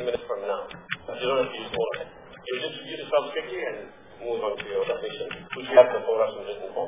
minutes from now. You don't have to use all of it. You just introduce yourself quickly and move on to your submission, which you have before us in written form.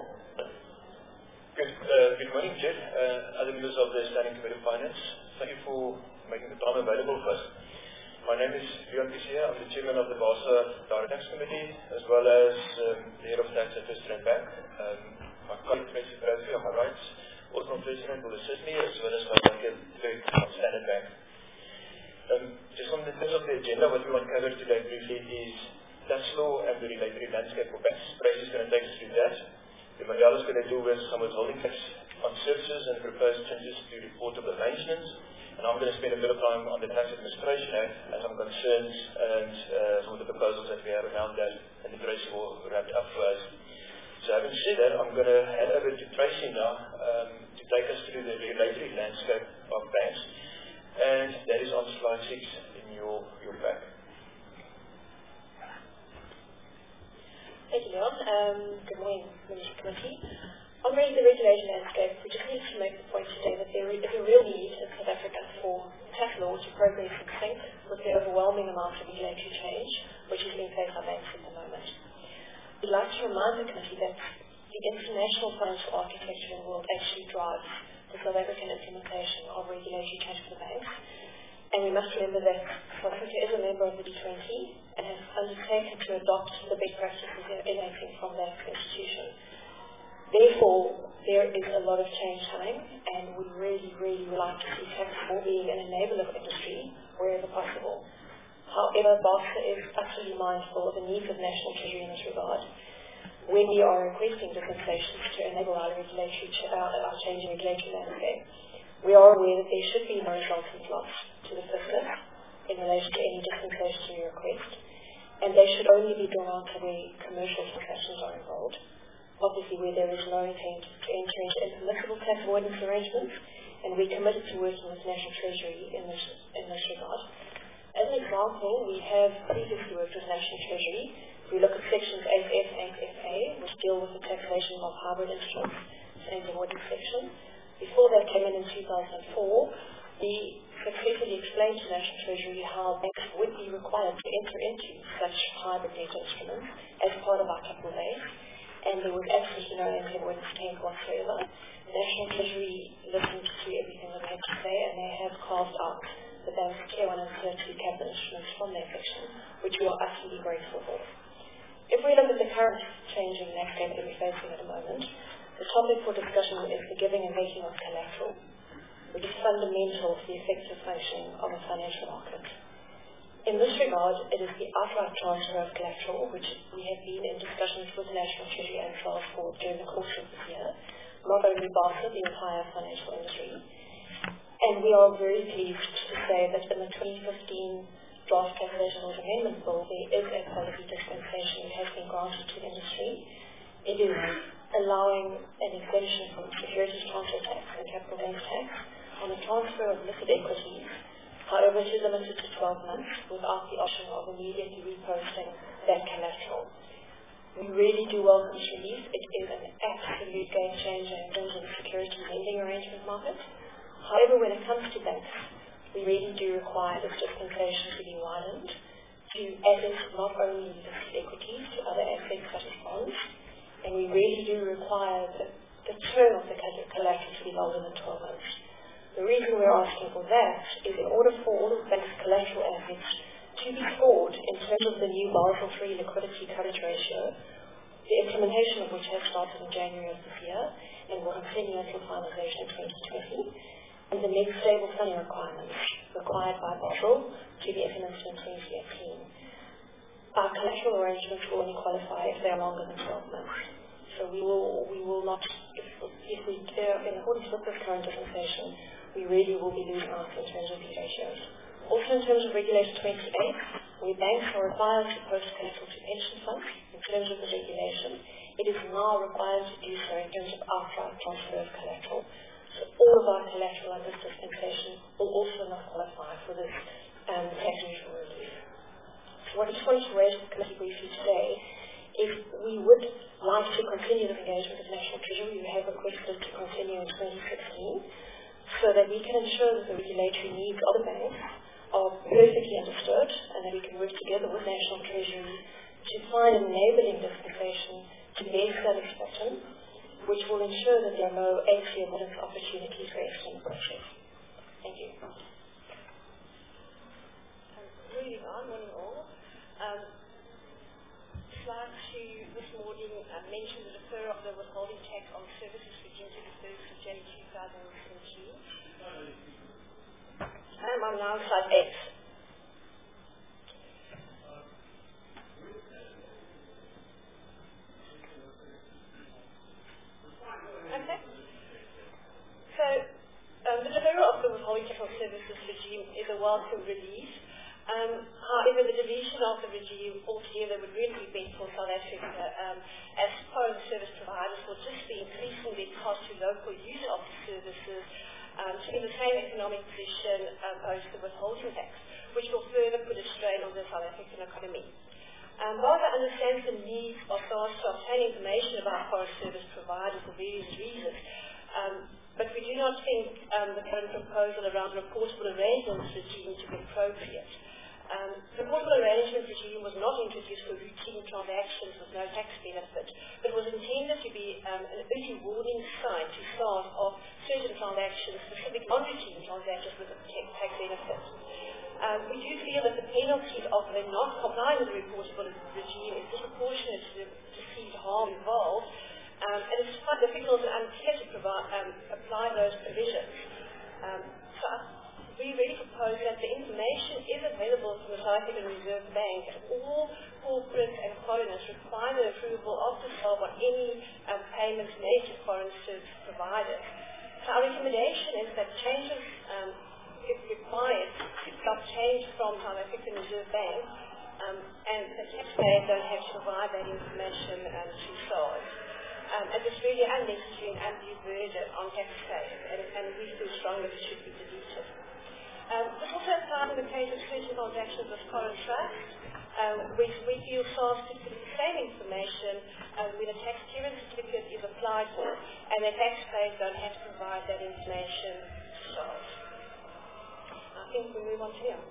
Good morning, Chair. Other members of the Standing Committee of Finance, thank you for making the time available for us. My name is Leon Pisia. I'm the Chairman of the BASA Direct Tax Committee, as well as the Head of Tax at Western Bank. My colleague, Tracy Bradley, on my right, also President, will assist me, as well as my colleague, Dirk from Standard Bank. Just on the terms of the agenda, what we want to cover today briefly is tax law and the regulatory landscape for banks. Tracy is going to take us through that. The Mandela is going to deal with some withholding tax on services and proposed changes to reportable arrangements. And I'm going to spend a bit of time on the Tax Administration Act and some concerns and some of the proposals that we have around that, and the Tracy will wrap it up for us. So having said that, I'm going to hand over to Tracy now to take us through the regulatory landscape of banks. And that is on slide 6 in your pack. Thank you, Leon. Good morning, Minister Committee. On the regulatory landscape, we just need to make the point today that there is a real need in South Africa for tax law to progress in sync with the overwhelming amount of regulatory change which is being faced by banks at the moment. We'd like to remind the committee that the international financial architecture in the world actually drives the South African implementation of regulatory change for the banks. And we must remember that South Africa is a member of the G20 and has undertaken to adopt the best practices emanating from that institution. Therefore, there is a lot of change coming, and we really would like to see tax law being an enabler of industry wherever possible. However, BASA is utterly mindful of the needs of National Treasury in this regard. When we are requesting dispensations to enable our changing regulatory landscape, we are aware that there should be no resultant loss to the fiscus in relation to any dispensations we request, and they should only be granted where commercial transactions are involved. Obviously, where there is no intent to enter into impermissible tax avoidance arrangements, and we're committed to working with National Treasury in this regard. As an example, we have previously worked with National Treasury. If we look at sections 8F and 8FA, which deal with the taxation of hybrid instruments, same avoidance section. Before that came in 2004, we successfully explained to National Treasury how banks would be required to enter into such hybrid debt instruments as part of our capital base. And there was absolutely no anti-avoidance intent whatsoever. The National Treasury listened to everything that we had to say, and they have carved out the bank's Tier 1 and Tier 2 capital instruments from that section, which we are absolutely grateful for. If we look at the current changing landscape that we're facing at the moment, the topic for discussion is the giving and taking of collateral, which is fundamental to the effective functioning of a financial market. In this regard, it is the outright transfer of collateral, which we have been in discussions with National Treasury and SARS for during the course of this year, not only BASA, the entire financial industry. And we are very pleased to say that in the 2015 Draft Calculation Laws Amendment Bill, there is a policy dispensation that has been granted to the industry. It is allowing an exemption from securities transfer tax and capital gains tax on the transfer of listed equities. However, it is limited to 12 months without the option of immediately reposting that collateral. We really do welcome this relief. It is an absolute game changer in terms of the security lending arrangement market. However, when it comes to banks, we really do require this dispensation to be widened to add not only listed equities to other assets such as bonds, and we really do require the term of the collateral to be longer than 12 months. The reason we're asking for that is in order for all of the bank's collateral assets to be scored in terms of the new Basel III liquidity coverage ratio, the implementation of which has started in January of this year and will continue until finalization in 2020, and the next stable funding requirements required by Basel to be implemented in 2018. Our collateral arrangements will only qualify if they are longer than 12 months. So we will not, if we in accordance with this current dispensation, we really will be losing out in terms of these ratios. Also in terms of Regulation 28, where banks are required to post collateral to pension funds, in terms of the regulation, it is now required to do so in terms of outright transfer of collateral. So all of our collateral under this dispensation will also not qualify for this tax neutral relief. So what I just wanted to raise with the committee briefly today is we would like to continue the engagement with National Treasury. We have requested to continue in 2016. So that we can ensure that the regulatory needs of the banks are perfectly understood, and that we can work together with National Treasury to find an enabling dispensation to best that spectrum, which will ensure that there are no AC avoidance opportunities for excellent process. Thank you. Moving on, morning all. Slide 2 this morning mentioned the deferral of the withholding tax on services regime to the 1st of January 2017. I'm now on slide 8. Okay. So, the deferral of the withholding tax on services regime is a welcome relief. However, the deletion of the regime altogether would really be best for South Africa, as foreign service providers will just be increasing their cost to local use of the services to be in the same economic position post the withholding tax, which will further put a strain on the South African economy. BASA understands the need of SARS to obtain information about foreign service providers for various reasons, but we do not think the current proposal around the reportable arrangements regime to be appropriate. The reportable arrangement regime was not introduced for routine transactions with no tax benefit, but was intended to be an early warning sign to SARS of certain transactions, specific non-routine transactions with a tax benefit. We do feel that the penalties of them not complying with the reportable regime is disproportionate to the perceived harm involved, and it's quite difficult and unclear to apply those provisions. So we really propose that the information is available from the South African Reserve Bank, and all corporates and foreigners require the approval of the SARB on any payments made to foreign service providers. So our recommendation is that changes, if required, to stop change from South African Reserve Bank, and the taxpayers don't have to provide that information to SARB. And it's really unnecessary and undue burden on taxpayers, and we feel strongly it should be deleted. This also applies in the case of certain transactions with foreign trust, which we feel SARS could put the same information when a tax clearance certificate is applied for, and the taxpayers don't have to provide that information to SARS. I think we move on to Leon.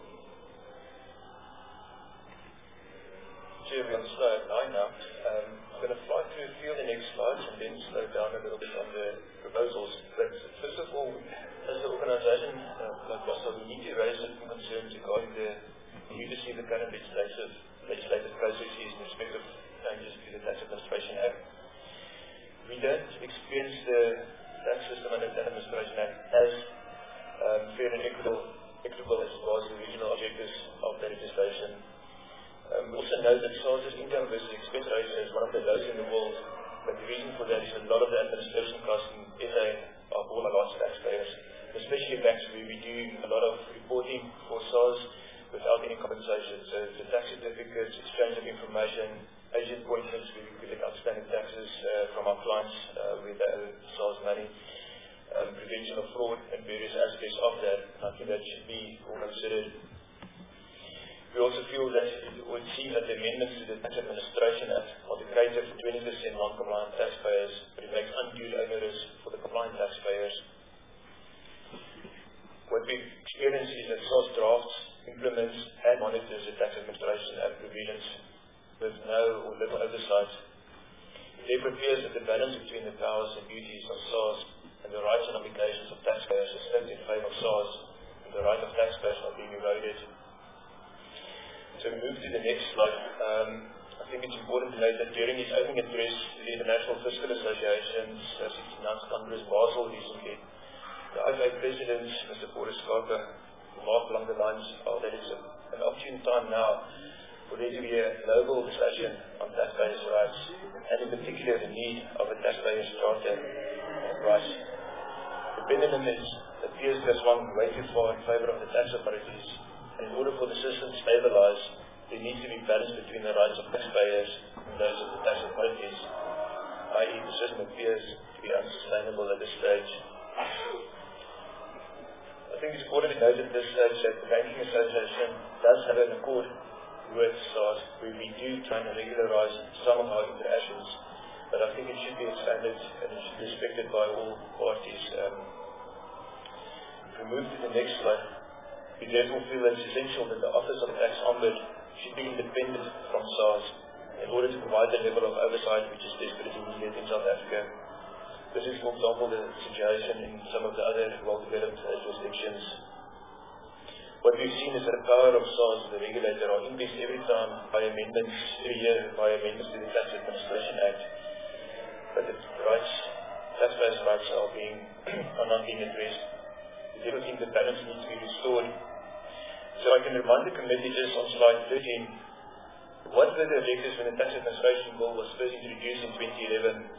We're on slide 9 now. I'm going to fly through a few of the next slides and then slow down a little bit on the proposals. But first of all, as an organisation like BASA, we need to raise some concerns regarding the need to see the current legislative processes in respect of changes to the Tax Administration Act. We don't experience the tax system under the Tax Administration Act as fair and equitable as far as the regional objectives of the legislation. We also know that SARS's income versus expense ratio is one of the lowest in the world, but the reason for that is a lot of the administration costs in SA are borne by large taxpayers, especially banks where we do a lot of reporting for SARS without any compensation. So the tax certificates, exchange of information, agent appointments where we collect outstanding taxes from our clients where they owe SARS money, prevention of fraud and various aspects of that. I think that should be all considered. We also feel that it would seem that the amendments to the Tax Administration Act are decreated for 20% non-compliant taxpayers, but it makes undue onerous for the compliant taxpayers. What we experience is that SARS drafts, implements, and monitors the Tax Administration Act provisions with no or little oversight. It therefore appears that the balance between the powers and duties of SARS and the rights and obligations of taxpayers is flipped in favour of SARS, and the rights of taxpayers are being eroded. So we move to the next slide. I think it's important to note that during his opening address to the International Fiscal Association's 69th Congress Basel recently, the IFA President, Mr. Boris Karper, remarked along the lines of that it's an opportune time now for there to be a global discussion on taxpayers' rights, and in particular the need of a taxpayers' charter and rights. The pendulum appears to have swung way too far in favour of the tax authorities. In order for the system to stabilize, there needs to be balance between the rights of taxpayers and those of the tax authorities, i.e. the system appears to be unsustainable at this stage. I think it's important to note at this stage that the Banking Association does have an accord with SARS where we do try and regularize some of our interactions, but I think it should be expanded and it should be respected by all parties. If we move to the next slide. We therefore feel that it's essential that the Office of Tax Ombud should be independent from SARS in order to provide the level of oversight which is desperately needed in South Africa. This is, for example, the situation in some of the other well-developed jurisdictions. What we've seen is that the power of SARS, the regulator, are increased every time by amendments, every year by amendments to the Tax Administration Act. But the taxpayers' rights are not being addressed. We therefore think the balance needs to be restored. So I can remind the committee just on slide 13, what were the objectives when the Tax Administration Bill was first introduced in 2011?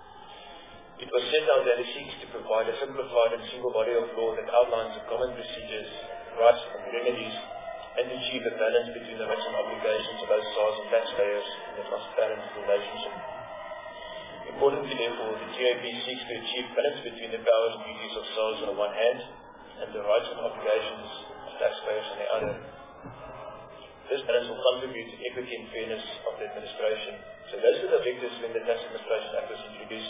It was set out that it seeks to provide a simplified and single body of law that outlines the common procedures, rights and remedies, and achieve a balance between the rights and obligations of both SARS and taxpayers in a transparent relationship. Importantly, therefore, the TAB seeks to achieve balance between the powers and duties of SARS on the one hand and the rights and obligations of taxpayers on the other. This balance will contribute to equity and fairness of the administration. So those are the objectives when the Tax Administration Act was introduced.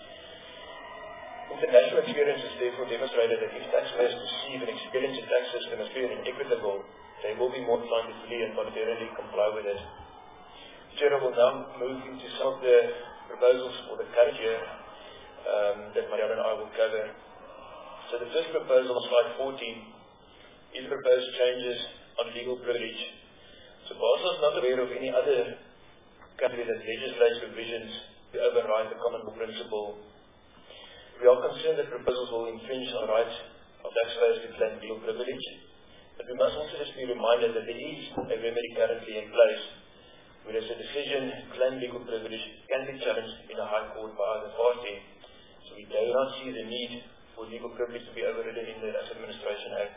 International experience has therefore demonstrated that if taxpayers perceive and experience a tax system as fair and equitable, they will be more inclined to fully and voluntarily comply with it. Chair, will now move into some of the proposals for the current year that Marianne and I will cover. So the first proposal on slide 14 is proposed changes on legal privilege. So BASA is not aware of any other country that legislates provisions to override the common law principle. We are concerned that proposals will infringe on rights of taxpayers to claim legal privilege, but we must also just be reminded that there is a remedy currently in place, whereas a decision to claim legal privilege can be challenged in a high court by either party. So we do not see the need for legal privilege to be overridden in the Tax Administration Act.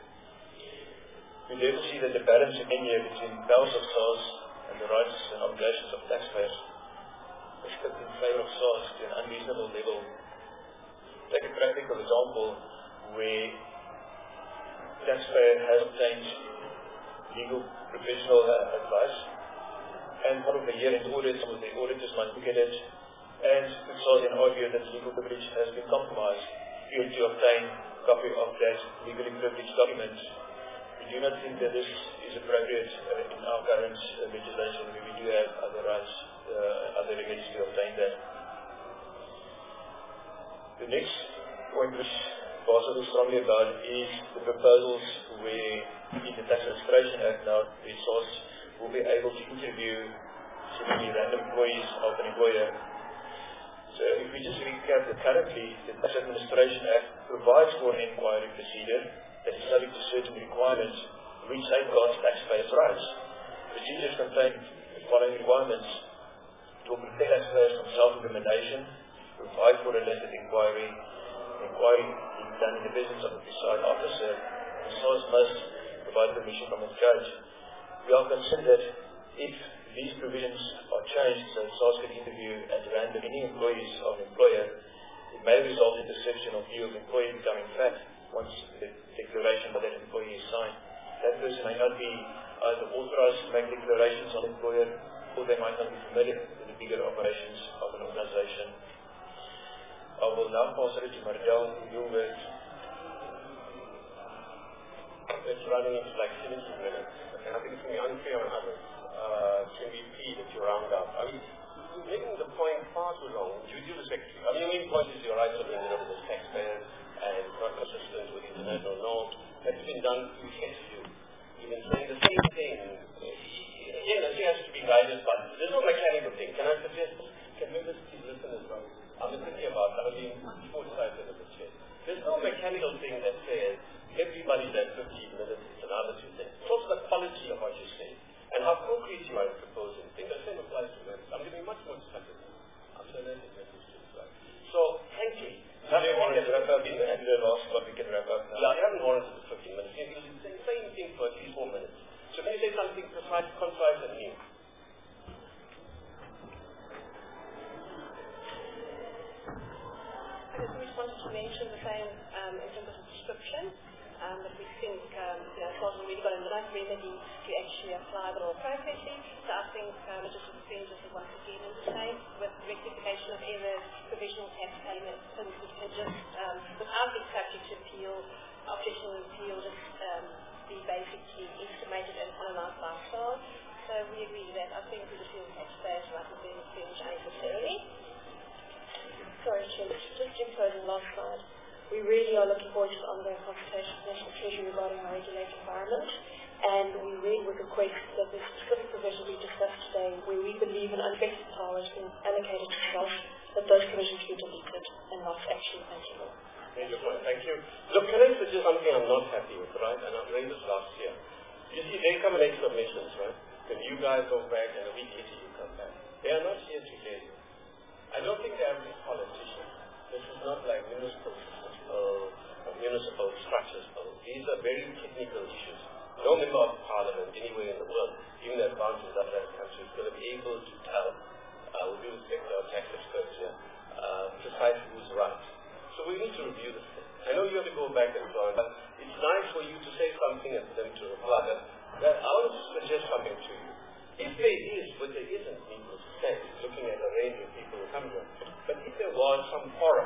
We therefore see that the balance again here between the powers of SARS and the rights and obligations of taxpayers is kept in favour of SARS to an unreasonable level. Take a practical example where a taxpayer has obtained legal professional advice, and part of the year-end audit, some of the auditors might look at it and could start and argue that legal privilege has been compromised, failed to obtain a copy of that legally privileged document. We do not think that this is appropriate in our current legislation, where we do have other rights, other remedies to obtain that. The next point which BASA is strongly about is the proposals where in the Tax Administration Act now the SARS will be able to interview seemingly random employees of an employer. So if we just recap that currently the Tax Administration Act provides for an inquiry procedure that is subject to certain requirements which safeguards taxpayers' rights. Procedures contain the following requirements: to protect taxpayers from self-incrimination, provide for a limited inquiry, inquiry being done in the presence of a presiding officer, and SARS must provide permission from a judge. We are concerned that if these provisions are changed so SARS can interview at random any employees of an employer, it may result in deception of view of employee becoming fat once the declaration by that employee is signed. That person may not be either authorized to make declarations on the employer, or they might not be familiar with the bigger operations of an organization. I will now pass it to Marjel who deal with. It's running into like 70 minutes, and I think it's going to be unfair on others. Can we plead that you round up? I mean, you're making the point far too long. You do the secretary. I mean, the main point is your rights are being delivered as taxpayers and not consistent with international norms. That's been done through you. You've been saying the same thing. Again, I think it has to be guided, but there's no mechanical thing. Can I suggest, can members please listen as well? I'm thinking about, I'm being both sides of the chair. There's no mechanical thing that says everybody does 15 minutes, it's another 2 things. It's also the quality of what you say and how concrete you are proposing things. The same applies to members. I'm giving much more discussion. I'm sure that's the message too as well. So, frankly, we want to wrap up in the last one we can wrap up now. Yeah, I haven't wanted to 15 minutes. You're saying the same thing for at least 4 minutes. So can you say something precise, concise and new? I just wanted to mention the same in terms of the prescription, that we think SARS has really got enough remedies to actually apply the law appropriately. So I think it just depends once again in the same with rectification of errors, provisional tax payments, so we can just, without being subject to appeal, objection and appeal, just be based we really are looking forward to the ongoing consultation with National Treasury regarding our regulated environment, and we really would request that the specific provisions we discussed today, where we believe an unvested power has been allocated to Shell, that those provisions be deleted and not actually implemented. Major point, thank you. Look, can I suggest something I'm not happy with, right? And I've raised this last year. You see, they come and make submissions, right? Then you guys go back, and a week later you come back. They are not here to hear you. I don't think they're every politician. This is not like municipal structures. These are very technical issues. No member of parliament anywhere in the world, even advanced in other countries, is going to be able to tell, with due respect to our tax experts here, precisely who's right. So we need to review this thing. I know you have to go back and so on, but it's nice for you to say something and for them to reply. But I want to suggest something to you. If there is, but there isn't, needless to say, looking at a range of people who come here, but if there was some forum,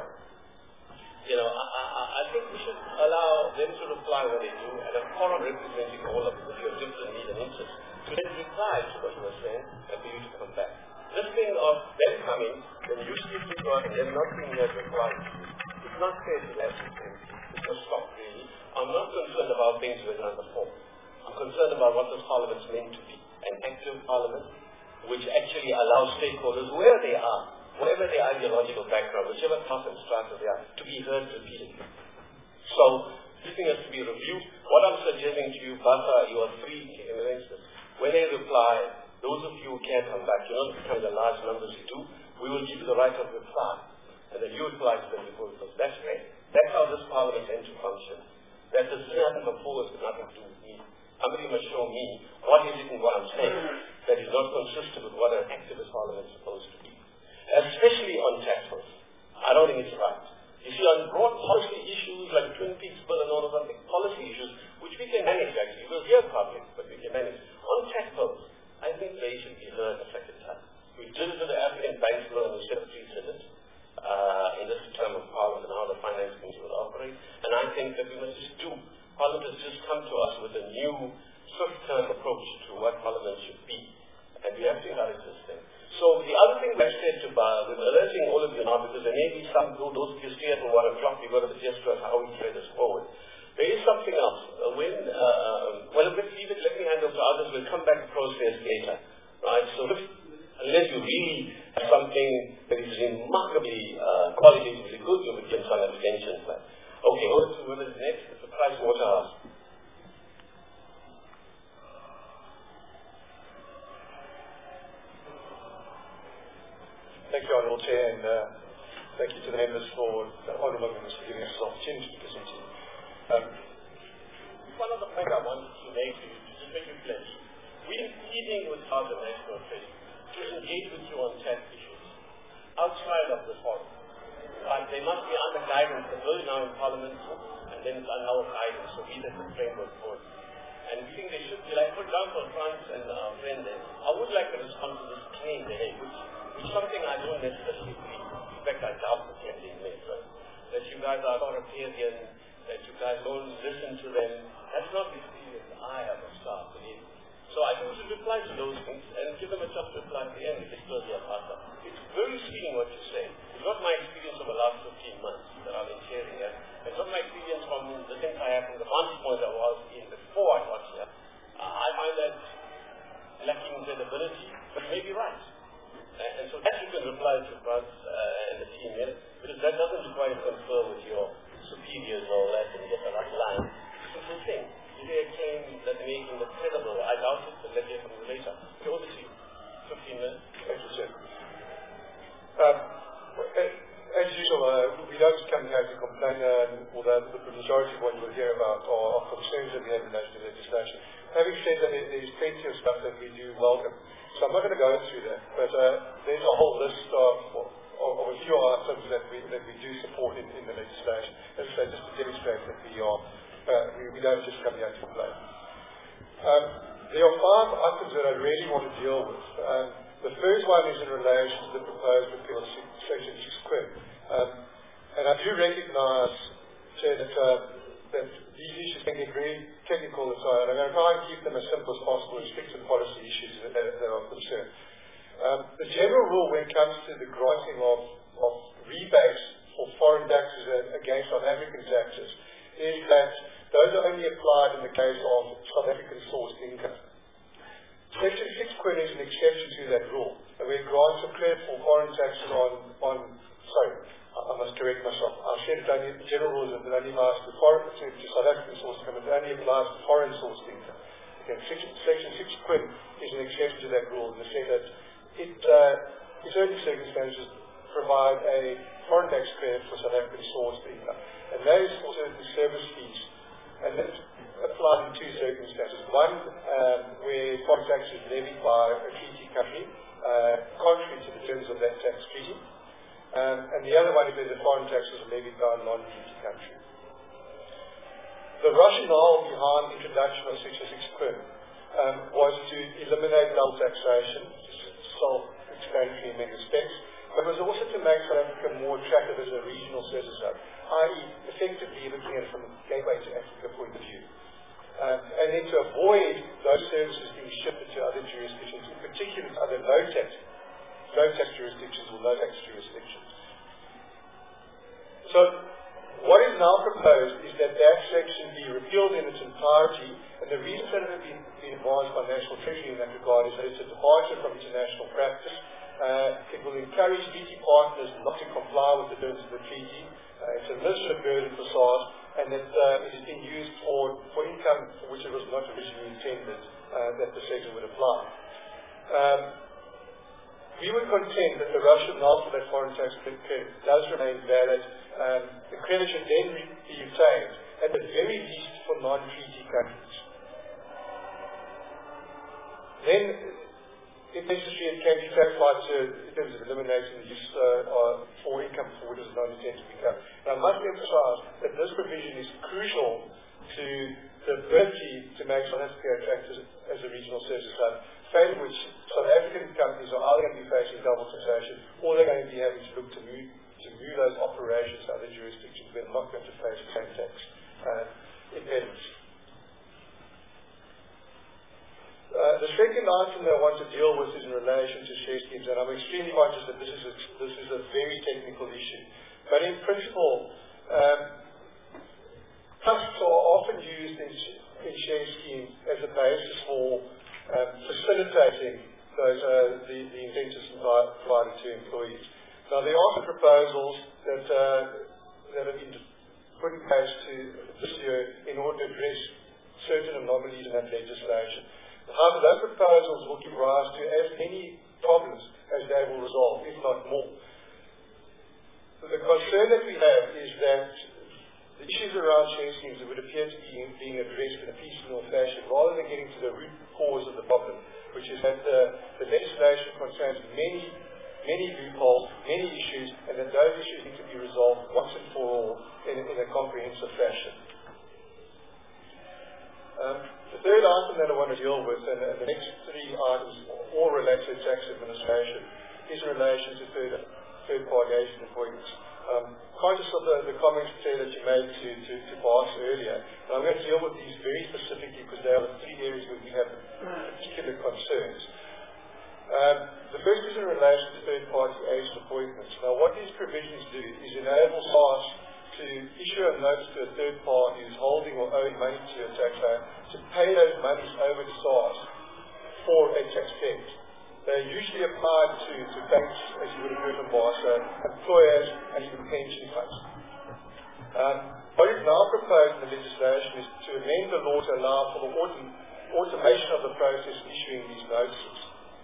I think we should allow them to reply what they do, and a forum representing all of us, if you have different needs and interests, to then reply to what you were saying, and for you to come back. This thing of them coming, then you speaking to us, and them not being here to reply to you, it's not fair to that system. It must stop, really. I'm not concerned about things written on the form. I'm concerned about what this parliament's meant to be. An active parliament, which actually allows stakeholders, where they are, whatever their ideological background, whichever class and strata they are, to be heard repeatedly. So, this thing has to be reviewed. What I'm suggesting to you, Basa, you are free in an instance. When they reply, those of you who can't come back, you're not becoming the large numbers you do, we will give you the right of reply. And then you reply to them before it goes. That's great. That's how this parliament is meant to function. That there's nothing before us, but nothing to do with me. Somebody must show me what is it in what I'm saying that is not consistent with what an activist parliament is supposed to be. Especially on tax laws. I don't think it's right. You see, on broad policy issues like Twin Peaks bill and all of that, policy issues, which we can manage actually, we'll hear public, but we can manage. On tax bills, I think they should be heard a second time. We did it with the African Banks bill and we said it in this term of parliament and how the finance committee will operate. And I think that we must just do. Parliament has just come to us with a new swift-term approach to what Parliament should be. And we have to encourage this thing. So the other thing I've said to with alerting all of you now, because there may be some those of you stay at 1 o'clock, we've got to suggest to us how we carry this forward. There is something else. Let's leave it, let me hand over to others, we'll come back to process later. Right? So unless you really have something that is remarkably qualitatively good, you will get some abstention. Okay, over to whoever's next. It's a Price Waterhouse. Thank you, Honourable Chair, and thank you to the members for Honourable members for giving us this opportunity to present to you. One of the points I wanted to make to you, to make you clear, we're pleading with our national trade to engage with you on tax issues outside of the forum. But they must be under guidance. The bill is now in Parliament, and then it's under our guidance, so we that's the framework for it. And we think they should be, like, for example, France and our friend there, I would like to respond to this claim they made, which is something I don't necessarily agree. In fact, I doubt the claim they made, right? That you guys are authoritarian, that you guys don't listen to them. That's not the experience I have of staff, believe me. So I think we should reply to those things and give them a chance to reply at the end if it's still their partner. It's very sweet what you say. It's not my experience over the last 15 months that I've been sharing here. It's not my experience from the things I have from the vantage point I was in before I got here. I find that lacking credibility, but you may be right. And so that you can reply to us and the team here, because that doesn't require confer with your superiors or all that and get the right line. It's a simple thing. If they claim that they're making it credible, I doubt it, but let's hear from you later. Okay, over to you. 15 minutes. Thank you, Chair. As usual, we don't come here to complain, although the majority of what you'll hear about are concerns that we have in relation to legislation. Having said that, there's plenty of stuff that we do welcome. So I'm not going to go through that, but there's a whole list of a few items that we do support in the legislation. As I say, just to demonstrate that we don't just come here to complain. There are 5 items that I really want to deal with. The first one is in relation to the proposed repeal of Section 6 Quid. And I do recognise, Chair, that these issues can get very technical and so on. I'm going to try and keep them as simple as possible and stick to the policy issues that are concerned. The general rule when it comes to the granting of rebates for foreign taxes against South African taxes is that those are only applied in the case of South African sourced income. Section 6 quid is an exception to that rule, where grants are cleared for foreign taxes I must correct myself. I said it only, the general rule is that it only applies to South African sourced income, it only applies to foreign sourced income. Okay, Section 6 quid is an exception to that rule in the sense that it, in certain circumstances, provide a foreign tax credit for South African sourced income. And that is for certain service fees. And that's applied in two circumstances. One, where foreign tax is levied by a treaty country, contrary to the terms of that tax treaty. And the other one is where the foreign tax is levied by a non-treaty country. The rationale behind the introduction of Section 6 quid was to eliminate double taxation, self-explanatory in many respects, but it was also to make South Africa more attractive as a regional service hub, i.e. effectively looking at it from a gateway to Africa point of view. And then to avoid those services being shifted to other jurisdictions, in particular to other low-tax jurisdictions or low-tax jurisdictions. So what is now proposed is that that section be repealed in its entirety, and the reason that it has been advised by National Treasury in that regard is that it's a departure from international practice. It will encourage treaty partners not to comply with the terms of the treaty. It's a administrative burden for SARS, and that it is being used for income for which it was not originally intended that the section would apply. We would contend that the rationale for that foreign tax credit does remain valid. The credit should then be retained, at the very least, for non-treaty countries. Then, if necessary, it can be clarified in terms of eliminating the use for income for which it is not intended to become. Now, I must emphasize that this provision is crucial to the ability to make South Africa attractive as a regional services hub, failing which South African companies are either going to be facing double taxation, or they're going to be having to look to move those operations to other jurisdictions where they're not going to face the same tax impediments. The second item that I want to deal with is in relation to share schemes, and I'm extremely conscious that this is a very technical issue. But in principle, trusts are often used in share schemes as a basis for facilitating the incentives provided to employees. Now, there are some proposals that have been put in place this year in order to address certain anomalies in that legislation. However, those proposals will give rise to as many problems as they will resolve, if not more. The concern that we have is that the issues around share schemes would appear to be being addressed in a piecemeal fashion, rather than getting to the root cause of the problem, which is that the legislation contains many loopholes, many issues, and that those issues need to be resolved once and for all in a comprehensive fashion. The third item that I want to deal with, and the next three items all relate to tax administration, is in relation to third-party agent appointments. Conscious of the comments that you made to Bas earlier, and I'm going to deal with these very specifically because they are the three areas where we have particular concerns. The first is in relation to third-party agent appointments. Now, what these provisions do is enable SARS to issue a notice to a third party who's holding or owing money to a taxpayer to pay those monies over to SARS for a tax debt. They're usually applied to banks, as you would have heard from Barca, employers, and even pension funds. What is now proposed in the legislation is to amend the law to allow for the automation of the process of issuing these notices.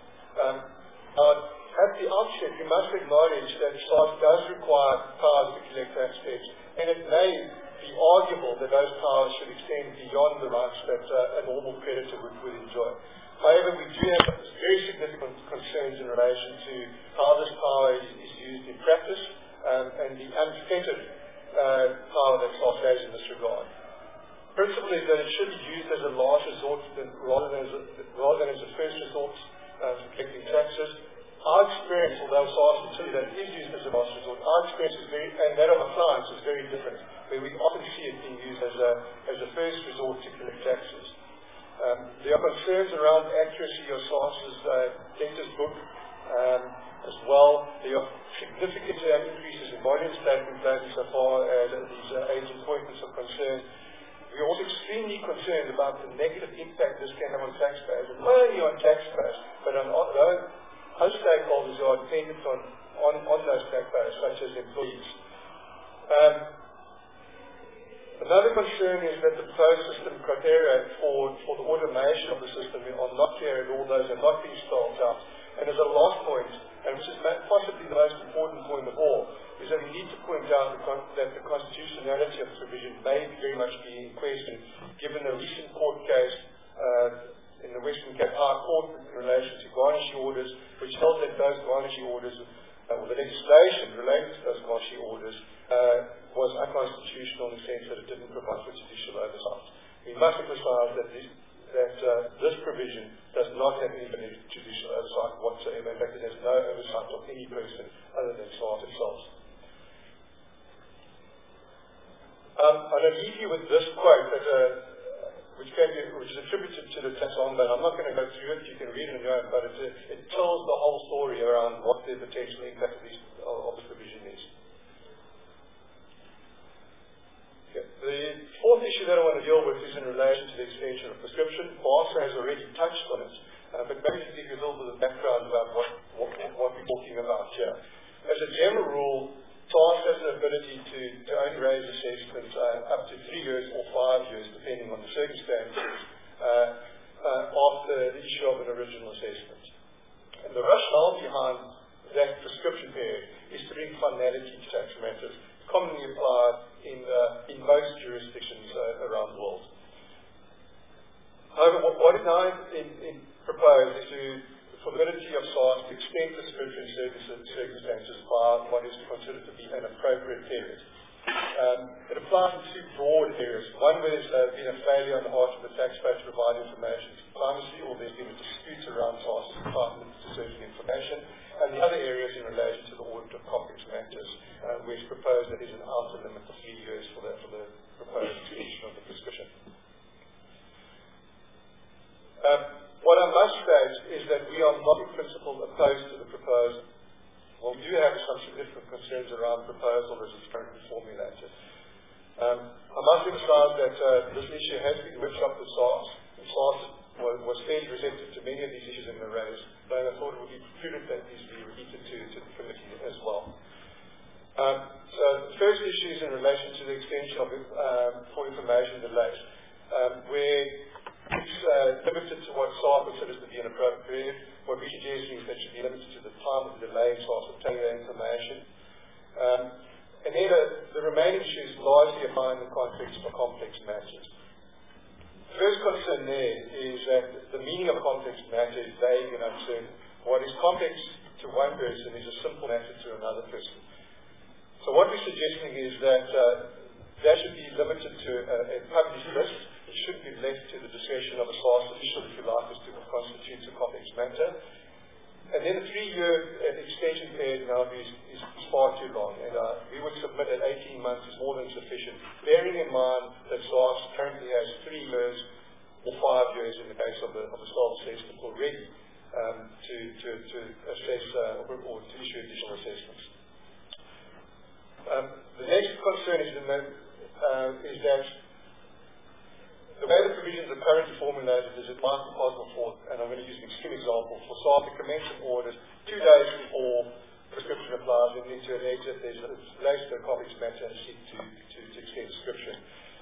At the outset, we must acknowledge that SARS does require powers to collect tax debts, and it may be arguable that those powers should extend beyond the rights that a normal creditor would enjoy. However, we do have very significant concerns in relation to how this power is used in practice and the unfettered power that SARS has in this regard. Principle is that it should be used as a last resort rather than as a first resort for collecting taxes. Our experience, although SARS will tell you that it is used as a last resort, our experience is and that of our clients is very different, where we often see it being used as a first resort to collect taxes. There are concerns around accuracy of SARS's debtors book, as well. There are significant increases in volumes taking place so far as these agent appointments are concerned. We're also extremely concerned about the negative impact this can have on taxpayers, and not only on taxpayers, but on other stakeholders who are dependent on those taxpayers, such as employees. Another concern is that the proposed system criteria for the automation of the system are not clear at all. Those are not being spelled out. And as a last point, and which is possibly the most important point of all, is that we need to point out that the constitutionality of the provision may very much be in question, given a recent court case in the Western Cape High Court in relation to garnishee orders, which held that those garnishee orders, or the legislation related to those garnishee orders, was unconstitutional in the sense that it didn't provide for judicial oversight. We must emphasize that this provision does not have any judicial oversight whatsoever. In fact, it has no oversight of any person other than SARS themselves. I'm going to leave you with this quote, which is attributed to the taxon, but I'm not going to go through it. You can read it on your own, but it tells the whole story around what the potential impact of this provision is. Okay. The fourth issue that I want to deal with is in relation to the extension of prescription. BASA has already touched on it, but maybe to give you a little bit of background about what we're talking about here. As a general rule, SARS has the ability to only raise assessments up to 3 years or 5 years, depending on the circumstances, after the issue of an original assessment. And the rationale behind that prescription period is to bring finality to tax matters, commonly applied in most jurisdictions around the world. However, what is now proposed is for the ability of SARS to extend prescription circumstances by what is considered to be an appropriate period. It applies in two broad areas. One where there's been a failure on the part of the taxpayer to provide information to the pharmacy, or there's been a dispute around SARS's entitlement to certain information. And the other area is in relation to the audit of complex matters, where it's proposed that there's an outer limit of 3 years for the proposed extension of the prescription. What I must state is that we are not in principle opposed to the proposal. Well, we do have some significant concerns around the proposal as it's currently formulated. I must emphasize that this issue has been workshopped with SARS, and SARS was fairly receptive to many of these issues in the raise, but I thought it would be prudent that these be repeated to the committee as well. So the first issue is in relation to the extension of for information delays, where it's limited to what SARS considers to be an appropriate period. What we're suggesting is that it should be limited to the time of the delay in SARS obtaining that information. And then the remaining issues largely apply in the context of complex matters. The first concern there is that the meaning of complex matter is vague and uncertain. What is complex to one person is a simple matter to another person. So what we're suggesting is that that should be limited to a published list. It should be left to the discretion of a SARS official, if you like, as to what constitutes a complex matter. And then the 3-year extension period now is far too long, and we would submit that 18 months is more than sufficient, bearing in mind that SARS currently has 3 years or 5 years in the case of the self-assessment already to assess or to issue additional assessments. The next concern is that the way the provisions are currently formulated is it might be possible for, and I'm going to use an extreme example, for SARS to commence an audit 2 days before prescription applies, and then to allege that there's related to a complex matter and seek to extend prescription.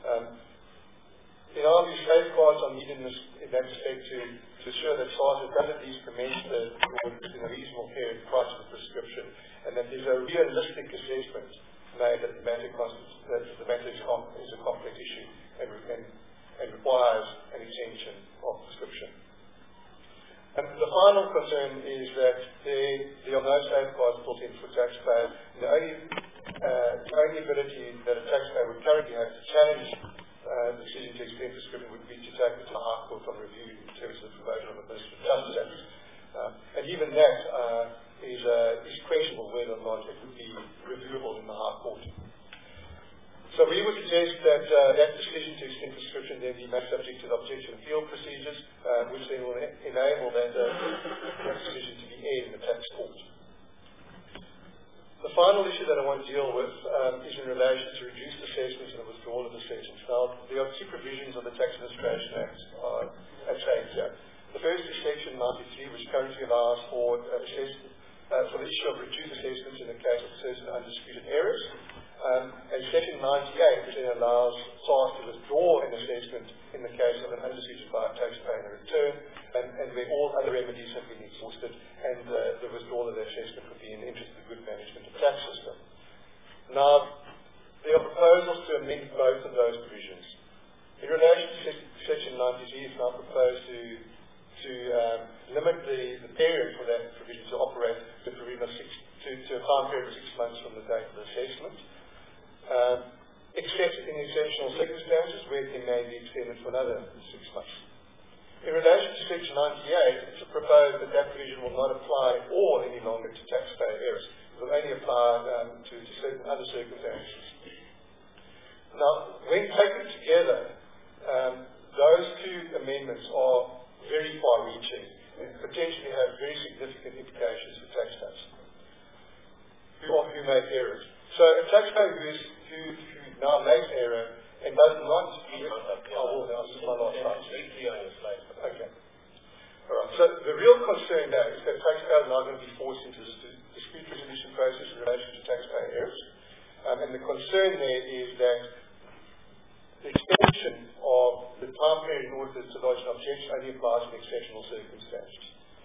In our view, safeguards are needed in that respect to ensure that SARS has done at least commence the audit in a reasonable period prior to the prescription, and that there's a realistic assessment made that the matter is a complex issue and requires an extension of prescription. And the final concern is that there are no safeguards built in for taxpayers. The only ability that a taxpayer would currently have to challenge the decision to extend prescription would be to take it to the High Court on review in terms of the provision of administrative justice. And even that is questionable whether or not it would be reviewable in the High Court. So we would suggest that that decision to extend prescription then be made subject to the objection appeal procedures, which then will enable that decision to be aired in the tax court. The final issue that I want to deal with is in relation to reduced assessments and the withdrawal of assessments. Now, there are two provisions of the Tax Administration Act at stake here. The first is Section 93, which currently allows for the issue of reduced assessments in the case of certain undisputed errors. And Section 98, which then allows SARS to withdraw an assessment in the case of an undisputed taxpayer return, and where all other remedies have been exhausted, and the withdrawal of the assessment would be in the interest of the good management of the tax system. Now, there are proposals to amend both of those provisions. In relation to Section 93, it's now proposed to limit the period for that provision to operate to a time period of 6 months from the date of the assessment, except in exceptional circumstances where it may be extended for another 6 months. In relation to Section 98, it's proposed that provision will not apply at all any longer to taxpayer errors. It will only apply to certain other circumstances. Now, when taken together, those two amendments are very far-reaching and potentially have very significant implications for taxpayers who make errors. So a taxpayer who now makes error and does not dispute this is my last slide. Okay. All right. So the real concern now is that taxpayers are now going to be forced into this dispute resolution process in relation to taxpayer errors. And the concern there is that the extension of the time period in order to lodge an objection only applies in exceptional circumstances.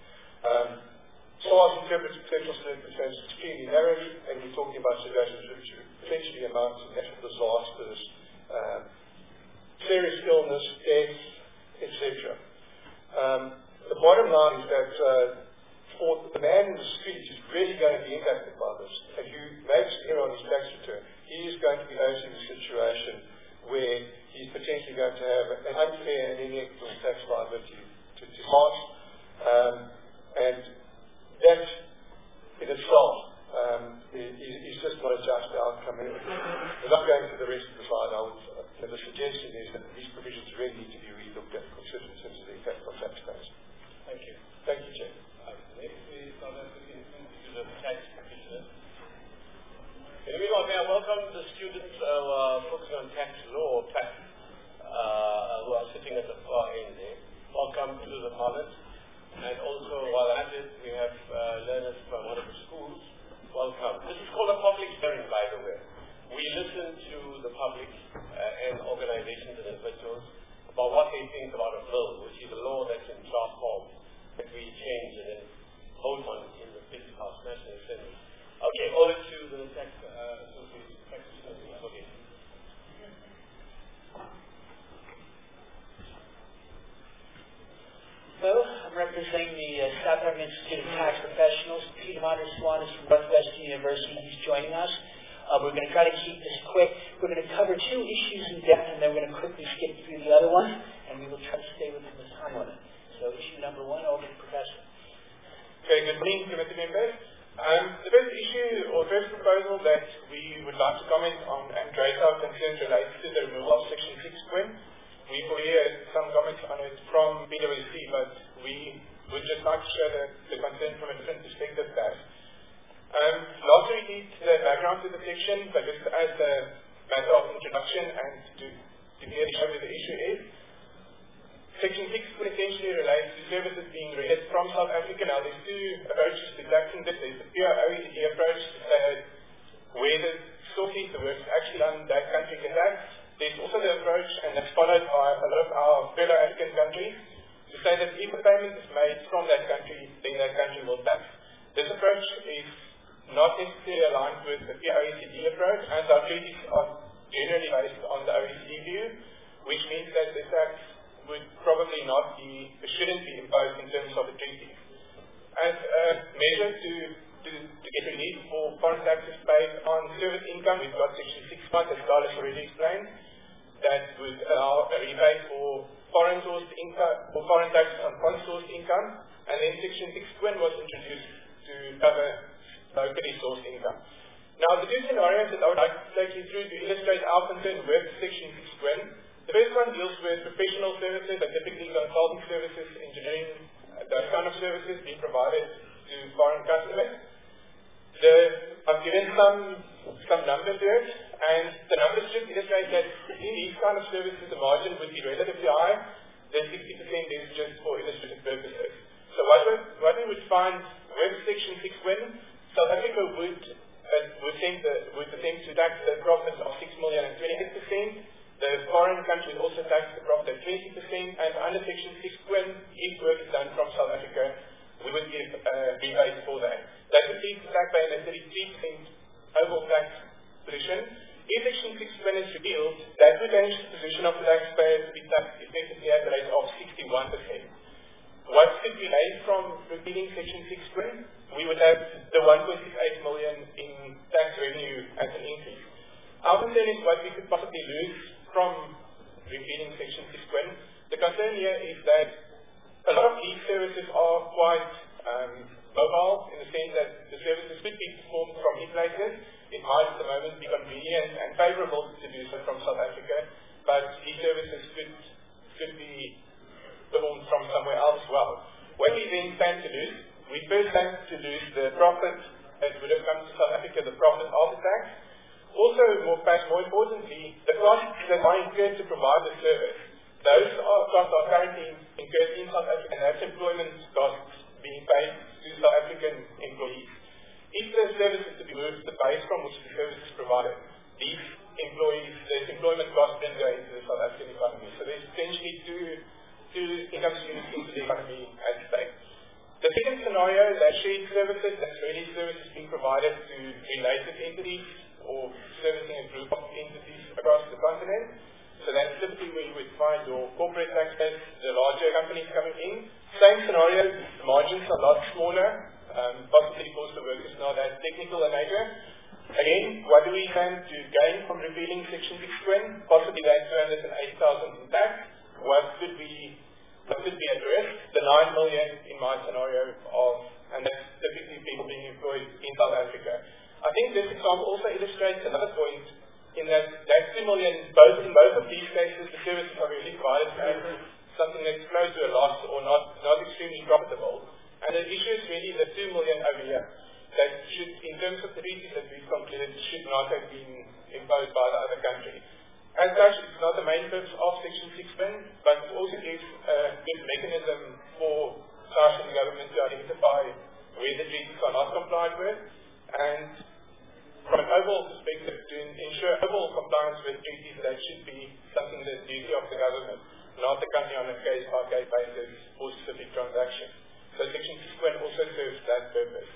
SARS interprets exceptional circumstances extremely narrowly, and we're talking about situations which potentially amount to natural disasters, serious illness, death, etc. The bottom line is that for the man in the street who's really going to be impacted by this, and who makes an error on his tax return, he is going to be facing a situation where he's potentially going to have an unfair and inequitable tax liability to SARS, and that in itself is just not a just outcome. Without going through the rest of the slide, the suggestion is that these provisions really need to be relooked at, considered in terms of the impact on taxpayers. Thank you. Thank you, Chair. Next is South African Institute of Tax Practitioners. Can we welcome the students focusing on tax law, who are sitting at the far end there. Welcome to the Parliament. And also, while at it, we have learners from one of the schools. Welcome. This is called a public hearing, by the way. We listen to the public and organizations and individuals about what they think about a bill, which is a law that's in draft form, that we change and then vote on in the Fifth House National Assembly. Okay, over to the tax association. Hello, I'm representing the South African Institute of Tax Professionals. Peter van der Swan is from Northwestern University. He's joining us. We're going to try to keep this quick. We're going to cover two issues in depth, and then we're going to quickly skip through the other one, and we will try to stay within the time limit. So issue number one, over to the Professor. Okay, good morning, committee members. The first issue or first proposal that we would like to comment on and raise our concerns relates to the removal of Section 6 We will hear some comments on it from PwC, but we would just like to share the concern from a different perspective there. Lastly, we need the background to the section, but just as a matter of introduction and to clearly show what the issue is. Section 6 essentially relates to services being rendered from South Africa. Now, there's two approaches to taxing this. There's the pure OECD approach to say where the source is, the work actually done that country can tax. There's also the approach, and that's followed by a lot of our fellow African countries, to say that if a payment is made from that country, then that country will tax. This approach is not necessarily aligned with the OECD approach, and our treaties are generally based on the OECD view, which means that the tax would probably not be, shouldn't be imposed in terms of the treaty. As a measure to get relief for foreign taxes paid on service income, we've got Section 6.1, as Carlos already explained, that would allow a rebate for foreign sourced income, for foreign taxes on foreign sourced income, and then Section 6 was introduced to cover locally sourced income. Now, the two scenarios that I would like to take you through to illustrate our concern with Section 6. The first one deals with professional services, and typically consulting services, engineering, those kind of services being provided to foreign customers. The I've given some numbers to it, and the numbers just illustrate that in these kind of services, the margin would be relatively high. The 60% is just for illustrative purposes. So what we would find with Section 6 win, South Africa would attempt to tax the profits of 6 million and 28%. The foreign country would also tax the profit at 20%, and under Section 6 win, if work is done from South Africa, we would give rebates for that. That would lead to tax paying a 33% overall tax position. If Section 6 win is repealed, that would change the position of the taxpayer to be taxed effectively at the rate of 61%. What could be made from repealing Section 6 win? We would have the 1.68 million in tax revenue as an increase. Our concern is what we could possibly lose from repealing Section 6 win. The concern here is that a lot of these services are quite mobile in the sense that the services could be performed from any places. It might at the moment be convenient and favorable to do so from South Africa, but these services could be performed from somewhere else as well. What we then stand to lose, we first stand to lose the profit that would have come to South Africa, the profit after tax. Also, perhaps more importantly, the costs that are incurred to provide the service. Those costs are currently incurred in South Africa, and that's employment costs being paid to South African employees. If the service is to be moved to the base from which the service is provided, these employment costs then go into the South African economy. So there's potentially two income streams into the economy at stake. The second scenario is that shared services, that's really services being provided to related entities or servicing a group of entities across the continent. So that's typically where you would find your corporate taxpayers, the larger companies coming in. Same scenario, the margins are a lot smaller, possibly because the work is not as technical in nature. Again, what do we stand to gain from repealing Section 6 win? Possibly that 208,000 in tax. What could be at risk? The 9 million in my scenario and that's typically people being employed in South Africa. I think this example also illustrates another point in that 2 million, in both of these cases, the services are really provided as something that's close to a loss or not extremely profitable. And the issue is really the 2 million over here that should, in terms of the treaties that we've concluded, should not have been imposed by the other country. As such, it's not the main purpose of Section 6 win, but it also gives a good mechanism for SARS and the government to identify where the treaties are not complied with, and from an overall perspective, to ensure overall compliance with treaties, that should be something that's duty of the government, not the company on a case-by-case basis for specific transactions. So Section 6 win also serves that purpose.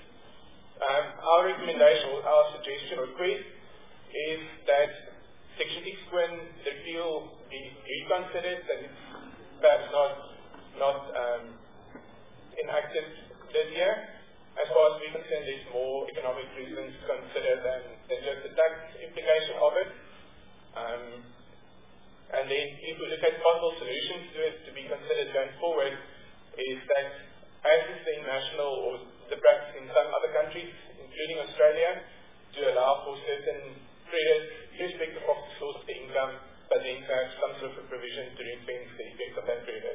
Our recommendation, or our suggestion or request, is that Section 6 win repeal be reconsidered, that it's perhaps not enacted this year. As far as we're concerned, there's more economic reasons to consider than just the tax implication of it. And then if we look at possible solutions to it to be considered going forward, is that as is the international or the practice in some other countries, including Australia, to allow for certain credits, irrespective of the source of the income, but then perhaps some sort of a provision to ring-fence the effect of that credit.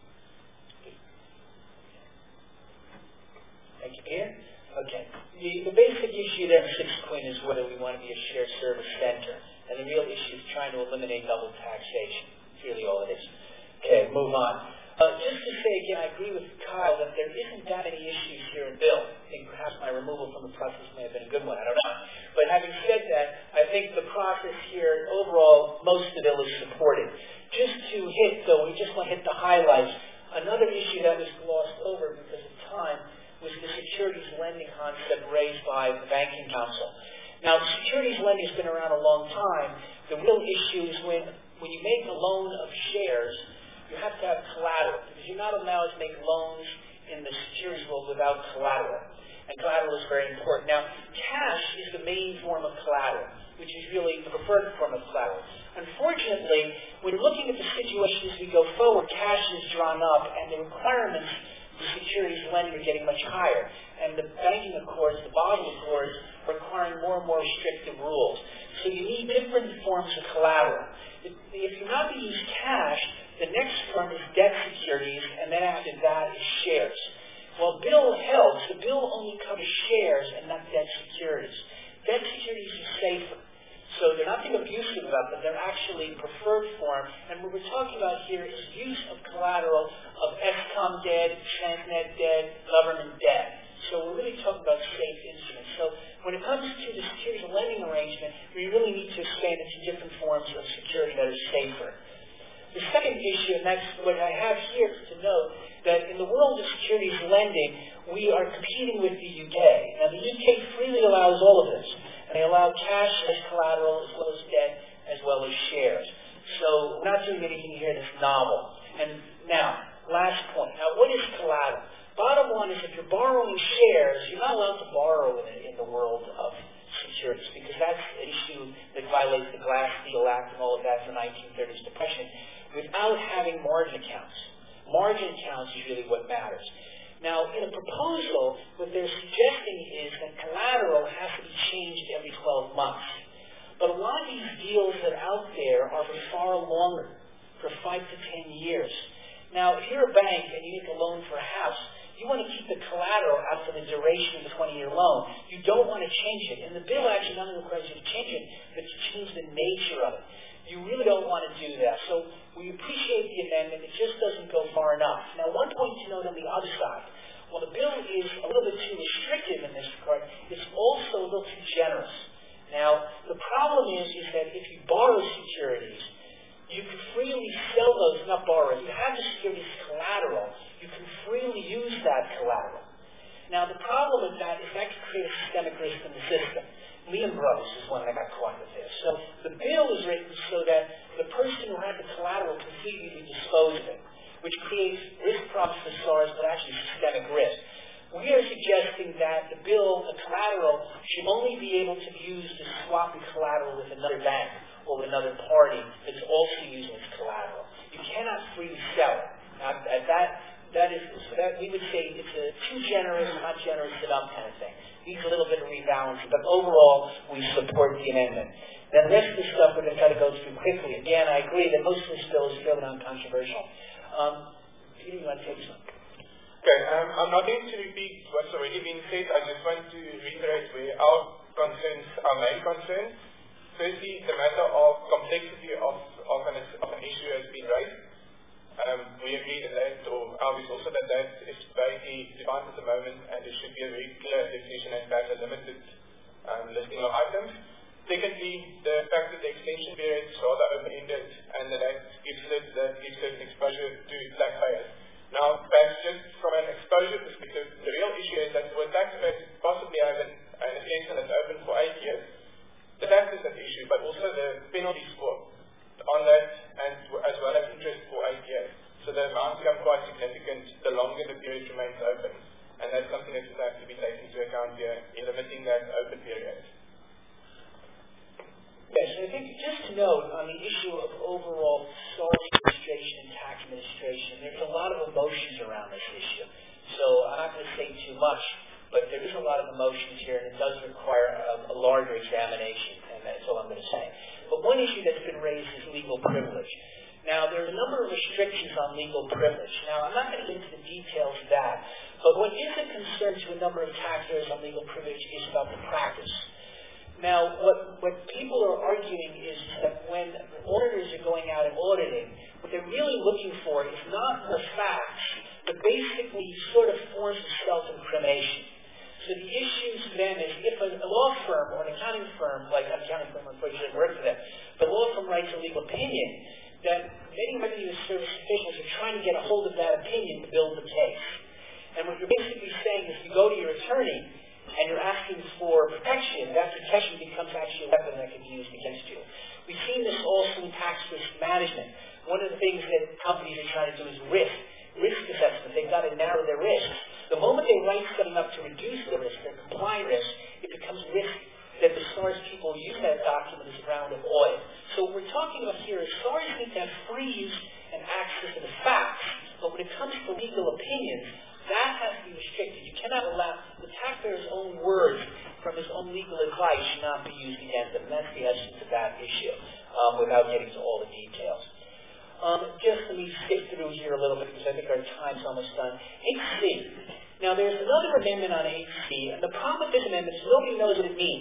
Thank you, Peter. Okay. The basic issue there in 6 Queen is whether we want to be a shared service center. And the real issue is trying to eliminate double taxation. It's really all it is. Okay, move on. Just to say again, I agree with Kyle that there isn't that many issues here in Bill. I think perhaps my removal from the process may have been a good one. I don't know. But having said that, I think the process here, overall, most of the bill is supported. Just to hit, though, we just want to hit the highlights. Another issue that was glossed over because of time was the securities lending concept raised by the Banking Council. Now, securities lending has been around a long time. The real issue is when you make a loan of shares, you have to have collateral, because you're not allowed to make loans in the securities world without collateral. And collateral is very important. Now, cash is the main form of collateral, which is really the preferred form of collateral. Unfortunately, when looking at the situation as we go forward, cash is drawn up, and the requirements for securities lending are getting much higher. And the banking accords, the Basel Accords, are requiring more and more restrictive rules. So you need different forms of collateral. If you're not going to use cash, the next form is debt securities, and then after that is shares. Well, Bill helps. The bill only covers shares and not debt securities. debt securities are safer. So they're nothing abusive about them. They're actually preferred form. And what we're talking about here is use of collateral of Escom debt, Transnet debt, government debt. So we're really talking about safe instruments. So when it comes to the securities lending arrangement, we really need to expand into different forms of security that are safer. The second issue, and that's what I have here to note, that in the world of securities lending, we are competing with the UK. Now, the UK freely allows all of this. And they allow cash as collateral as well as debt as well as shares. So we're not doing anything here that's novel. And now, last point. Now, what is collateral? Bottom line is if you're borrowing shares, you're not allowed to borrow in the world of securities because that's an issue that violates the Glass-Steagall Act and all of that from 1930s depression without having margin accounts. Margin accounts is really what matters. Now, in a proposal, what they're suggesting is that collateral has to be changed every 12 months. But a lot of these deals that are out there are for far longer, for 5 to 10 years. Now, if you're a bank and you need a loan for a house, you want to keep the collateral out for the duration of the 20-year loan. You don't want to change it. And the bill actually not only requires you to change it, but to change the nature of it. You really don't want to do that. So we appreciate the amendment. It just doesn't go far enough. Now, one point to note on the other side. While the bill is a little bit too restrictive in this regard, it's also a little too generous. Now, the problem is that if you borrow securities, you can freely sell those, not borrow. If you have the securities collateral, you can freely use that collateral. Now, the problem with that is that can create a systemic risk in the system. Lehman Brothers is one that got caught with this. So the bill is written so that the person who had the collateral can freely dispose of it, which creates risk problems for SARS, but actually systemic risk. We are suggesting that the bill, the collateral, should only be able to be used to swap the collateral with another bank or with another party that's also using its collateral. You cannot freely sell it. Now, we would say it's a too generous, not generous enough kind of thing. Needs a little bit of rebalancing, but overall, we support the amendment. Now, the rest of the stuff we're going to try to go through quickly. Again, I agree that most of this bill is fairly non-controversial. Peter, you want to take this one? Okay, I'm not going to repeat what's already been said. I just want to reiterate where our main concerns. Firstly, the matter of complexity of an issue has been raised. We agree that, or obviously also that is vaguely defined at the moment, and there should be a very clear definition and perhaps a limited listing of items. Secondly, the fact that the extension period is rather open-ended and that gives certain exposure to taxpayers. Now, perhaps just from an exposure perspective, the real issue is that when taxpayers possibly have an extension that's open for 8 years, the tax is an issue, but also the penalties on that, and as well as interest for 8 years. So the amounts become quite significant the longer the period remains open. And that's something that has to be taken into account here in limiting that open period. Yes, I think just to note on the issue of overall SARS administration and tax administration, there's a lot of emotions around this issue. So I'm not going to say too much, but there is a lot of emotions here, and it does require a larger examination, and that's all I'm going to say. But one issue that's been raised is legal privilege. Now, there are a number of restrictions on legal privilege. Now, I'm not going to get into the details of that, but what is a concern to a number of taxpayers on legal privilege is about the practice. Now, what people are arguing is that when auditors are going out and auditing, what they're really looking for is not the facts, but basically sort of forms of self-incrimination. So the issue to them is if a law firm or an accounting firm, like an accounting firm, unfortunately doesn't work for them, but a law firm writes a legal opinion, that many revenue service officials are trying to get a hold of that opinion to build the case. And what you're basically saying is you go to your attorney and you're asking for protection, that protection becomes actually a weapon that can be used against you. We've seen this also in tax risk management. One of the things that companies are trying to do is risk assessment. They've got to narrow their risks. The moment they write something up to reduce the risk, their compliant risk, it becomes risk that the SARS people use that document as a round of oil. So what we're talking about here is SARS needs to have free use and access to the facts, but when it comes to legal opinions, that has to be restricted. You cannot allow the taxpayer's own words from his own legal advice should not be used against him. That's the essence of that issue, without getting to all the details. Just let me skip through here a little bit because I think our time's almost done. 8C. Now, there's another amendment on 8C, and the problem with this amendment is nobody knows what it means.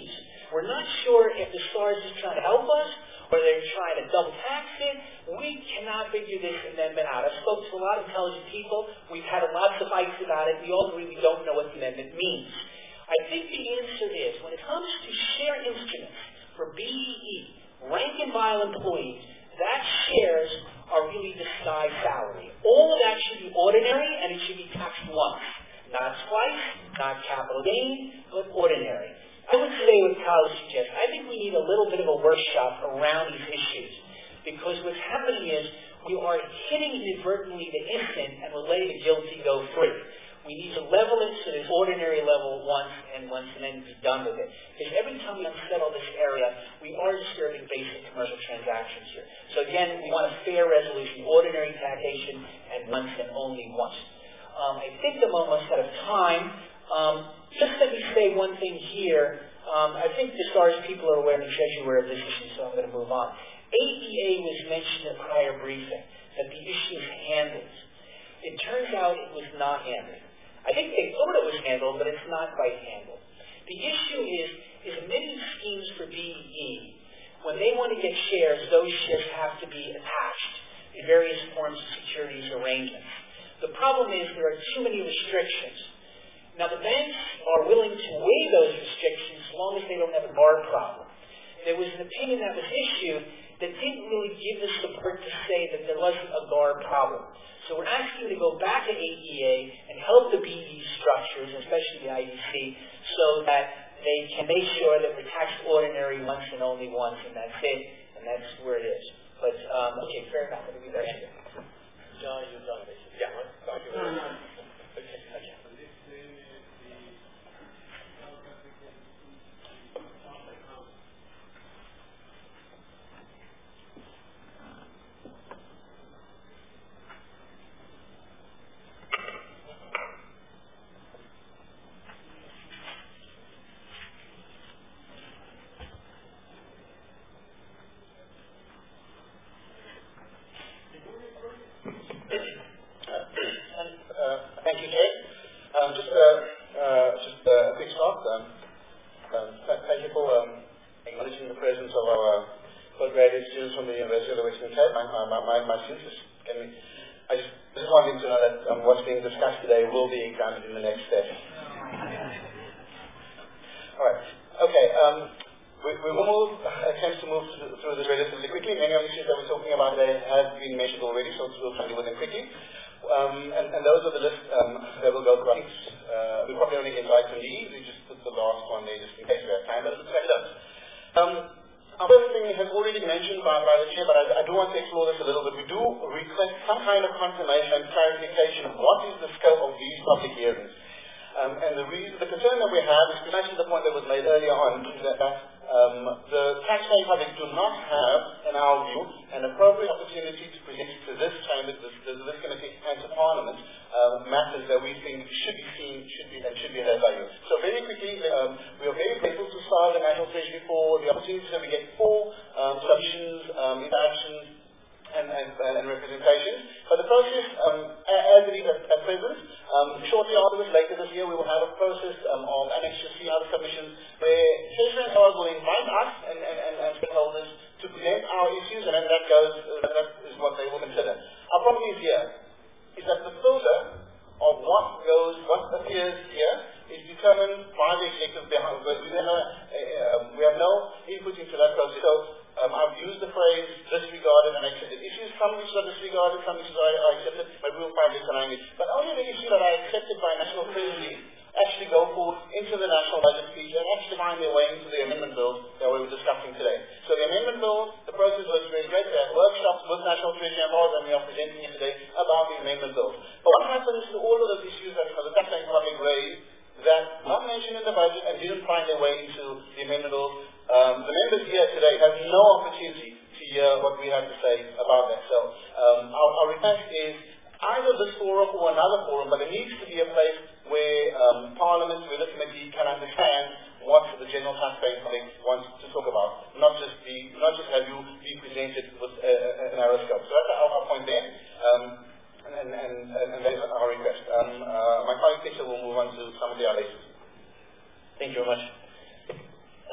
We're not sure if the SARS is trying to help us or they're trying to double tax it. We cannot figure this amendment out. I've spoken to a lot of intelligent people. We've had lots of fights about it. We all agree we don't know what the amendment means. I think the answer is, when it comes to share instruments for BEE, rank and file employees, that shares are really disguised salary. All of that should be ordinary, and it should be taxed once. Not twice, not capital gain, but ordinary. I would say what Kyle suggests, I think we need a little bit of a workshop around these issues, because what's happening is we are hitting inadvertently the innocent and we're letting the guilty go free. We need to level it to this ordinary level once and then be done with it. Because every time we unsettle this area, we are disturbing basic commercial transactions here. So again, we want a fair resolution, ordinary taxation, and once and only once. I think I'm almost out of time. Just let me say one thing here. I think as far as people are aware, and the Treasury aware of this issue, so I'm going to move on. AEA was mentioned in a prior briefing, that the issue is handled. It turns out it was not handled. I think they thought it was handled, but it's not quite handled. The issue is many schemes for BEE, when they want to get shares, those shares have to be attached in various forms of securities arrangements. The problem is there are too many restrictions. Now, the banks are willing to waive those restrictions as long as they don't have a bar problem. There was an opinion that was issued that didn't really give the support to say that there wasn't a GAR problem. So we're asking to go back to AEA and help the BEE structures, especially the IDC, so that they can make sure that we're taxed ordinary once and only once, and that's it, and that's where it is. But, okay, fair enough. Let me be there. John, you're done, basically. Yeah. Thank you very much. Okay.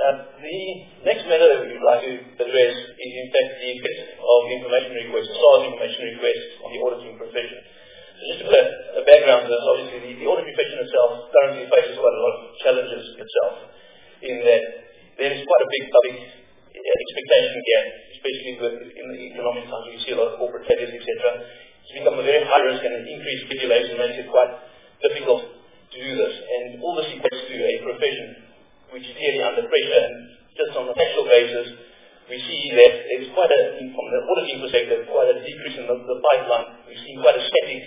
The next matter that we would like to address is in fact the effect of information requests, SARS information requests on the auditing profession. So just to put a background to this, obviously the audit profession itself currently faces quite a lot of challenges itself, in that there is quite a big public expectation gap, especially in the economic times we see a lot of corporate failures, etc. It's become a very high risk, and an increased regulation makes it quite difficult to do this. And all this equates to a profession which is clearly under pressure. And just on a factual basis, we see that there's quite a, from the auditing perspective, quite a decrease in the pipeline. We've seen quite a static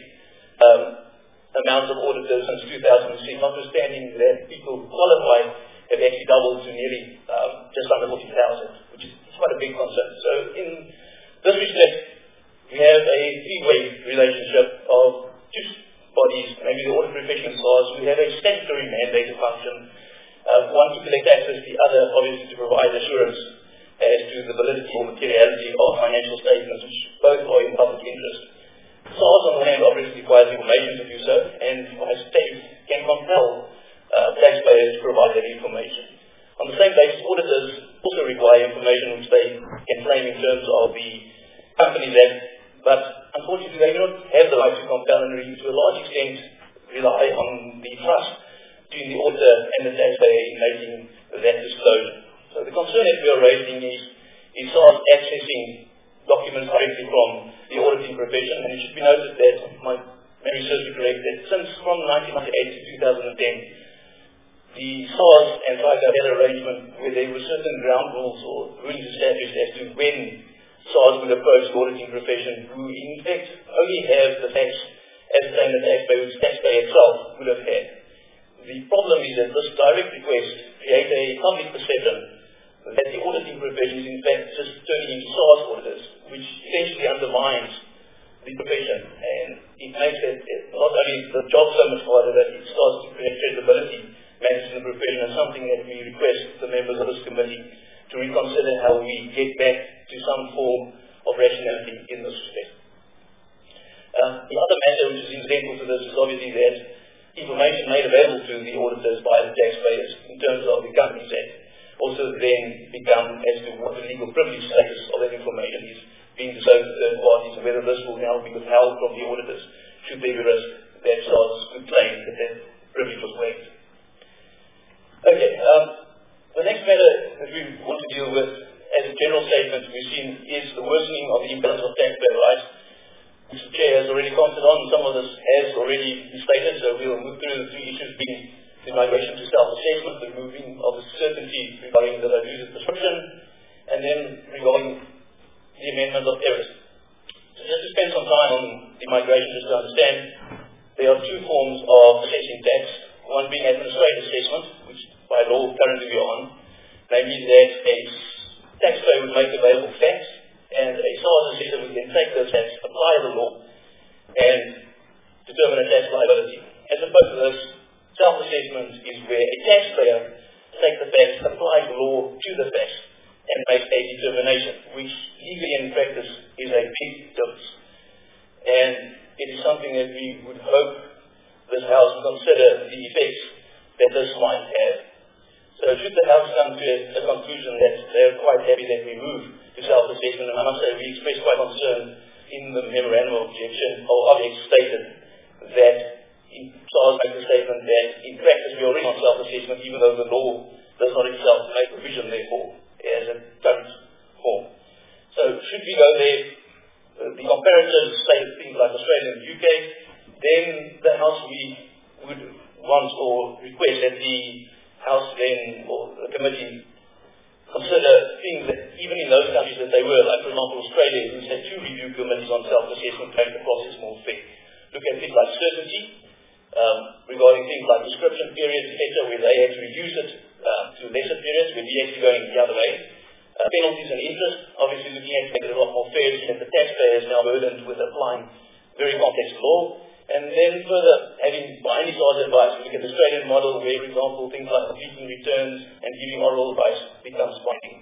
amount of auditors since 2006, notwithstanding that people qualified have actually doubled to nearly just under 40,000, which is quite a big concern. So in this respect, we have a three-way relationship of two bodies, maybe the audit profession and SARS. We have a statutory mandated function, one to collect access, the other obviously to provide assurance as to the validity or materiality of financial statements, which both are in public interest. SARS on the one hand obviously requires information to do so, and by state can compel taxpayers to provide that information. On the same basis, auditors also require information which they can claim in terms of the Companies Act, but unfortunately they do not have the right to compel and to a large extent rely on the trust between the auditor and the taxpayer in making that disclosure. So the concern that we are raising is SARS accessing documents directly from the auditing profession, and it should be noted that, my memory serves me correct, that since from 1998 to 2010, the SARS and TRICA had an arrangement where there were certain ground rules or rulings established as to when SARS would approach the auditing profession, who in fact only have the facts as the same as taxpayer itself would have had. The problem is that this direct request creates a public perception that the auditing profession is in fact just turning into SARS auditors, which essentially undermines the profession, and it makes it not only the job so much harder, that it starts to create credibility matters in the profession, and something that we request the members of this committee to reconsider how we get back to some form of rationality in this respect. The other matter which is incidental to this is obviously that information made available to the auditors by the taxpayers in terms of the Companies Act also then become as to what the legal privilege status of that information is being disclosed to third parties, and whether this will now be withheld from the auditors should there be risk that SARS could claim that that privilege was waived. Okay, the next matter that we want to deal with as a general statement we've seen is the worsening of the imbalance of taxpayer rights, which the Chair has already commented on. Some of this has already been stated, so we'll move through the three issues being the migration to self-assessment, the removing of the certainty regarding the diluted prescription, and then regarding the amendment of errors. So just to spend some time on the migration, just to understand, there are two forms of assessing tax, one being administrative assessment, which by law currently we are on, namely that a taxpayer would make available facts, and a SARS assessor would then take those facts, apply the law, and determine a tax liability. As opposed to this, self-assessment is where a taxpayer takes the facts, applies the law to the facts, and makes a determination, which legally in practice is a big difference. And it is something that we would hope this House consider the effects that this might have. So should the House come to a conclusion that they are quite happy that we move to self-assessment, and I must say we expressed quite concern in the memorandum of objection, or object stated that SARS makes a statement that in practice we are already on self-assessment, even though the law does not itself make provision therefore as a current form. So should we go there, the comparatives say things like Australia and the UK, then the House we would want or request that the House then, or the committee, consider things that even in those countries that they were, like for example Australia, who had two review committees on self-assessment, make the process more fair. Look at things like certainty, regarding things like prescription periods, etc., where they had to reduce it to lesser periods, where we actually going the other way. Penalties and interest, obviously looking at making it a lot more fair, and the taxpayer is now burdened with applying very complex law. And then further, having by any SARS advice, we look at the Australian model, where, for example, things like completing returns and giving oral advice becomes binding.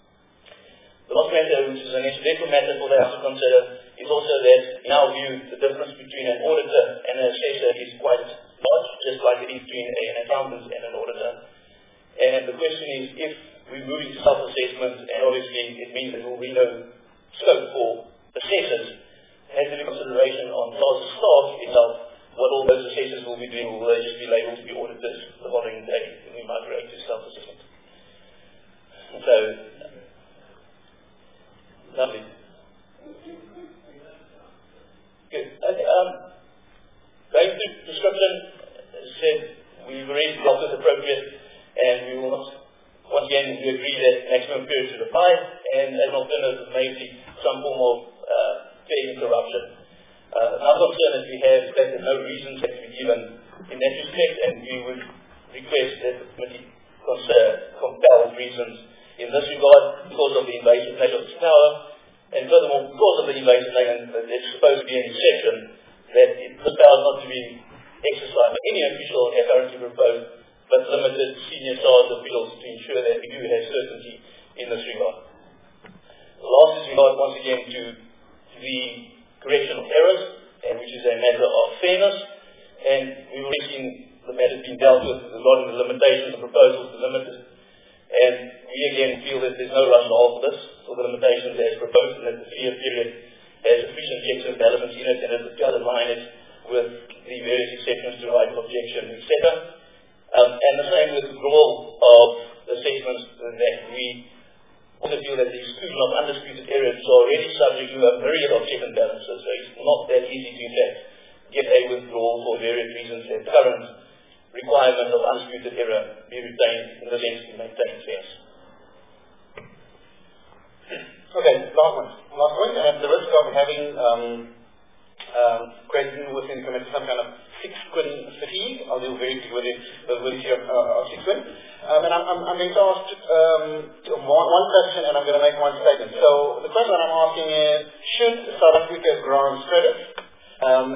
The last matter, which is an incidental matter for the House to consider, is also that, in our view, the difference between an auditor and an assessor is quite large, just like it is between an accountant and an auditor. And the question is, if we're moving to self-assessment, and obviously it means that there will be no scope for assessors. Has to be consideration on TAS's staff itself, what all those assessors will be doing, will they just be labeled to be auditors the following day when we migrate to self-assessment. So, lovely. Good. Okay, going to prescription, as I said, we've already dealt with appropriate, and we will not, once again, we agree that maximum period should apply, and as an alternative, maybe some form of fair interruption. Another concern that we have is that there are no reasons that to be given in that respect, and we would request that the committee compel reasons in this regard because of the invasive nature of its power, and furthermore, because of the invasive nature, it's supposed to be an exception that this power is not to be exercised by any official as currently proposed, but limited senior SARS officials to ensure that we do have certainty in this regard. The last is regard once again to the correction of errors, and which is a matter of fairness, and we've already seen the matter being dealt with regarding the limitations of proposals to limit it. And we again feel that there's no rationale for this, for the limitations as proposed, and that the 3-year period has sufficient checks and balances in it, and that it's got to align it with the various exceptions to right of objection, etc. And the same with withdrawal of assessments, that we also feel that the exclusion of undisputed errors is already subject to a myriad of check and balances, so it's not that easy to in fact get a withdrawal for various reasons. The current requirement of undisputed error be retained in the sense to maintain fairness. Okay, last one. At the risk of having creating within the committee some kind of 6-quin fatigue, I'll deal very quickly with the issue of 6-quin. And I'm going to ask one question, and I'm going to make one statement. So the question that I'm asking is, should South Africa grant credit? And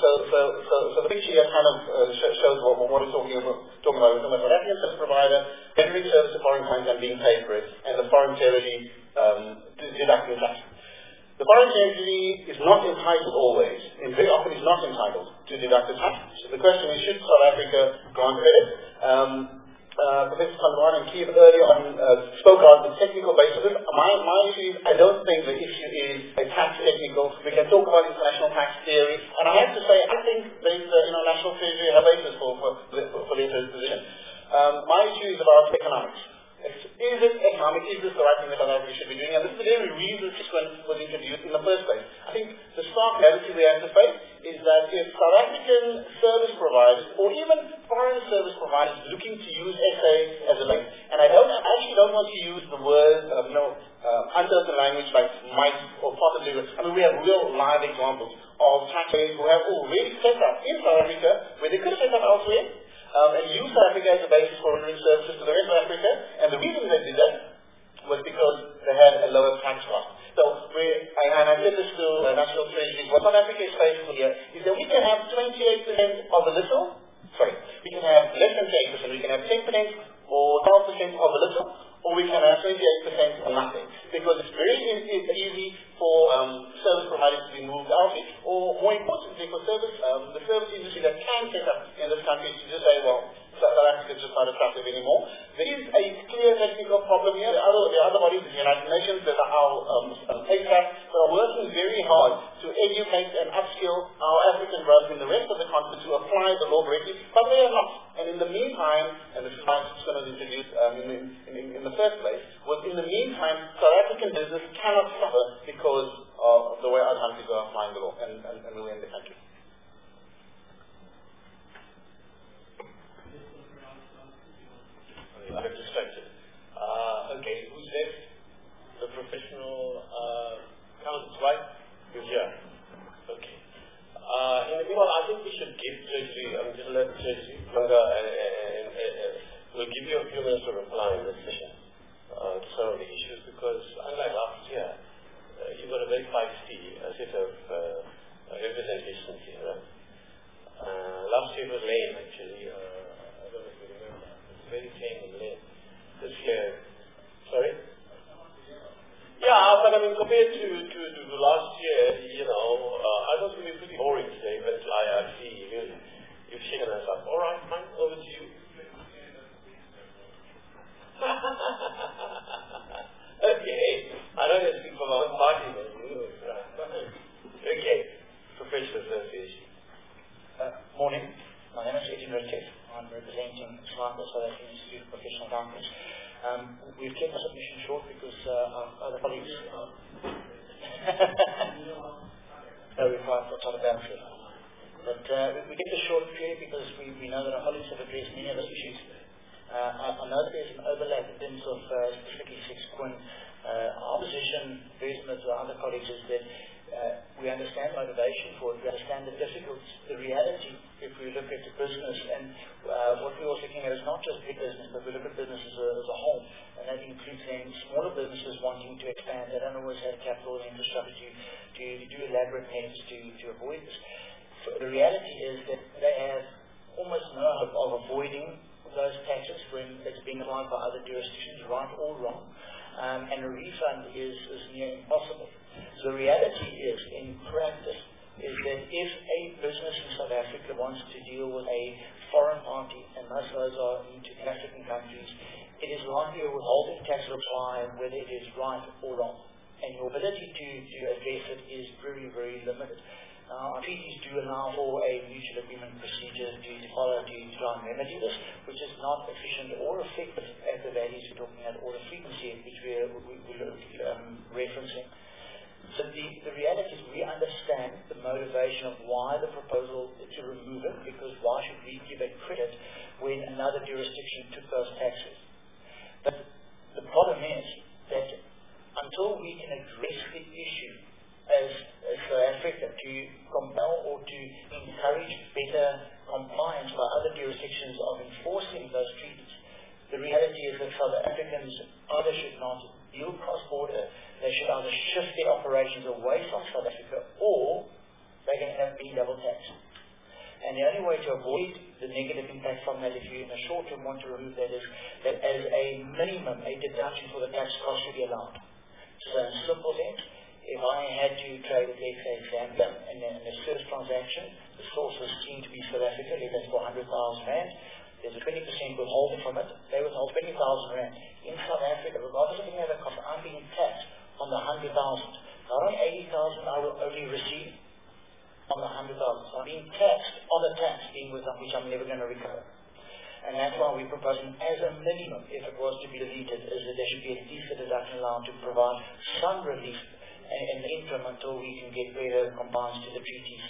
so the picture here kind of shows what we're talking about. We're talking about South African service provider, rendering service to foreign clients and being paid for it, and the foreign territory deducting tax. The foreign territory is not entitled always, and very often is not entitled to deduct the tax. So the question is, should South Africa grant credit? Professor Van and Keith earlier on spoke on the technical basis of it. My issue is, I don't think the issue is a tax technical. We can talk about international tax theory, and I have to say, I think there's national treasury have a basis for their position. My issue is about economics. Is it economic? Is this the right thing that South Africa should be doing? And this is the very reason Sisquin was introduced in the first place. I think the stark reality we have to face is that if South African service providers, or even foreign service providers looking to use SA as a link, and I actually don't want to use the word, uncertain language like might or possibly. I mean, we have real live examples of taxpayers who have already set up in South Africa where they could have set up elsewhere, and use South Africa as a basis for rendering services to the rest of Africa. And the reason they did that was because they had a lower tax cost. So, and I said this to the National Treasury, what South Africa is facing here is that we can have 28% of a little, we can have less than 8%, we can have 10% or 12% of a little, or we can have 28% or nothing. Because it's very easy for service providers to be moved out, or more importantly, for the service industry that can set up in this country to just say, well, South Africa is just not attractive anymore. There is a clear technical problem here. The other bodies, the United Nations, that are our ACAP, that are working very hard to educate and upskill our African brothers in the rest of the continent to apply the law correctly, but they are not. And in the meantime, and this is why it's going to be introduced in the first place, was in the meantime, South African business cannot suffer because of the way our countries are applying the law and will end the country. I'm distracted. Okay, who's next? The professional accountants, right? Who's here? Okay. In the meanwhile, I think we should give Treasury, just let Treasury, we'll give you a few minutes to reply in this session to some of the issues, because unlike last year, you've got a very feisty set of representations here, right? Last year was lame, actually. I don't know if you remember. Very tame and lame. This year, sorry? Yeah, but I mean, compared to last year, I thought it would be pretty boring today, but I see you've shaken us up. All right, fine, over to you. representing SAIPA, South African Institute of Professional Accountants. We've kept the submission short because our other colleagues... No, we've tried to balance it. But we kept it short purely because we know that our colleagues have addressed many of those issues. I know that there's an overlap in terms of specifically 6-Quin. Our position, very similar to our other colleagues, is that we understand motivation for it. We understand the reality if we look at the business. And what we're also looking at is not just big business, but we look at business as a whole. And that includes then smaller businesses wanting to expand. They don't always have capital and infrastructure to do elaborate measures to avoid this. So the reality is that they have almost no hope of avoiding those taxes when it's being applied by other jurisdictions, right or wrong. And a refund is near impossible. So the reality is, in practice, is that if a business in South Africa wants to deal with a foreign party, and most of those are into African countries, it is likely a withholding tax will apply whether it is right or wrong. And your ability to address it is very, very limited. Our treaties do allow for a mutual agreement procedure to follow to try and remedy this, which is not efficient or effective at the values we're talking at or the frequency at which we're referencing. So the reality is we understand the motivation of why the proposal to remove it, because why should we give a credit when another jurisdiction took those taxes? But the problem is that until we can address the issue as South Africa to compel or to encourage better compliance by other jurisdictions of enforcing those treaties, the reality is that South Africans either should not deal cross-border, they should either shift their operations away from South Africa, or they're going to have being double taxed. And the only way to avoid the negative impact from that, if you in the short term want to remove that, is that as a minimum, a deduction for the tax cost should be allowed. So in simple sense, if I had to trade with, let's say, Zambia, and in the first transaction, the source was seen to be South Africa, let's say for 100,000 rand, there's a 20% withholding from it, they withhold 20,000 rand. In South Africa, regardless of any other cost, I'm being taxed on the 100,000. Not on 80,000 I will only receive, on the 100,000. So I'm being taxed on the tax being with which I'm never going to recover. And that's why we're proposing as a minimum, if it was to be deleted, is that there should be at least a deduction allowed to provide some relief in the interim until we can get better compliance to the treaties.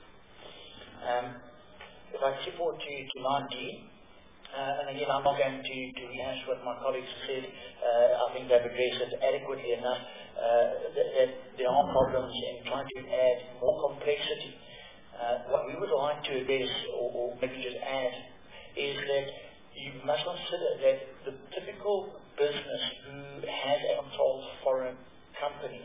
If I skip forward to 9D, and again I'm not going to rehash what my colleagues have said, I think they've addressed it adequately enough, that there are problems in trying to add more complexity. What we would like to address, or maybe just add, is that you must consider that the typical business who has a controlled foreign company,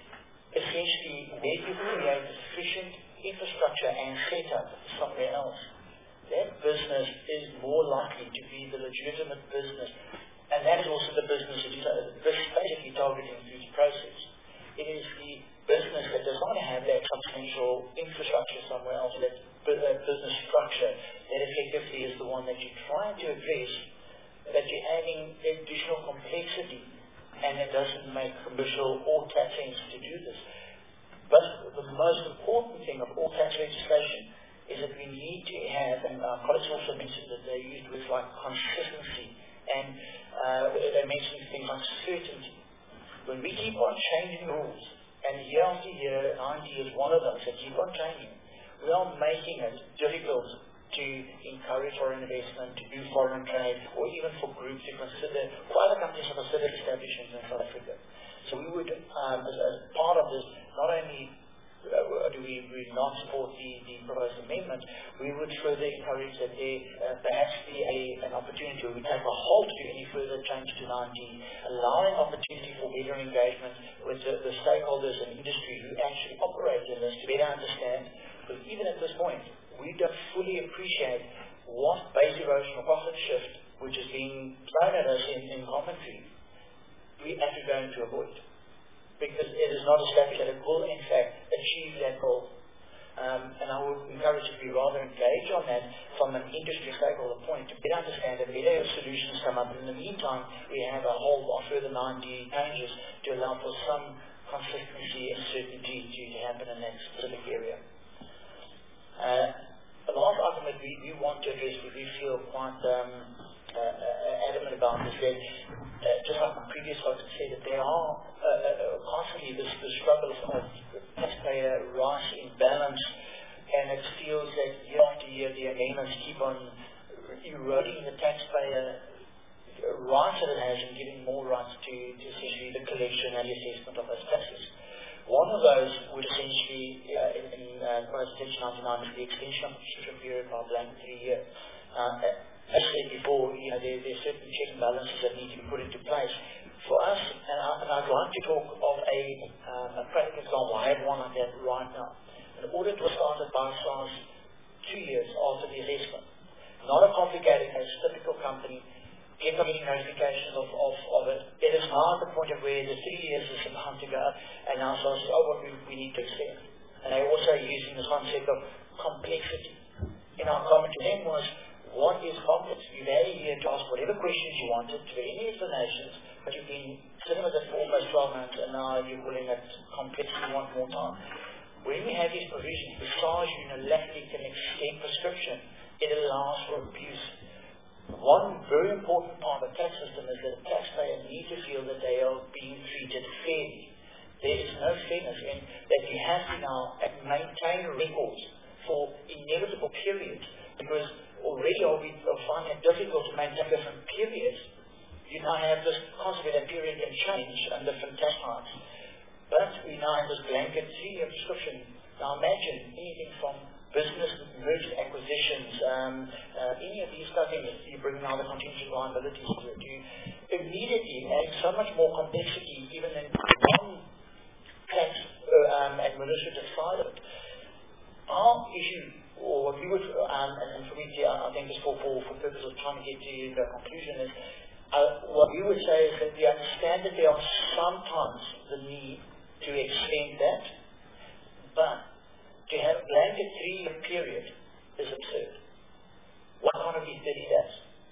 essentially they can create sufficient infrastructure and setup somewhere else. That business is more likely to be the legitimate business, and that is also the business that is basically targeting through the process. It is the business that does not have that substantial infrastructure somewhere else, that business structure, that effectively is the one that you're trying to address, that you're adding additional complexity, and it doesn't make commercial or tax sense to do this. But the most important thing of all tax legislation is that we need to have, and our colleagues also mentioned that they used words like consistency, and they mentioned things like certainty. When we keep on changing rules, and year after year, 90 is one of those that keep on changing, we are making it difficult to encourage foreign investment, to do foreign trade, or even for groups to consider, for other countries to consider establishments in South Africa. So we would, as part of this, not only do we not support the proposed amendment, we would further encourage that there perhaps be an opportunity where we take a halt to any further change to 9D, allowing opportunity for better engagement with the stakeholders and industry who actually operate in this to better understand. But even at this point, we don't fully appreciate what base erosion or profit shift, which is being thrown at us in commentary, we actually going to avoid. Because it is not established that it will, in fact, achieve that goal. And I would encourage you to be rather engaged on that from an industry stakeholder point to better understand that better solutions come up. In the meantime, we have a whole lot further 9D changes to allow for some consistency and certainty to happen in that specific area. The last item that we want to address, we feel quite adamant about, is that just like my previous folks have said, that there are constantly the struggles of taxpayer rights imbalance, and it feels that year after year the amendments keep on eroding the taxpayer rights that it has and giving more rights to essentially the collection and the assessment of those taxes. One of those would essentially, in Section 99, is the extension of the subscription period by a blanket 3 year. As I said before, there's certain checks and balances that need to be put into place. For us, and I'd like to talk of a practical example. I have one like that right now. An audit was started by SARS 2 years after the assessment. Not a complicated case, typical company. Kept on getting notifications of it. It is now at the point of where the 3 years is about to go, and now SARS says, what we need to extend. And they're also using this concept of complexity. In our comment to them was, what is complex? You've had a year to ask whatever questions you wanted, to get any explanations, but you've been sitting with it for almost 12 months, and now you're calling it complex, you want more time. When we have these provisions, besides unilaterally can extend prescription, it allows for abuse. One very important part of the tax system is that the taxpayer needs to feel that they are being treated fairly. There is no fairness in that you have to now maintain records for inevitable periods, because already we find it difficult to maintain different periods. You now have this concept that period can change and different tax types. But we now have this blanket 3-year prescription. Now imagine anything from business mergers, acquisitions, any of these stuff in it, you bring now the contingent liabilities to it. You immediately add so much more complexity even in non-tax administrative side of it. Our issue, or what we would, and for me, I think is for purpose of trying to get to the conclusion is, what we would say is that we understand that there are sometimes the need to extend that, but to have a blanket 3-year period is absurd. Why can't it be 30 days?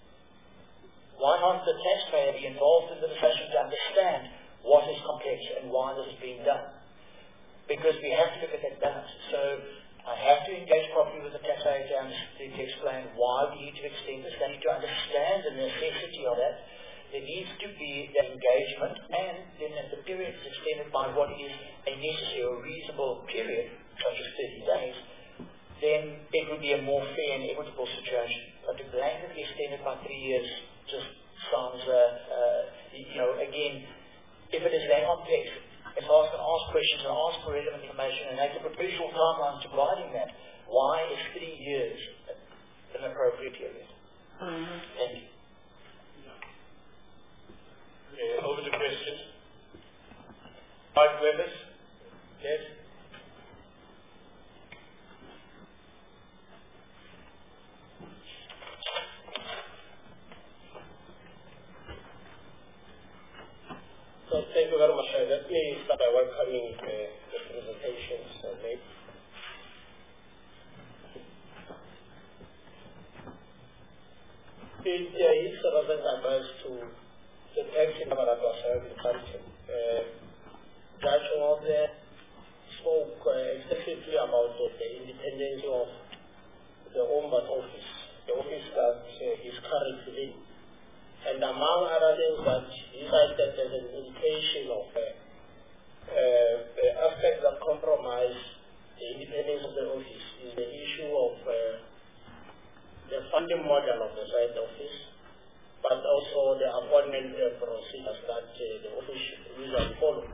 Why can't the taxpayer be involved in the discussion to understand what is complex and why this is being done? Because we have to look at that balance. So I have to engage properly with the taxpayer to explain why we need to extend this. They need to understand the necessity of that. There needs to be that engagement, and then if the period is extended by what is a necessary or reasonable period, such as 30 days, then it would be a more fair and equitable situation. But to blanketly extend it by 3 years just sounds, again, if it is that complex, if I was going to ask questions and ask for relevant information and have the provisional timelines to providing that, why is 3 years an appropriate period? Thank you. Over to questions. 5 members. Yes. So thank you very much. Let me start by welcoming the presentations made. It is relevant advice to the tax number that was held in the country. Judge Ngode spoke extensively about the independence of the Ombudsman office, the office that is currently in. And among other things that he said that there's an indication of the aspects that compromise the independence of the office is the issue of the funding model of the side office, but also the appointment procedures that the office usually follow.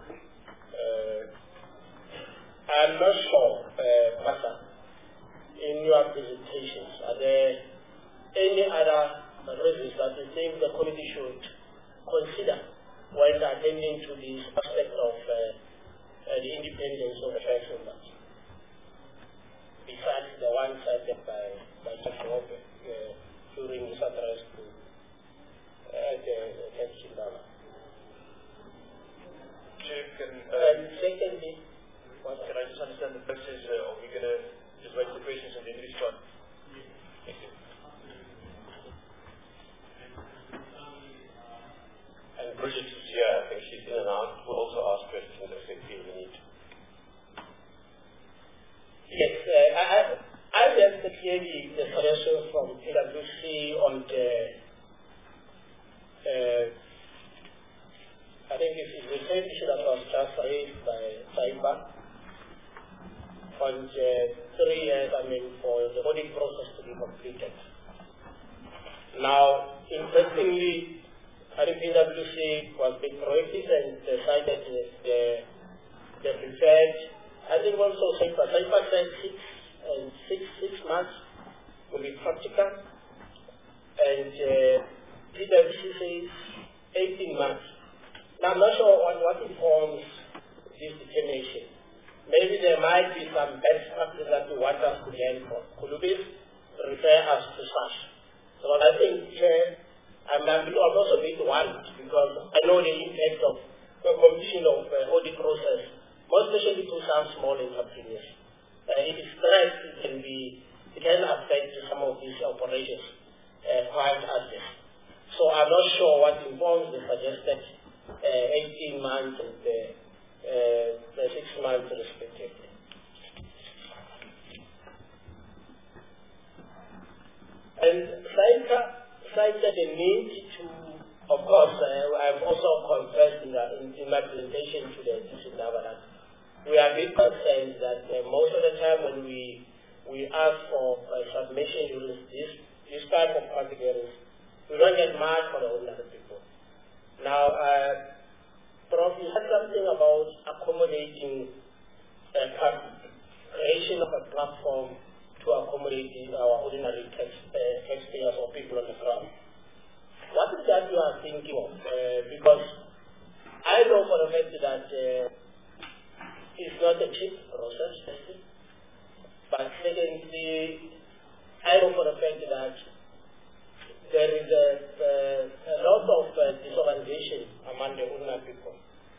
I'm not sure, Pastor, in your presentations, are there any other reasons that you think the committee should consider when attending to this aspect of the independence of the tax holders, besides the one cited by Judge Ngode during his address to the tax holder? And secondly, can I just understand the process? Are we going to just wait for the questions and then respond? Thank you. And Bridget is here. I think she's in and out. We'll also ask questions if they feel the need. Yes, I have to hear the suggestion from PwC on the, I think it's the same issue that was just raised by Saiba on the 3 years, for the audit process to be completed. Now, interestingly, I think PwC was being proactive and decided they prepared, I think also Saiba said 6 months will be practical, and PwC says 18 months. Now, I'm not sure what informs this determination. Maybe there might be some best practice that we want us to learn from. Could you please refer us to such? So I think I'm also a bit worried because I know the impact of the completion of audit process, more especially to some small entrepreneurs. It is stressed, it can affect some of these operations quite adverse. So I'm not sure what informs the suggested 18 months and the 6 months respectively. And cited the need to, of course, I've also confessed in my presentation to the district that we are a bit concerned that most of the time when we ask for submission during this type of categories, we don't get much for the ordinary people. Now, Prof, you said something about accommodating creation of a platform to accommodate our ordinary taxpayers or people on the ground. What is that you are thinking of? Because I know for a fact that it's not a cheap process, but secondly, I know for a fact that there is a lot of disorganization among the ordinary people.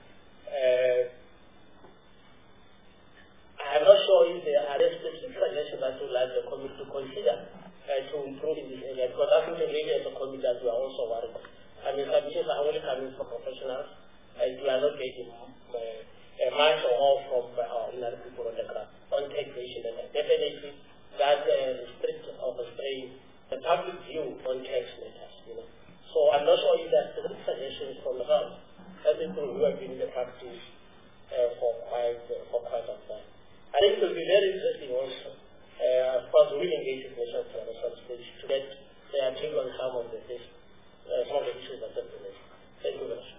I'm not sure if there are specific suggestions that you would like the committee to consider to improve in this area, because I think maybe as a committee that we are also worried. Submissions are only coming from professionals, and we are not getting much or more from our ordinary people on the ground on taxation, and definitely that restricts or restrains the public view on tax matters. So I'm not sure if there are specific suggestions from the ground. I think we have been in the practice for quite some time. I think it will be very interesting also, of course, we will engage with national stage to get their take on some of the issues that are raised. Thank you very much.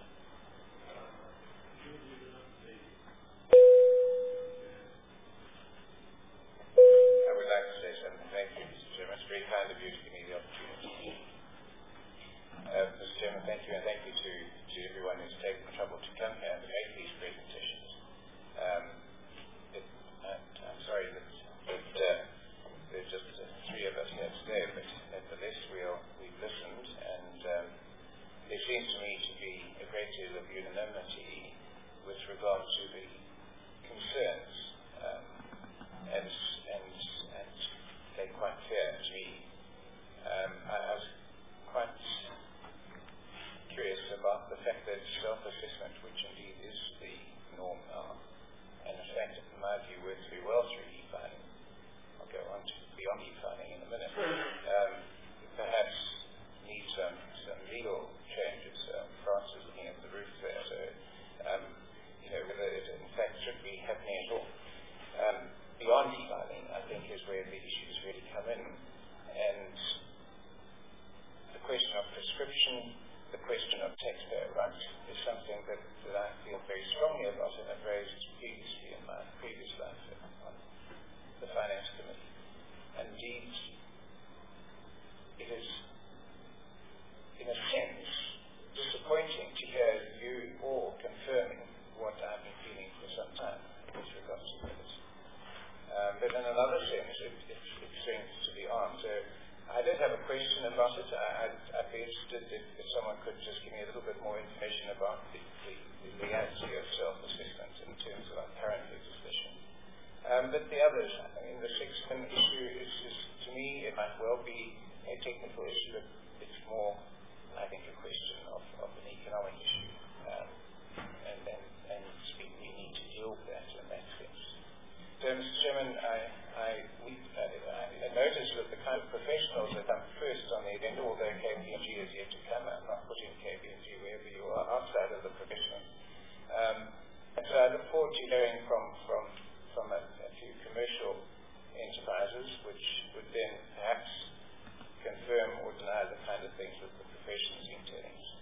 I would like to say something. Thank you, Mr. Chairman. It's very kind of you to give me the opportunity. Mr. Chairman, thank you, and thank you to everyone who's taken the trouble to come here and make these presentations. I'm sorry that there's just 3 of us here today, but nevertheless we've listened, and there seems to me to be a great deal of unanimity with regard to the concerns, and they're quite clear to me. I was quite curious about the fact that self-assessment, which indeed is the norm now, and in fact, in my view, works very well through e-filing. I'll go on to beyond e-filing in a minute. Perhaps needs some legal changes. France is looking at the roof there, so whether it in fact should be happening at all. Beyond e-filing, I think, is where the issues really come in, and the question of prescription, the question of taxpayer rights is something that I feel very strongly about, and I've raised previously in my previous life on the Finance Committee. Indeed, it is, in a sense, disappointing to hear you all confirming what I've been feeling for some time with regards to this. But in another sense, it swings to the arm. So I did have a question about it. I'd be interested if someone could just give me a little bit more information about the reality of self-assessment in terms of our current legislation. But the others, the sixth issue is, to me, it might well be a technical issue, but it's more, I think, a question of an economic issue. And we need to deal with that in that sense. So, Mr. Chairman, I noticed technology is yet to come. I'm not putting KPMG wherever you are outside of the profession. And so I look forward to hearing from a few commercial enterprises, which would then perhaps confirm or deny the kind of things that the profession is telling us.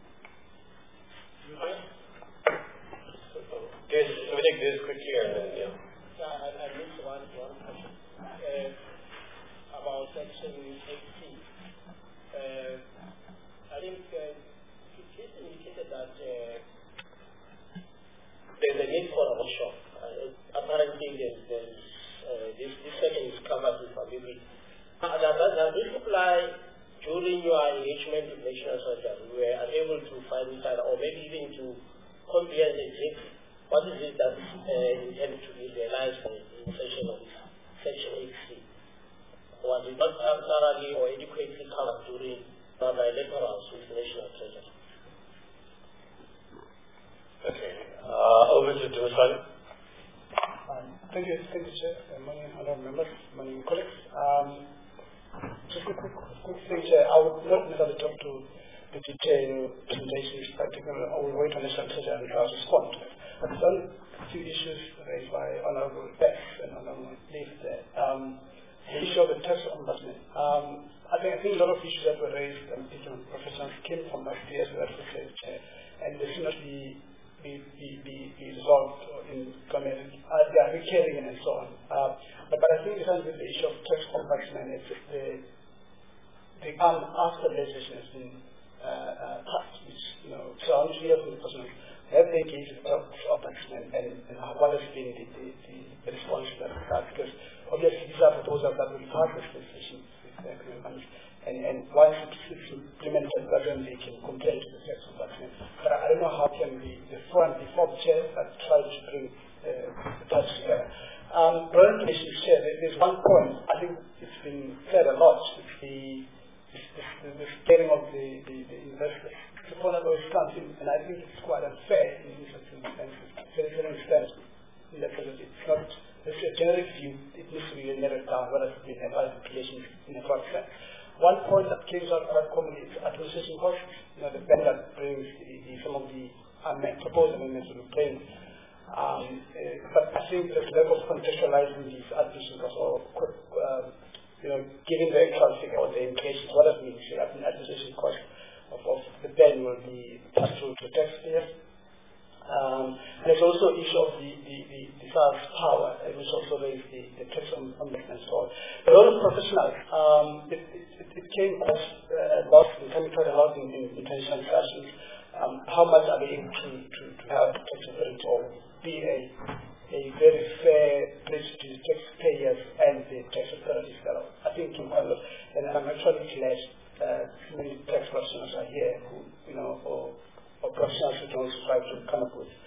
Yes, let me take this quickly and then, yeah. I missed one question about Section 8C. I think it is indicated that there's a need for a workshop. Apparently, this section is covered with ability. Does this apply during your engagement with national soldiers? We were unable to find each other, or maybe even to comprehend exactly what is it that is intended to be realized in Section 8C? Was it not thoroughly or adequately covered during bilaterals with national soldiers? Okay. Over to Dumasani. Thank you, Chair. Morning, honourable members, morning, colleagues. Just a quick thing, Chair. I would not necessarily talk to the detailed presentations, particularly I will wait on the Secretary and I'll respond. But there's only a few issues raised by Honourable Beth and Honourable Leaf there. The issue of the tax ombudsman. I think a lot of issues that were raised and professionals came from last year's Chair, and they should not be resolved in government. They are recurring and so on. But I think the issue of tax ombudsman is the after legislation has been passed, which, so I'm clear from the person have they engaged with tax ombudsman and what has been the response to that, because obviously these are proposals that will pass this legislation and once it's implemented, then they can compare it to the tax ombudsman. But I don't know how can the form chair that try to bring the parties together. Broader issues, Chair, there's one point, I think it's been said a lot, it's the scaling of the investors. It's a point that always comes in, and I think it's quite unfair in these circumstances. To a certain extent, it's not, it's a generic view, it needs to be narrowed down, whether it's been advised implications in a broad sense. One point that came out quite commonly is administration costs. The pen that brings some of the proposed amendments will bring. But I think there's a level of contextualizing these administration costs or giving the actual figure or the implications. What does it mean? The administration cost of the pen will be passed through to taxpayers. There's also the issue of the SARS power, which also raised the tax ombudsman and so on. But all the professionals, it came across a lot, quite a lot in international discussions. How much are they able to have tax authority or be a very fair bridge to taxpayers and the tax authorities? I think and I'm actually glad many tax professionals are here who, or professionals who can also try to come up with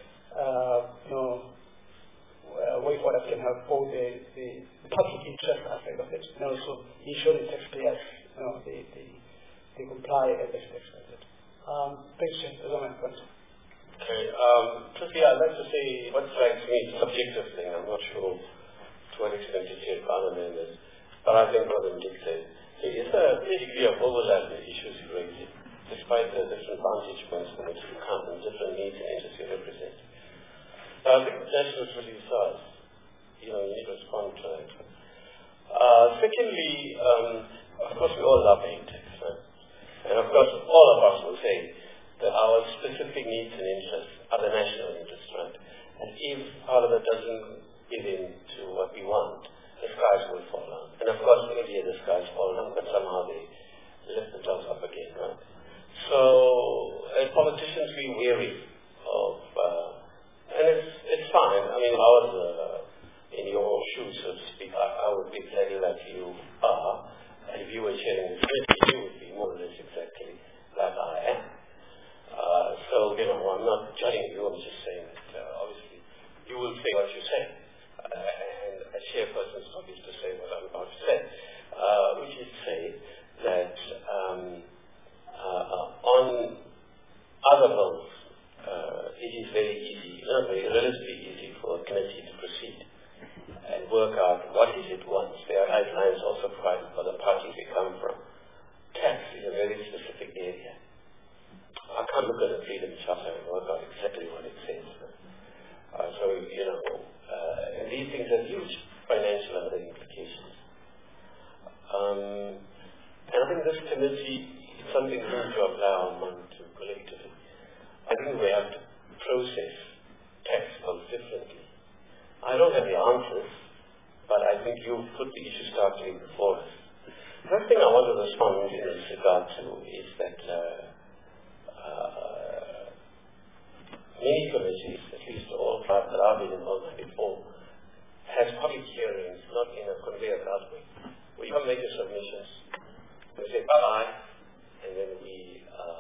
a way forward that can have both the public interest aspect of it and also ensuring taxpayers they comply as expected. Thanks, Chair. Those are my points. Okay. Firstly, I'd like to say what strikes me is a subjective thing. I'm not sure to what extent it's here Parliament is, but I think what Dick said, there is a degree of overlap in the issues you raised, despite the different vantage points from which you come and different needs and interests you represent. I think that's what really size. You need to respond to it. Secondly, of course, we all love paying tax, right? And of course, all of us will say that our specific needs and interests are the national interests, right? And if Parliament doesn't give in to what we want, the skies will fall down. And of course, in India, the skies fall down, but somehow they lift themselves up again, right? So, as politicians, we're weary of, and it's fine. I mean, I was in your shoes, so to speak. I would be exactly like you are, and if you were sharing this with me, you would be more or less exactly like I am. So, I'm not judging you, I'm just saying that, obviously, you will say what you say, and a chairperson is not used to say what I'm about to say, which is to say that, on other bills, it is very easy, relatively easy for a committee to proceed and work out what is it wants. There are guidelines also provided by the parties they come from. Tax is a very room to apply our mind to collectively. I think we have to process tax codes differently. I don't have the answers, but I think you put the issue starkly before us. The first thing I want to respond in this regard to is that many committees, at least all five that I've been involved in before, has public hearings, not in a conveyor belt way. We come make your submissions, we say bye-bye, and then we,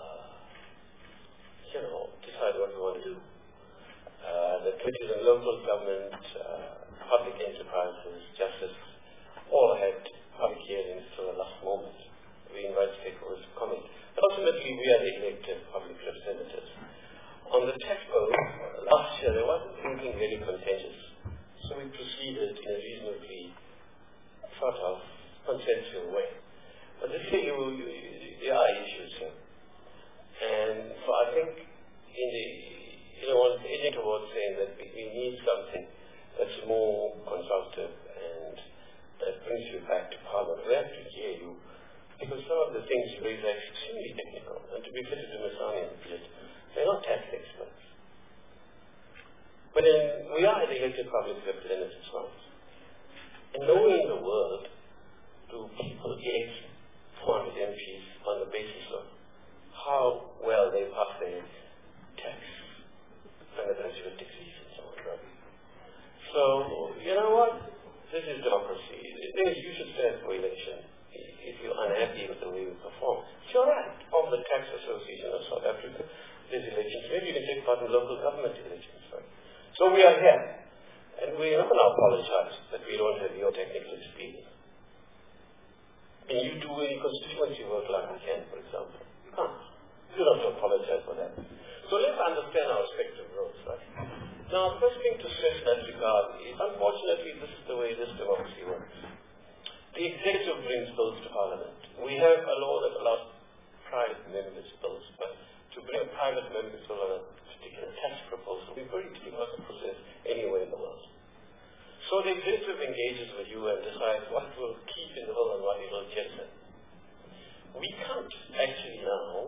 decide what we want to do. The committees in local government, public enterprises, justice, all had public hearings to the last moment. We invite stakeholders to comment. But ultimately, we are the elected public representatives. On the tax code, last year there wasn't anything very contentious, so we proceeded in a reasonably sort of consensual way. But this year there are issues here. And so I think one's edging towards saying that we need something that's more constructive and that brings you back to Parliament. We have to hear you, because some of the things you raise are extremely technical. And to be fair to Ms. Arnie, they're not tax experts. But we are the elected public representatives, right? And nowhere in the world do people elect 400 MPs on the basis of how well they pass their tax undergraduate degrees and so on, right? So, you know what? This is democracy. You should stand for election if you're unhappy with the way we perform. It's all right. Of the Tax Association of South Africa, there's elections. Maybe you can take part in local government elections, right? So we are here. And we're not going to apologize that we don't have your technical experience. Can you do any constituency work like we can, for example? You can't. You don't have to apologize for that. So let's understand our respective roles, right? Now, the first thing to stress in that regard is, unfortunately, this is the way this democracy works. The executive brings bills to Parliament. We have a law that allows private members' bills, but to bring a private member's bill on a particular tax proposal would be very difficult to process anywhere in the world. So the executive engages with you and decides what it will keep in the bill and what it will jettison. We can't actually now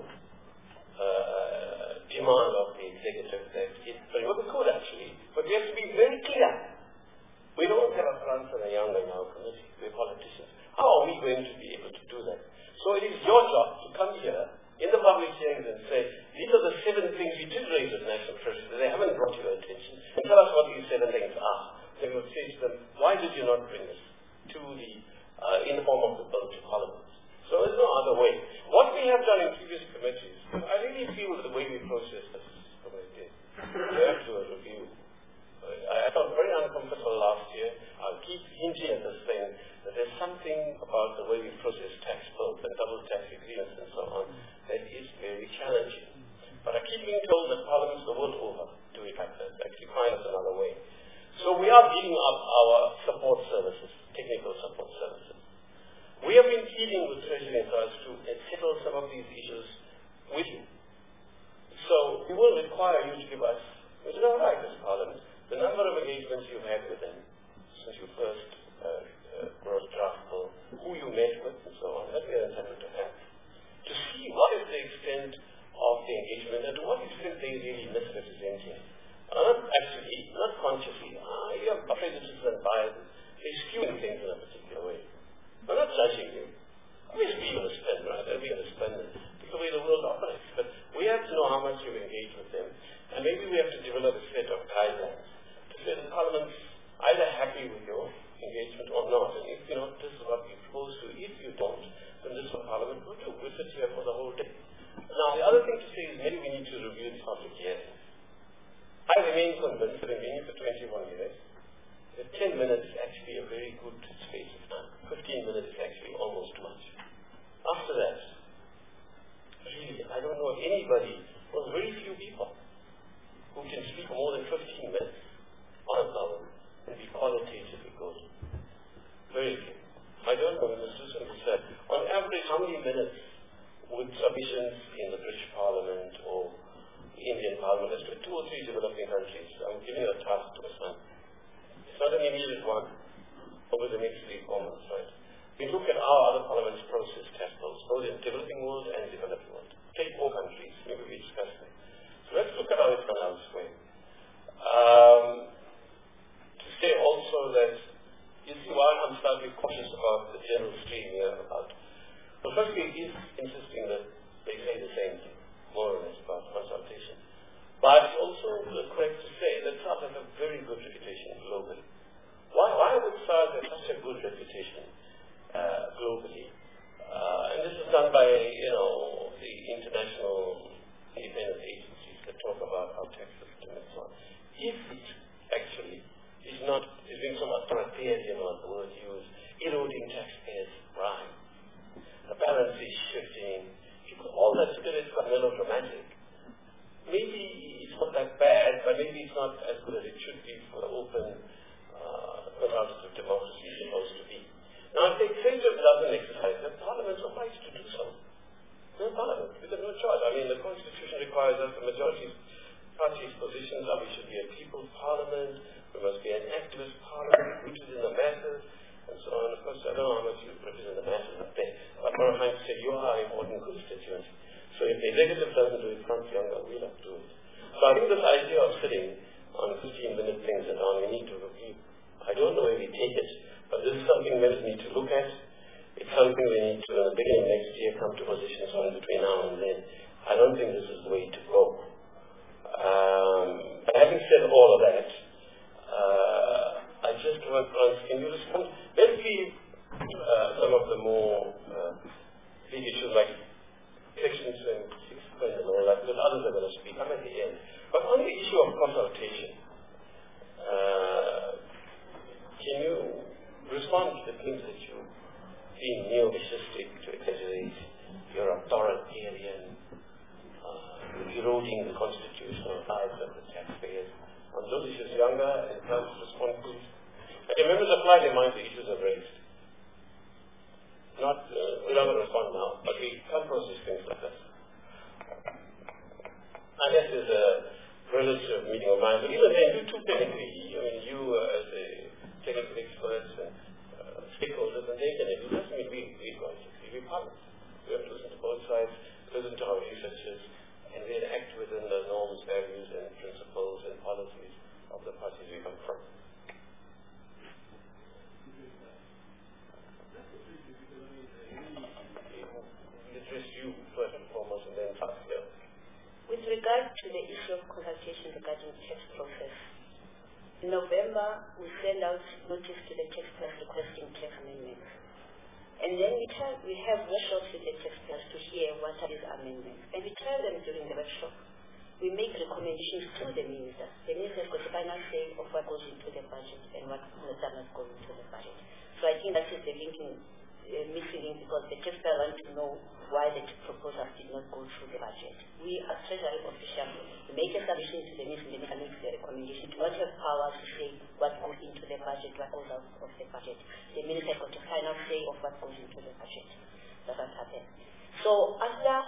demand of the executive that it, well, we could actually, but we have to be very clear. We don't have a Frans and a Young in our committee. We're politicians. How are we going to be able to do that? So it is your job to come here in the public hearings and say, these are the 7 things we did raise as national treasury that they haven't brought to your attention. And tell us what these 7 things are. Then we'll say to them, why did you not bring this to the, in the form of the bill to Parliament? So there's no other way. What we have done in previous committees, I really feel the way we process this committee, we have to review. I felt very uncomfortable last year. I'll keep hinting at this thing, that there's something about the way we process tax bills and double tax agreements and so on that is very challenging. But I keep being told that Parliaments the world over do it like that, actually find us another way. So we are beefing up our support services, technical support services. We have been dealing with Treasury and Finance to settle some of these issues with you. So we will require you to give us, which is all right as Parliament, the number of engagements you've had with them since you first wrote draft bill, who you met with, and so on, that we are entitled to have, to see what is the extent of the engagement and to what extent they really misrepresent you. Not consciously. You have prejudices and biases. They're skewing things in a particular way. We're not judging you. Obviously, we understand, right? We understand the way the world operates. But we have to know how much you engage with them. And maybe we have to develop a set of guidelines to say the Parliament's either happy with your engagement or not. And if you know, this is what we propose to. If you don't, then this is what Parliament will do. We'll sit here for the whole day. Now, the other thing to say is maybe we need to review the public hearings. I remain convinced that in being for 21 years, that 10 minutes is actually a very good space of time. 15 minutes is actually almost too much. After that, really, I don't know of anybody, or very few people, who can speak more than 15 minutes on a government and be qualitatively good. Very few. I don't know, Mr. Susan said, on average, how many minutes would submissions in the British Parliament or the Indian Parliament, especially 2 or 3 developing countries, I'm giving you a task to assign. It's not an immediate one over the next 3-4 months, right? We look at how other parliaments process tax bills, both in developing world and developing world. industry is insisting that they say the same thing, more or less, about consultation. But it's also correct to say that SARS has a very good reputation globally. Why would SARS have such a good reputation globally? And this is done by, the international independent agencies that talk about our tax system and so on. If it actually is being so authoritarian, was the word used, eroding taxpayers' pride, the balance is shifting, all that spirit is melodramatic. Maybe it's not that bad, but maybe it's not as good as it should be for the open, consultative democracy is supposed to be. Now, if the executive doesn't exercise that, Parliament's obliged to do so. No Parliament, we have no choice. I mean, the Constitution requires us, the majority party's positions are we should be a people's Parliament, we must be an activist Parliament, we represent the masses, and so on. Of course, I don't know how much you represent the masses up there, but what I'm trying to say, you are an important constituency. So if the executive doesn't do it, Frans Younger will have to do it. So I think this idea of sitting on 15-minute things and on, we need to review. I don't know where we take it, but this is something we need to look at. It's something we need to, in the beginning of next year, come to positions on between now and then. I don't think this is the way to go. But having said all of that, I just want to ask, can you respond? Let's leave some of the more big issues like Section 26 and all that, because others are going to speak. I'm at the end. But on the issue of consultation, can you respond to the things that you seem neo-fascistic to exaggerate, your authoritarian, eroding the constitutional rights of the taxpayers? On those issues, Younger and Frans respond, please. Okay, members apply their mind the issues are raised. We're not going to respond now, but we come across these things like this. And this is a relative meeting of minds, but even then, you too technically, you as a technical experts and stakeholders, and they can do this. We're going to be Parliament. We have to listen to both sides, listen to our researchers, and then act within the norms, values, and principles and policies of the parties we come from. Address you first and foremost, and then Frans. With regard to the issue of consultation regarding the tax process, in November, we send out notice to the taxpayers requesting tax amendments. And then we have workshops with the taxpayers to hear what are these amendments. And we tell them during the workshop. We make recommendations to the minister. The minister has got the final say of what goes into the budget and what does not go into the budget. So I think that is the missing link, because the taxpayer wants to know why the proposals did not go through the budget. We as Treasury officials make a submission to the minister, the minister makes the recommendation. Do not have power to say what goes into the budget, what goes out of the budget. The minister has got the final say of what goes into the budget. That's what happened. So after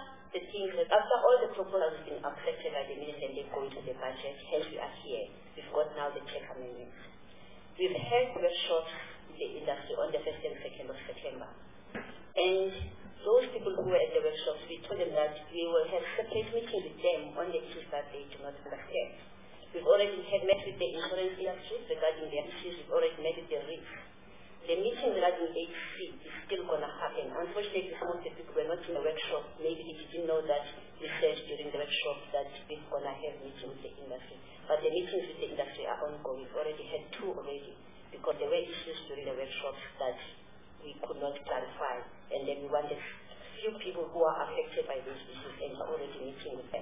all the proposals have been accepted by the minister and they go into the budget, hence we are here. We've got now the tax amendments. We've had workshops with the industry on the 1st and 2nd of September. And those people who were at the workshops, we told them that we will have separate meetings with them on the issues that they do not understand. We've already met with the insurance industry regarding their issues. We've already met with the RIF. The meeting regarding HC is still going to happen. Unfortunately, some of the people were not in the workshop. Maybe they didn't know that we said during the workshop that we're going to have meetings with the industry. But the meetings with the industry are ongoing. We've already had 2 already, because there were issues during the workshops that we could not clarify. And then we wanted few people who are affected by these issues, and we're already meeting with them.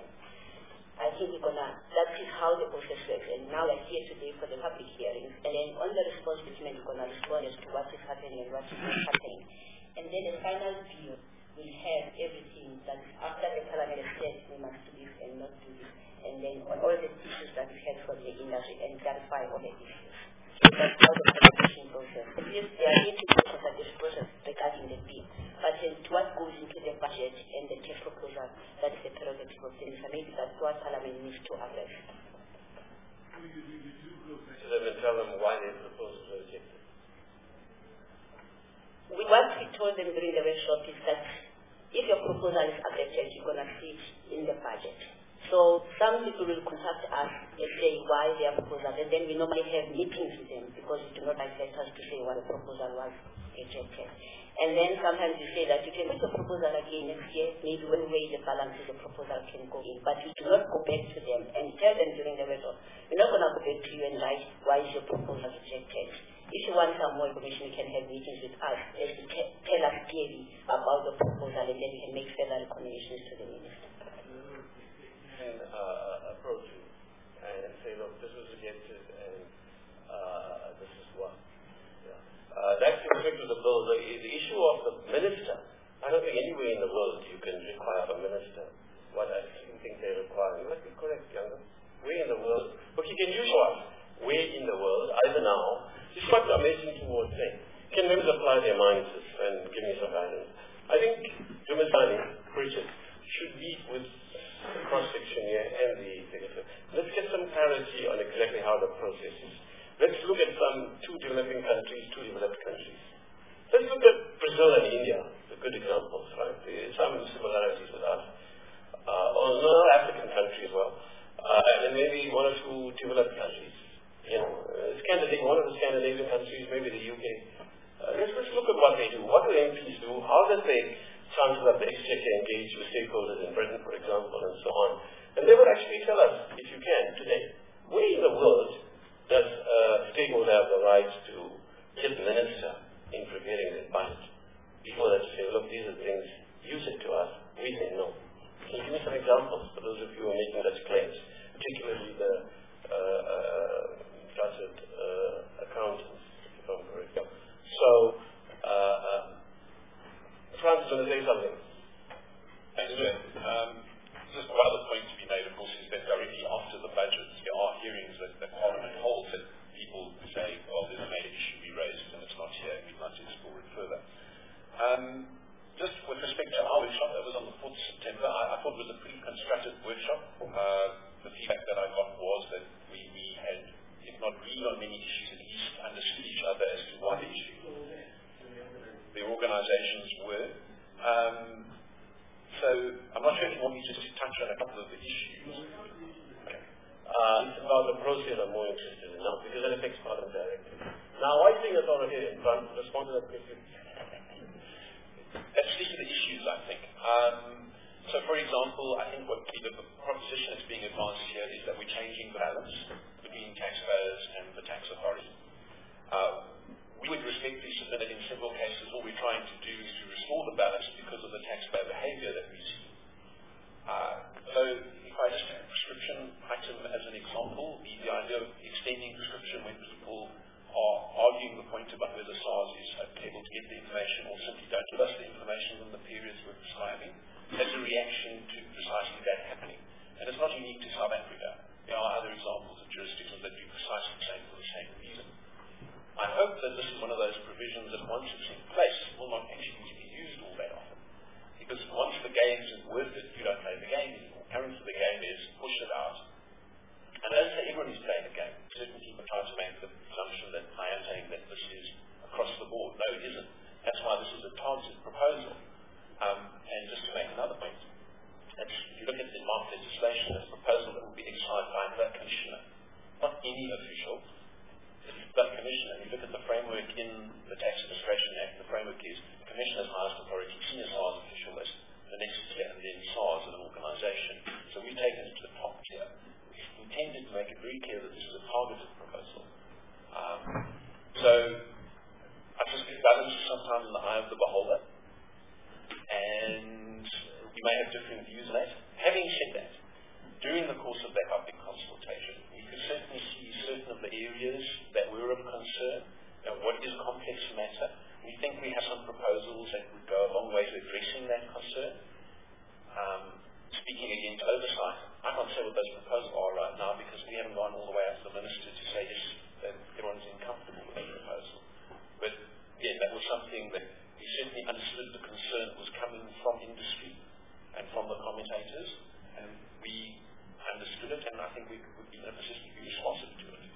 I think that is how the process works. And now we're here today for the public hearings. And then on the response document, we're going to respond as to what is happening and what is not happening. And then the final view will have everything that after the Parliament has said we must do this and not do this. And then on all the issues that we had from the industry and clarify all the issues. So that's how the consultation process. Yes, there are implications of this process regarding the bill. But to what goes into the budget and the tax proposal, that is the prerogative of the minister. Maybe that's what Parliament needs to address. So they will tell them why their proposals were rejected. What we told them during the workshop is that if your proposal is accepted, you're going to see it in the budget. So some people will contact us and say why their proposal, and then we normally have meetings with them because we do not expect us to say why the proposal was rejected. And then sometimes you say that you can make a proposal again next year, maybe when we weigh the balances, the proposal can go in. But you do not go back to them and tell them during the workshop, we're not going to go back to you and write, why is your proposal rejected? If you want some more information, you can have meetings with us and tell us clearly about the proposal, and then we can make further recommendations to the minister. And approach you and say, look, this was rejected and this is what. That's in respect to the bill. The issue of the minister, I don't think anywhere in the world you can require a minister what I think they require. You must be correct, Younger. Where in the world? Look, you can use us. Where in the world, either now, it's quite amazing towards saying, can members apply their minds and give me some guidance? I think Dumisani, Bridget, should meet with the cross-section here and the executive. Let's get some clarity on exactly how the process is. Let's look at two developed countries. Let's look at Brazil and India, the good examples, right? There's some similarities with us. Or another African country as well. And maybe one or two developed countries. You know, one of the Scandinavian countries, maybe the UK. Let's look at what they do. What do MPs do? How does the Chancellor of the Exchequer engage with stakeholders in Britain, for example, and so on? And they would actually tell us, if you can, today, where in the world does a stakeholder have the right to get the minister in preparing their budget before they say, look, these are things, you said to us, we say no. Can you give me some examples for those of you who are making such claims, particularly the chartered accountants, if I'm correct? So, Franz is going to say something. Thanks, Ben. Just one other point to be made, of course, is that directly after the budget, there are hearings that Parliament holds that people say, well, there's a major issue we raised and it's not here, and we'd like to explore it further. Just with respect to our workshop, that was on the 4th of September, I thought it was a pretty constructive workshop. The feedback that I got was that we had, if not agreed on many issues, at least understood each other as to what issue the organizations were. So I'm not sure if you want me just to touch on a couple of the issues. Okay. It's about the process I'm more interested in now, because it affects Parliament directly. Now, I think authoritarian, Franz, respond to that question. That's just the issues, I think. So, for example, I think what the proposition that's being advanced here is that we're changing the balance between taxpayers and the tax authority. We would respectfully submit that in several cases all we're trying to do is to restore the balance because of the taxpayer behavior that we see. So, if I just take prescription item as an example, the idea of extending prescription when people are arguing the point about whether SARS is able to get the information or simply don't give us the information in the periods we're prescribing, that's a reaction to precisely that happening. And it's not unique to South Africa. There are other examples of jurisdictions that do precisely the same for the same reason. I hope that this is one of those provisions that once it's in place will not actually need to be used all that often. Because once the game isn't worth it, you don't play the game anymore. Currently the game is push it out. And I don't say everyone is playing the game. Certain people try to make the assumption that I am saying that this is across the board. No, it isn't. That's why this is a targeted proposal. And just to make another point, if you look at the market legislation, it's a proposal that will be exercised by the commissioner, not any official. It's the commissioner. And you look at the framework in the Tax Administration Act, the framework is the commissioner's highest authority, senior SARS official list, the next tier, and then SARS as an organization. So we've taken it to the top tier. We've intended to make it very clear that this is a targeted proposal. So I suspect balance is sometimes in the eye of the beholder, and we may have different views on that. Having said that, during the course of that public consultation, we could certainly see certain of the areas that were of concern. What is a complex matter? We think we have some proposals that would go a long way to addressing that concern. Speaking again to oversight, I can't say what those proposals are right now because we haven't gone all the way up to the minister to say yes, that everyone's uncomfortable with that proposal. But again, that was something that we certainly understood the concern was coming from industry and from the commentators, and we understood it, and I think we would be in a position to be responsive to it.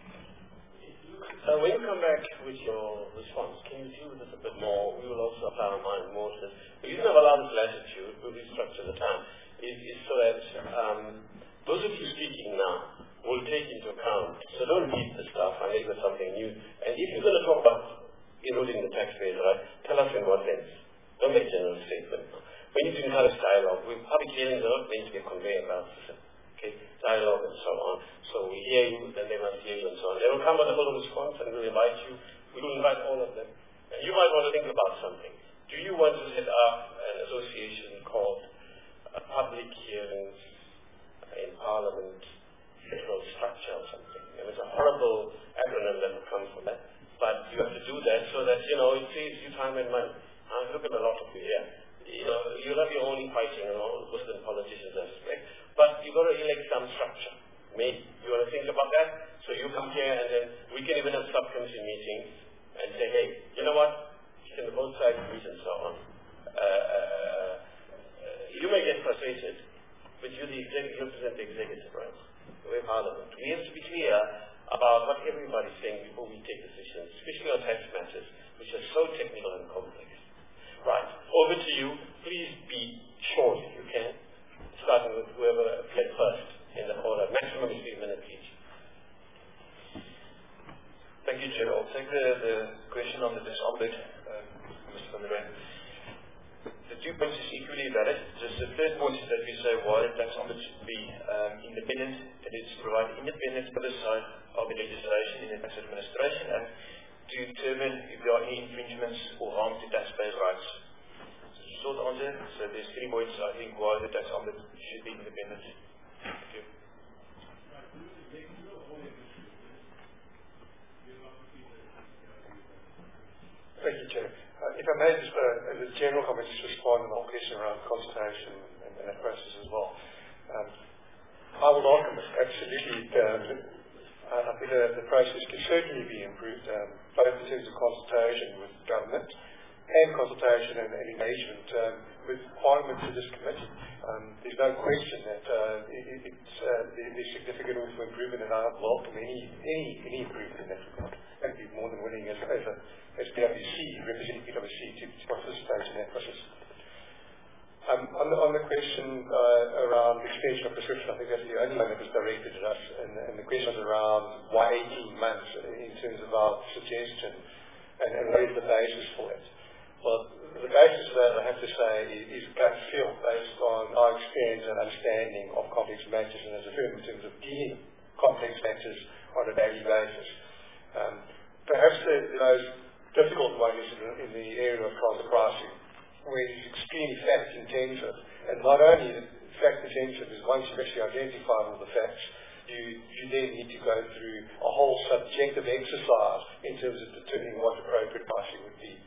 When you come back with your response, can you deal with this a bit more? We will also apply our mind more to this. The reason I've allowed this latitude, we'll restructure the time, is so that that those of you speaking now will take into account. So don't read the stuff unless there's something new. And if you're going to talk about eroding the taxpayers, right, tell us in what sense. Don't make general statements. We need to encourage dialogue. Public hearings are not meant to be a conveyor belt system. Okay, dialogue and so on. So we hear you, then they must hear you and so on. They will come with a full response and we'll invite you. We will invite all of them. And you might want to think about something. Do you want to set up an association called Public Hearings in Parliament Federal Structure or something? And it's a horrible acronym that will come from that. But you have to do that so that, it saves you time and money. Look at a lot of you here. You'll have your own fighting and all Muslim politicians, I suspect. But you've got to elect some structure. Maybe you want to think about that. So you come here and then we can even have subcommittee meetings and say, hey, you know what? Can both sides meet and so on. You may get frustrated, but you represent the executive, right? We're Parliament. We have to be clear about what everybody's saying before we take decisions, especially on tax matters, which are so technical and complex. Right, over to you. Please be short if you can, starting with whoever appeared first in the order. Maximum is 3 minutes each. Thank you, Chair. I'll take the question on the tax ombud, Mr. Van der Rijn. The 2 points is equally valid. Just the first point is that we say why the tax ombud should be independent. It is to provide independent oversight of the legislation in the Tax Administration Act to determine if there are any infringements or harm to taxpayers' rights. So short answer. So there's 3 points, I think, why the tax ombud should be independent. Thank you. Thank you, Chair. If I may just, as a general comment, just respond to the whole question around consultation and that process as well. I would welcome it, absolutely. I think the process can certainly be improved, both in terms of consultation with government and consultation and engagement with Parliament to this committee. There's no question that there's significant room for improvement, and I welcome any improvement in that regard. I'd be more than willing as PwC, representing PwC, to participate in that process. On the question around extension of prescription, I think that's the only one that was directed at us, and the question was around why 18 months in terms of our suggestion, and what is the basis for it. Well, the basis for that, I have to say, is gut feel based on our experience and understanding of complex matters, and as a firm in terms of dealing complex matters on a daily basis. Perhaps the most difficult one is in the area of transfer pricing, where it's extremely fact-intensive. And not only fact-intensive is once you've actually identified all the facts, you then need to go through a whole subjective exercise in terms of determining what appropriate pricing would be.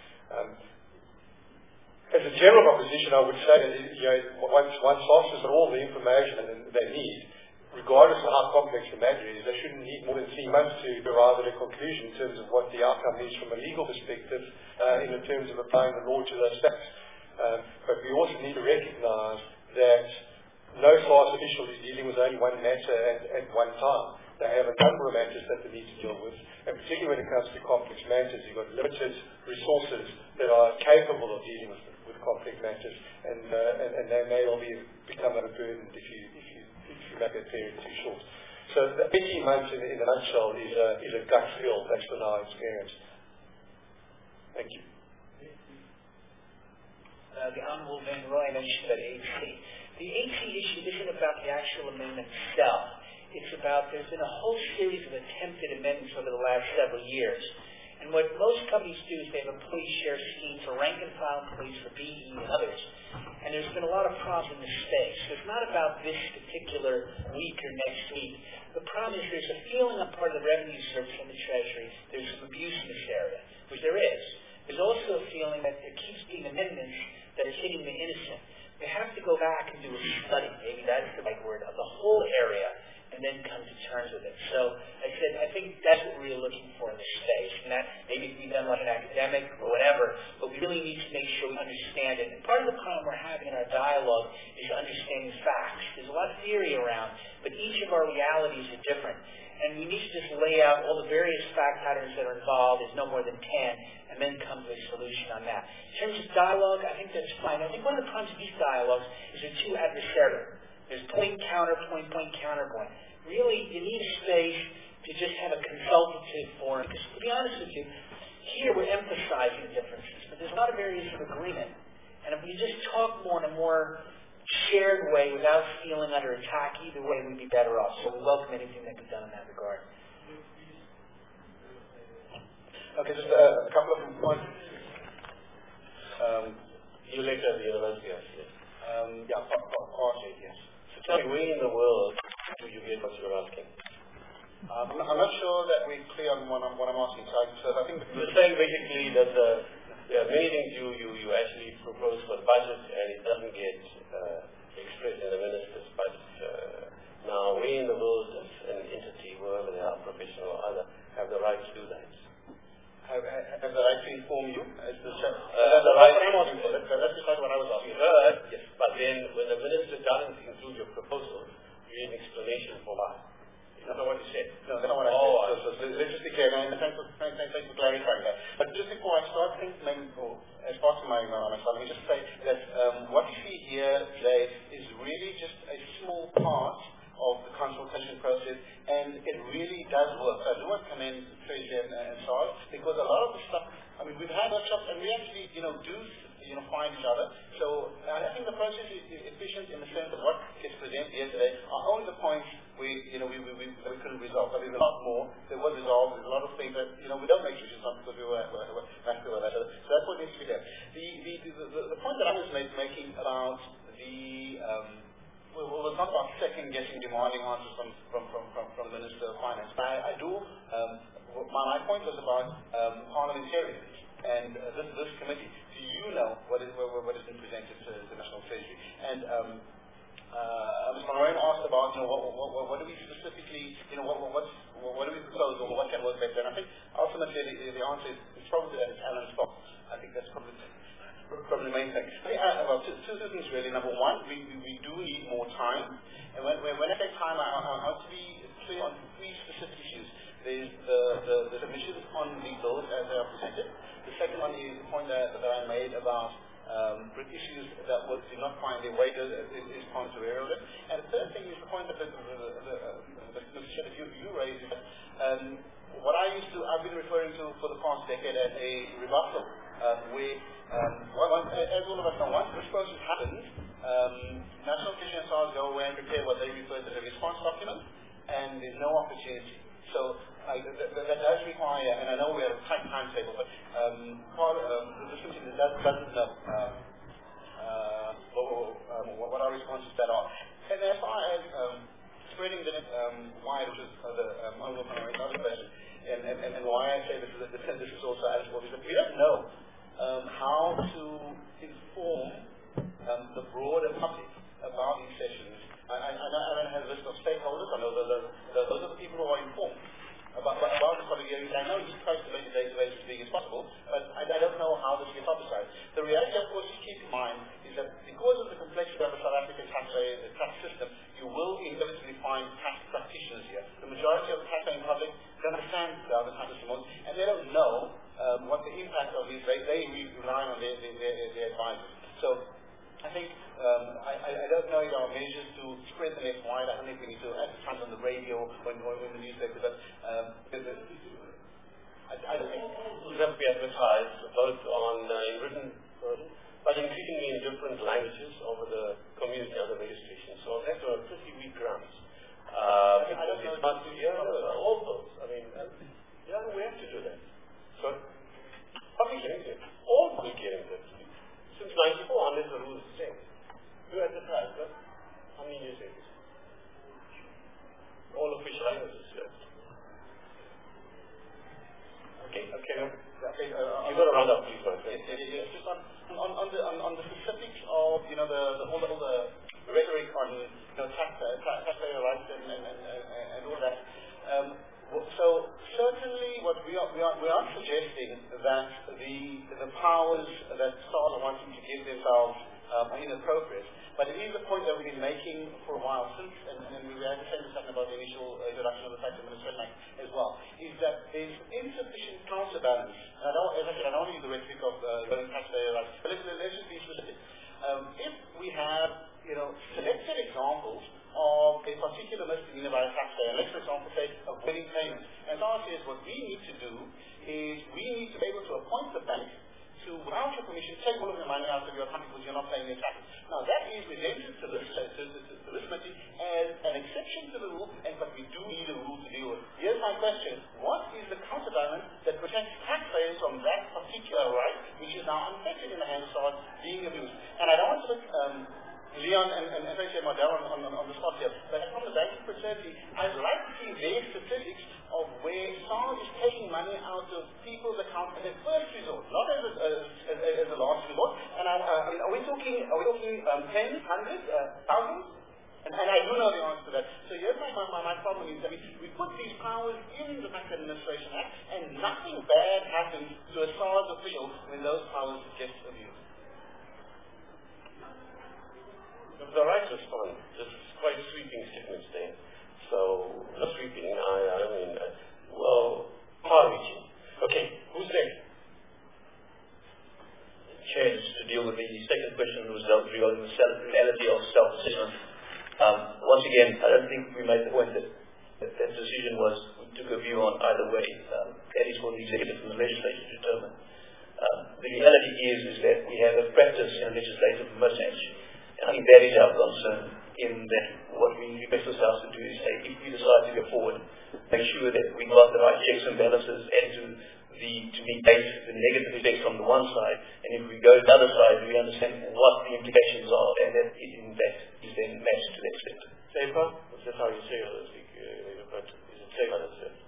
As a general proposition, I would say that once officers have all the information they need, regardless of how complex the matter is, they shouldn't need more than 3 months to arrive at a conclusion in terms of what the outcome is from a legal perspective, in terms of applying the law to those facts. But we also need to recognise that no SARS official is dealing with only one matter at one time. They have a number of matters that they need to deal with, and particularly when it comes to complex matters, you've got limited resources that are capable of dealing with complex matters, and they may well become overburdened if you make that period too short. So the 18 months in a nutshell is a gut feel based on our experience. Thank you. The Honourable Van Rooyen mentioned about AC. The AC issue isn't about the actual amendment itself. It's about there's been a whole series of attempted amendments over the last several years. And what most companies do is they have employee share schemes for rank and file employees, for BE and others. And there's been a lot of problems in this space. So it's not about this particular week or next week. The problem is there's a feeling on part of the Revenue Service and the Treasury there's some abuse in this area, which there is. There's also a feeling that there keeps being amendments that are hitting the innocent. They have to go back and do a study, maybe that's the right word, of the whole area, and then come to terms with it. So I think that's what we're looking for in this space, and that maybe it can be done like an academic or whatever, but we really need to make sure we understand it. And part of the problem we're having in our dialogue is understanding facts. There's a lot of theory around, but each of our realities are different. And we need to just lay out all the various fact patterns that are involved. There's no more than 10, and then come to a solution on that. In terms of dialogue, I think that's fine. I think one of the problems with these dialogues is they're too adversarial. There's point, counterpoint, point, counterpoint. Really, you need a space to just have a consultative forum. Because to be honest with you, here we're emphasizing differences, but there's a lot of areas of agreement. And if we just talk more in a more shared way without feeling under attack, either way we'd be better off. So we welcome anything that can be done in that regard. Okay, just a couple of points. You later at the university, actually. Partly, yes. So tell me, where in the world do you get what you're asking? I'm not sure that we're clear on what I'm asking. So I think you're saying basically that there are many things you actually propose for the budget and it doesn't get expressed in the minister's budget. Now, where in the world does an entity, wherever they are, professional or other, have the right to do that? Have the right to inform you as the chef? The right to inform you. That's precisely what I was asking. You heard, yes. But then when the minister doesn't include your proposal, you need an explanation for why. That's not what you said. No, that's not what I said. So let's just be clear. And thanks for clarifying that. But just before I start thinking, as part of my let me just say that what you see here today is really just a small part of the consultation process, and it really does work. So I do want to commend Tracy and Charles, because a lot of the stuff, I mean, we've had workshops and we actually, do find each other. So I think the process is efficient in the sense of what gets presented here today are only the points we couldn't resolve. But there's a lot more that was resolved. There's a lot of things that, we don't make decisions on because we were happy with that. So that's what needs to be there. The point that I was making about well, it's not about second-guessing, demanding answers from the Minister of Finance. But I do, my point was about parliamentarians and this committee. Do you know what has been presented to the National Treasury? And Mr. Moran asked about, what do we specifically, what do we propose or what can work better? And I think ultimately the answer is probably that it's Alan's fault. I think that's probably the main thing. Well, two things really. Number one, we do need more time. And when I say time, I want to be clear on three specific issues. There's the submissions on the bills as they are presented. The second one is the point that I made about issues that did not find their way is point to area of it. And the third thing is the point that Mr. Sheriff, you raised is that I've been referring to for the past decade as a rebuttal, where as all of us know, once this process happens, National Treasury and SARS go away and prepare what they refer to as a response document, and there's no opportunity. So that does require, and I know we have a tight timetable, but the system doesn't know what our responses that are. And as far as spreading the wide, which is the another question, and why I say this is also eligible, is that we don't know how to inform the broader public about these sessions. I know Alan has a list of stakeholders. I know those are the people who are informed about the public areas. I know he tries to make the database as big as possible, but I don't know how this gets publicized. The reality, of course, to keep in mind is that because of the complexity of the South African tax system, you will inevitably find tax practitioners here. The majority of the taxpaying public don't understand the tax system, and they don't know what the impact of these. They rely on their advisors. So I think I don't know if there are measures to spread the net wide. I don't think we need to advertise on the radio or in the newspaper, but I don't think it have to be advertised both on in written version, but increasingly in different languages over the community under registration. So that's on a pretty weak grounds. I don't know. It's not all those. I mean, we have to do that. So public hearings, all public hearings. Since 94, unless the rules change. You advertise, but how many years ago? All official languages, yes. Okay. You've got to round up, please. Yes. Just on the specifics of all the rhetoric on taxpayer rights and all that. So certainly, what we are suggesting that the powers that SARS are wanting to give themselves are inappropriate. But it is a point that we've been making for a while since, and we had the same discussion about the initial introduction of the Tax Administration Act as well, is that there's insufficient counterbalance. As I said, I don't use the rhetoric of taxpayer rights, but let's just be specific. If we have selected examples of a particular misdemeanor by a taxpayer. Let's, for example, say avoiding payment. And SARS says what we need to do is we need to be able to appoint the bank to, without your permission, take all of the money out of your account because you're not paying your tax. Now that is presented to this committee as an exception to the rule, but we do need a rule to deal with. Here's my question. What is the counterbalance that protects taxpayers from that particular right, which is now unfettered in the hands of SARS being abused? And I don't want to look Leon and Tracy Model on the spot here, but from the banking perspective, I'd like to see their statistics of where SARS is taking money out of people's accounts as a first resort, not as a last resort. And are we talking tens, hundreds, thousands? And I do know the answer to that. So here's my problem is, we put these powers in the Bank Administration Act, and nothing bad happens to a SARS official when those powers get abused. The right response is quite sweeping statements there. So, not sweeping, far-reaching. Okay, who's next? Chair, just to deal with the second question was regarding the reality of self-assessment. Once again, I don't think we made the point that decision was, we took a view on either way. That is for the executive and the legislature to determine. The reality is that we have a practice in legislative mismatch. And I think that is our concern, in that what we request ourselves to do is say, if we decide to go forward, make sure that we got the right checks and balances and to negate the negative effects on the one side, and if we go to the other side, we understand what the implications are, and that it in fact is then matched to that extent. Safer? That's how you say it, but is it safer than safe?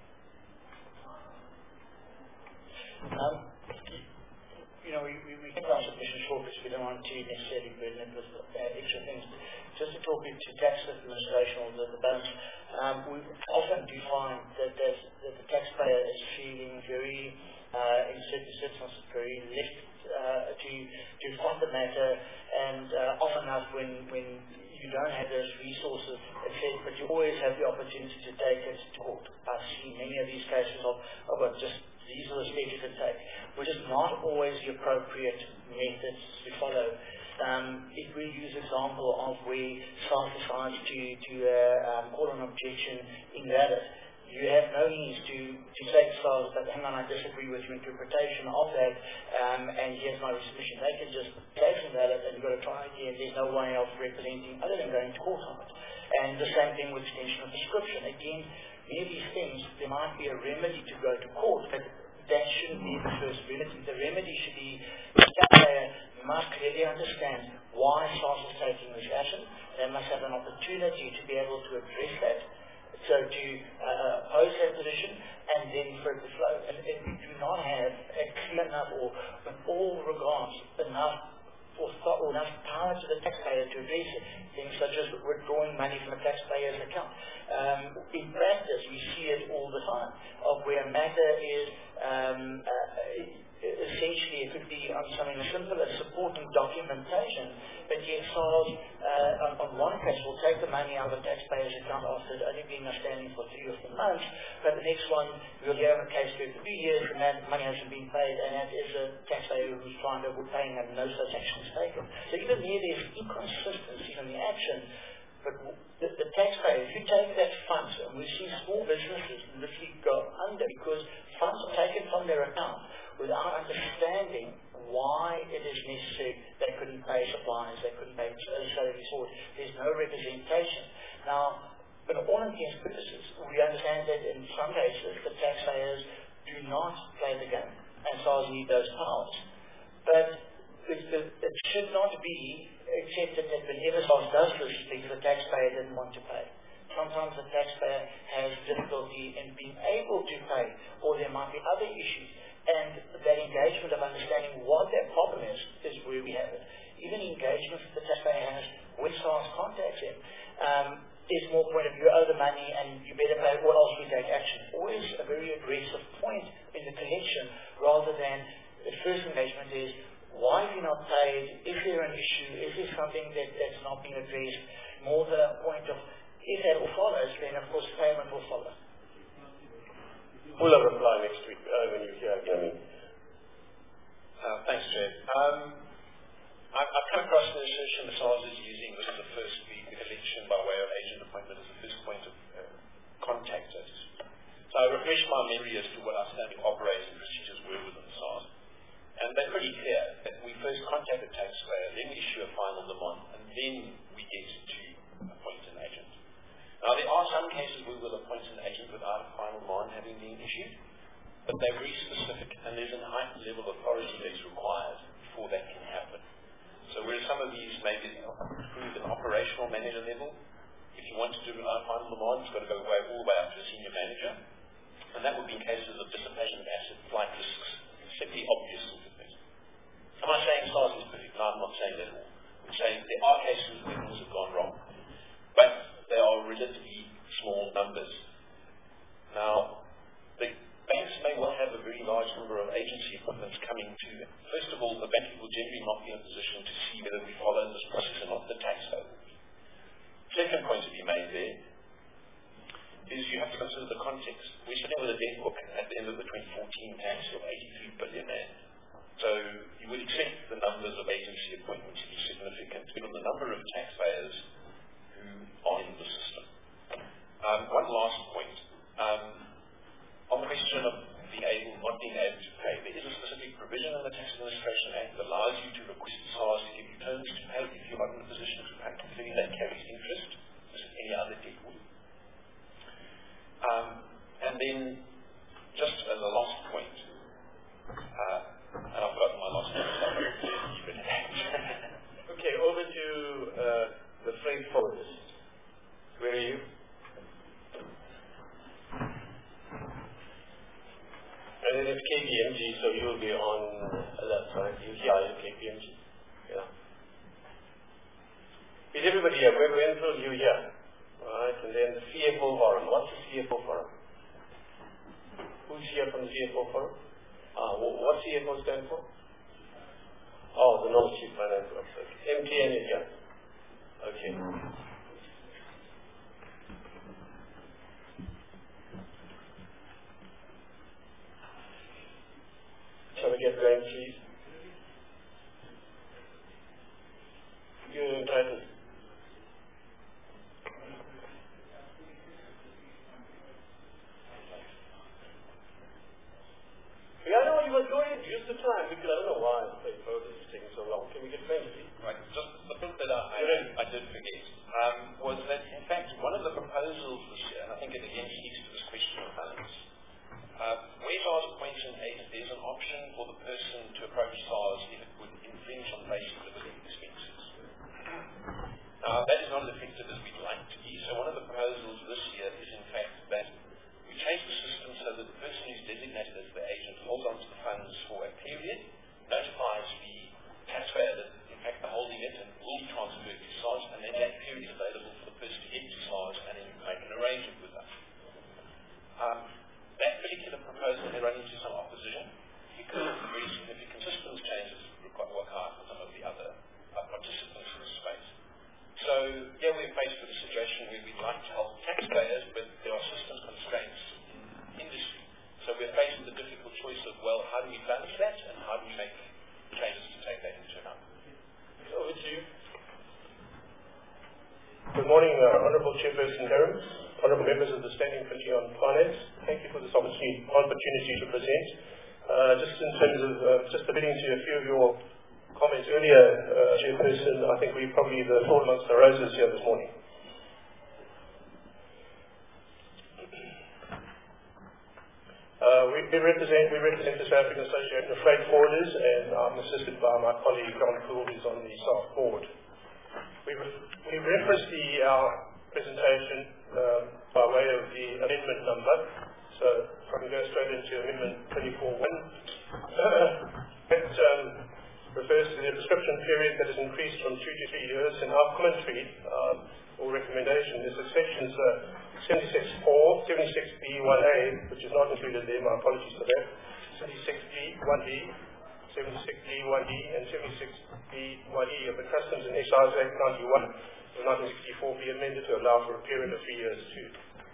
We keep our submission short because we don't want to necessarily burden it with extra things. Just to talk into tax administration or the balance, we often do find that the taxpayer is feeling very, in certain circumstances, very left to fight the matter, and often enough when you don't have those resources, but you always have the opportunity to take it to court. I've seen many of these cases of just these are the steps you can take, which is not always the appropriate methods to follow. If we use example of where SARS decides to call an objection invalid, you have no means to say to SARS, but hang on, I disagree with your interpretation of that, and here's my resubmission. They can just say it's invalid and you've got to try again. There's no way of representing other than going to court on it. And the same thing with extension of prescription. Again, many of these things, there might be a remedy to go to court, but that shouldn't be the first remedy. The remedy should be the taxpayer must clearly understand why SARS is taking this action. They must have an opportunity to be able to address that, so to oppose that position, and then for it to flow. And if we do not have a clear enough, or in all regards, enough power to the taxpayer to address it, things such as withdrawing money from a taxpayer's account. In practice, we see it all the time, of where a matter is essentially, it could be on something as simple as supporting documentation, but yet SARS, on one case, will take the money out of the taxpayer's account after it only being outstanding for 3 or 4 months, but the next one, we'll hear of a case where for 2 years and that money hasn't been paid, and that is a taxpayer who's trying to avoid paying and no such action is taken. So even here, there's inconsistency in the action, but the taxpayer, if you take that funds, and we've seen small businesses literally go under because funds are taken from their account without understanding why it is necessary. They couldn't pay suppliers, they couldn't pay salaries, or there's no representation. Now, in all intents and purposes, we understand that in some cases the taxpayers do not play the game, and SARS need those powers. But it should not be accepted that whenever SARS does this, because the taxpayer didn't want to pay. Sometimes the taxpayer has difficulty in being able to pay, or there might be other issues. And that engagement of understanding what that problem is where we have it. Even engagement that the taxpayer has when SARS contacts him is more point of you owe the money and you better pay, what else we take action. Always a very aggressive point in the connection, rather than the first engagement is, why have you not paid? Is there an issue? Is there something that's not being addressed? More the point of, if that all follows, then of course payment will follow. We'll have a reply next week when you hear again. Thanks, Chair. I've come across an assertion that SARS is using, this is the first week, because my memory as to what our standard operating procedures were within SARS. And they're pretty clear that we first contact the taxpayer, then we issue a final demand, and then we get to appoint an agent. Now, there are some cases where we'll appoint an agent without a final demand having been issued, but they're very specific, and there's a heightened level of authority that's required before that can happen. So whereas some of these may be approved at an operational manager level, if you want to do a final demand, it's got to go all the way up to a senior manager, and that would be in cases of dissipation of asset, flight risks, simply obvious sort of things. Am I saying SARS is perfect? No, I'm not saying that at all. I'm saying there are cases where things have gone wrong, but they are relatively small numbers. Now, the banks may well have a very large number of agency appointments coming to them. First of all, the bank will generally not be in a position to see whether we follow this process or not, the taxpayer. Second point to be made there is you have to consider the context. We're sitting with a debt book at the end of the 2014 tax of 83 billion rand. So you would expect the numbers of agency appointments to be significant given the number of taxpayers who are in the system. One last point. On the question of not being able to pay, there is a specific provision in the Tax Administration Act that allows you to request SARS to give you terms to pay if you're not in a position to pay. Clearly that carries interest, as any other debt would. And then, just as a last point, and I've forgotten my last point, so I'm going to keep it at Okay, over to the freight forwarders. Where are you? And then it's KPMG, so you'll be on left side. You're KPMG. Yeah. Is everybody here? When will you here? Alright, and then the CFO forum. What's the CFO forum? Who's here from the CFO forum? What CFO stand for? Oh, the North Chief Finance Officer. MTN is here. Okay. Shall we get going, please? You're entitled. Yeah, I know you were going. Use the time because I don't know why the photo is taking so long. Can we get going, please? Right. Just the point that I did forget was that, in fact, one of the proposals this year, and I think it again speaks to this question of balance, where SARS appoints an agent, there's an option for the person to approach SARS if it would infringe on basic living expenses. That is not as effective as we'd like to be, so one of the proposals this year is, in fact, that we change the system so that the person who's designated as the agent holds on to the funds for a period, notifies the taxpayer that, in fact, they're holding it and will be transferred to SARS, and then that period is available for the person to get to SARS and then make an arrangement with us. That particular proposal had run into some opposition because of the very significant systems changes required for some of the other participants in the space. So, yeah, we're faced with a situation where we'd like to help taxpayers, but there are systems constraints in industry. So we're faced with the difficult choice of, well, how do we balance that and how do we make changes to take that into account? Over to you. Good morning, Honourable Chairperson Herron, Honourable Members of the Standing Committee on Finance. Thank you for this opportunity to present. Just in terms of, just alluding to a few of your comments earlier, Chairperson, I think we're probably the fall amongst the roses here this morning. We represent the South African Association of Freight Forwarders, and I'm assisted by my colleague John Poole, who's on the SAF board. We referenced our presentation by way of the amendment number, so if I can go straight into Amendment 24.1. It refers to the prescription period that has increased from 2 to 3 years. In our commentary or recommendation, there's a sections 76.4, 76B1A, which is not included there, my apologies for that, 76B1B, 76B1E, and 76B1E of the Customs and Excise Act 91 of 1964 be amended to allow for a period of 3 years too.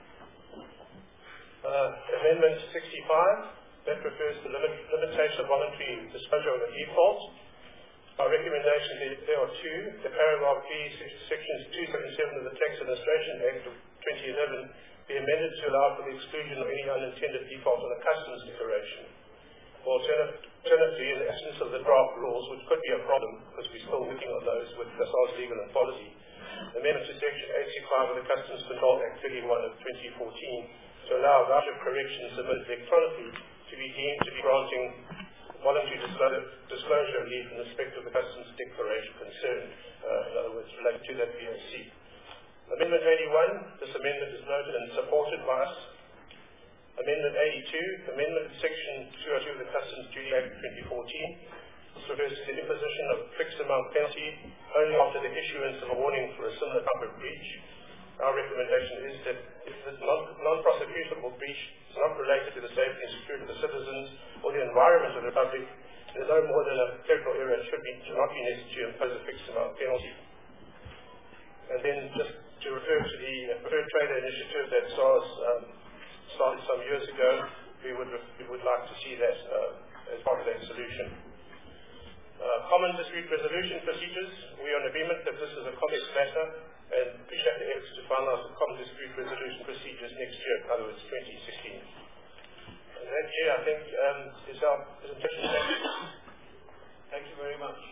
Amendment 65, that refers to the limitation of voluntary disclosure of a default. Our recommendation, there are two. The paragraph B, sections 277 of the Tax Administration Act of 2011 be amended to allow for the exclusion of any unintended default on a customs declaration. Alternatively, in the absence of the draft laws, which could be a problem because we're still working on those with SARS legal and policy, amendment to Section 865 of the Customs Control Act 31 of 2014 to allow voucher corrections submitted electronically to be deemed to be granting voluntary disclosure relief in respect of the customs declaration concerned, in other words, related to that VOC. Amendment 81, this amendment is noted and supported by us. Amendment 82, amendment to Section 202 of the Customs Duty Act 2014. This refers to the imposition of a fixed amount penalty only after the issuance of a warning for a similar type of breach. Our recommendation is that if the non-prosecutable breach is not related to the safety and security of the citizens or the environment of the public, there's no more than a clerical error. It should not be necessary to impose a fixed amount penalty. And then just to refer to the Preferred Trader Initiative that SARS started some years ago, we would like to see that as part of that solution. Common dispute resolution procedures. We are in agreement that this is a complex matter and appreciate the efforts to finalise the common dispute resolution procedures next year, in other words, 2016. And that year, I think, is our presentation. Thank you very much.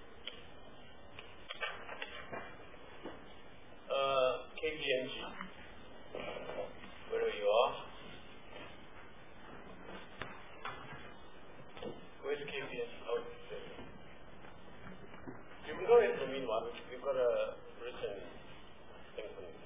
KPMG, wherever you are. Where's KPMG? Oh, you can go ahead in the meanwhile. We've got a written thing for you.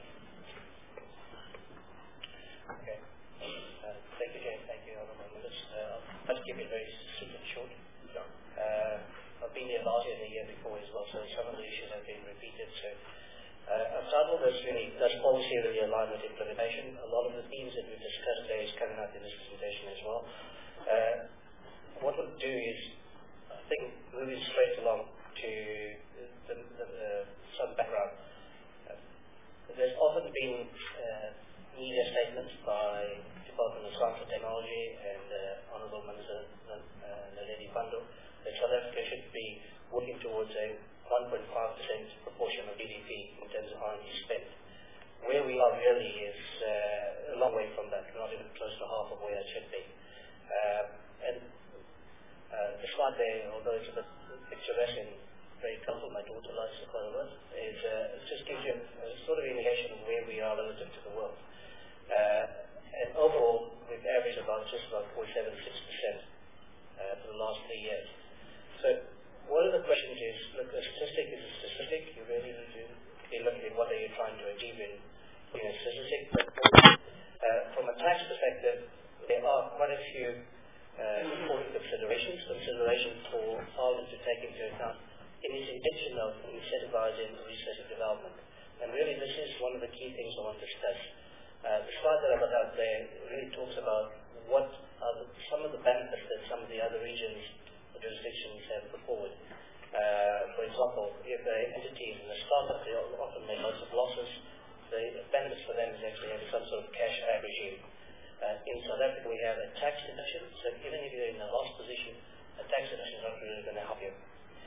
Okay. Thank you, James. Thank you, Honourable Members. I'll just keep it very succinct and short. I've been here last year and the year before as well, so some of the issues have been repeated. So I've titled this really, does policy really align with implementation? A lot of the themes that we've discussed today is coming out in this presentation as well. What we'll do is, I think, moving straight along to some background. There's often been media statements by Department of Science and Technology and Honourable Minister Naledi Pandor that South Africa should be working towards a 1.5% proportion of GDP in terms of R&D spend. Where we are really is a long way from that, not even close to half of where it should be. And the slide there, although it's a bit picturesque and very comfortable, my daughter likes the quite a lot, it just gives you a sort of indication of where we are relative to the world. And overall, we've averaged just about 47.6% for the last 3 years. So one of the questions is, look, a statistic is a statistic. You really need to be looking at what are you trying to achieve in a statistic. But from a tax perspective, there are quite a few important considerations for Parliament to take into account in its intention of incentivizing research and development. And really, this is one of the key things I want to discuss. The slide that I've got out there really talks about what are some of the benefits that some of the other regions or jurisdictions have put forward. For example, if an entity is in a startup, they often make lots of losses. The benefits for them is actually having some sort of cash back regime. In South Africa, we have a tax deduction, so even if you're in a loss position, a tax deduction is not really going to help you.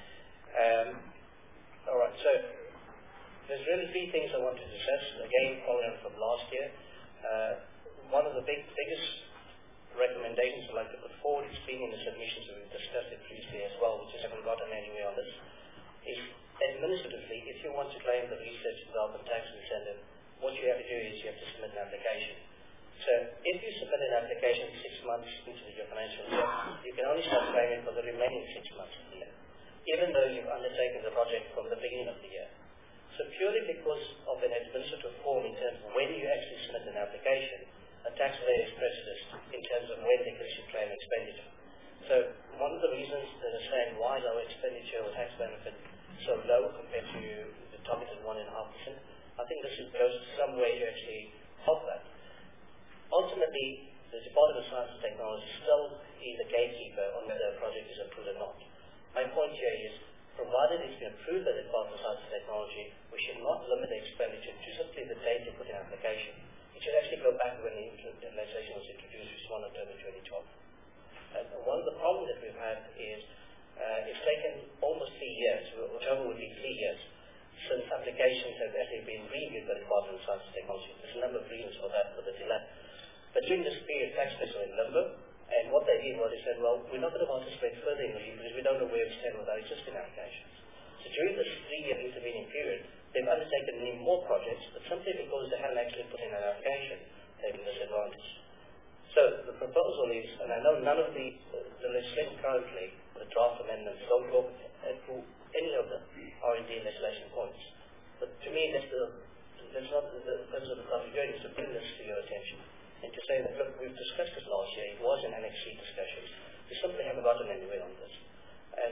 All right, so there's really 3 things I want to discuss. Again, following on from last year, one of the biggest recommendations I'd like to put forward, it's been in the submissions that we've discussed it previously as well, we just haven't gotten anywhere on this, is administratively, if you want to claim the research development tax incentive, what you have to do is you have to submit an application. So if you submit an application 6 months into your financial year, you can only start claiming for the remaining 6 months of the year, even though you've undertaken the project from the beginning of the year. So purely because of an administrative form in terms of when you actually submit an application, a taxpayer is prejudiced in terms of when they can actually claim expenditure. So one of the reasons that are saying why is our expenditure or tax benefit so low compared to the targeted 1.5%, I think this goes some way to actually help that. Ultimately, the Department of Science and Technology still is the gatekeeper on whether a project is approved or not. My point here is, provided it's been approved by the Department of Science and Technology, we should not limit the expenditure to simply the date you put in application. It should actually go back to when the legislation was introduced, which is 1 October 2012. And one of the problems that we've had is it's taken almost 3 years, October would be 3 years, since applications have actually been reviewed by the Department Department of Science and Technology. There's a number of reasons for that, for the delay. But during this period, taxpayers were in limbo, and what they did was they said, well, we're not going to participate further in the league because we don't know where we stand with our existing applications. So during this 3-year intervening period, they've undertaken many more projects, but simply because they haven't actually put in an application, they've been disadvantaged. So the proposal is, and I know none of the legislation currently, the draft amendments, don't look at any of the R&D legislation points. But to me, that's not the purpose of the public hearing, is to bring this to your attention. And to say that, look, we've discussed this last year, it was in Annex C discussions. We simply haven't gotten anywhere on this. And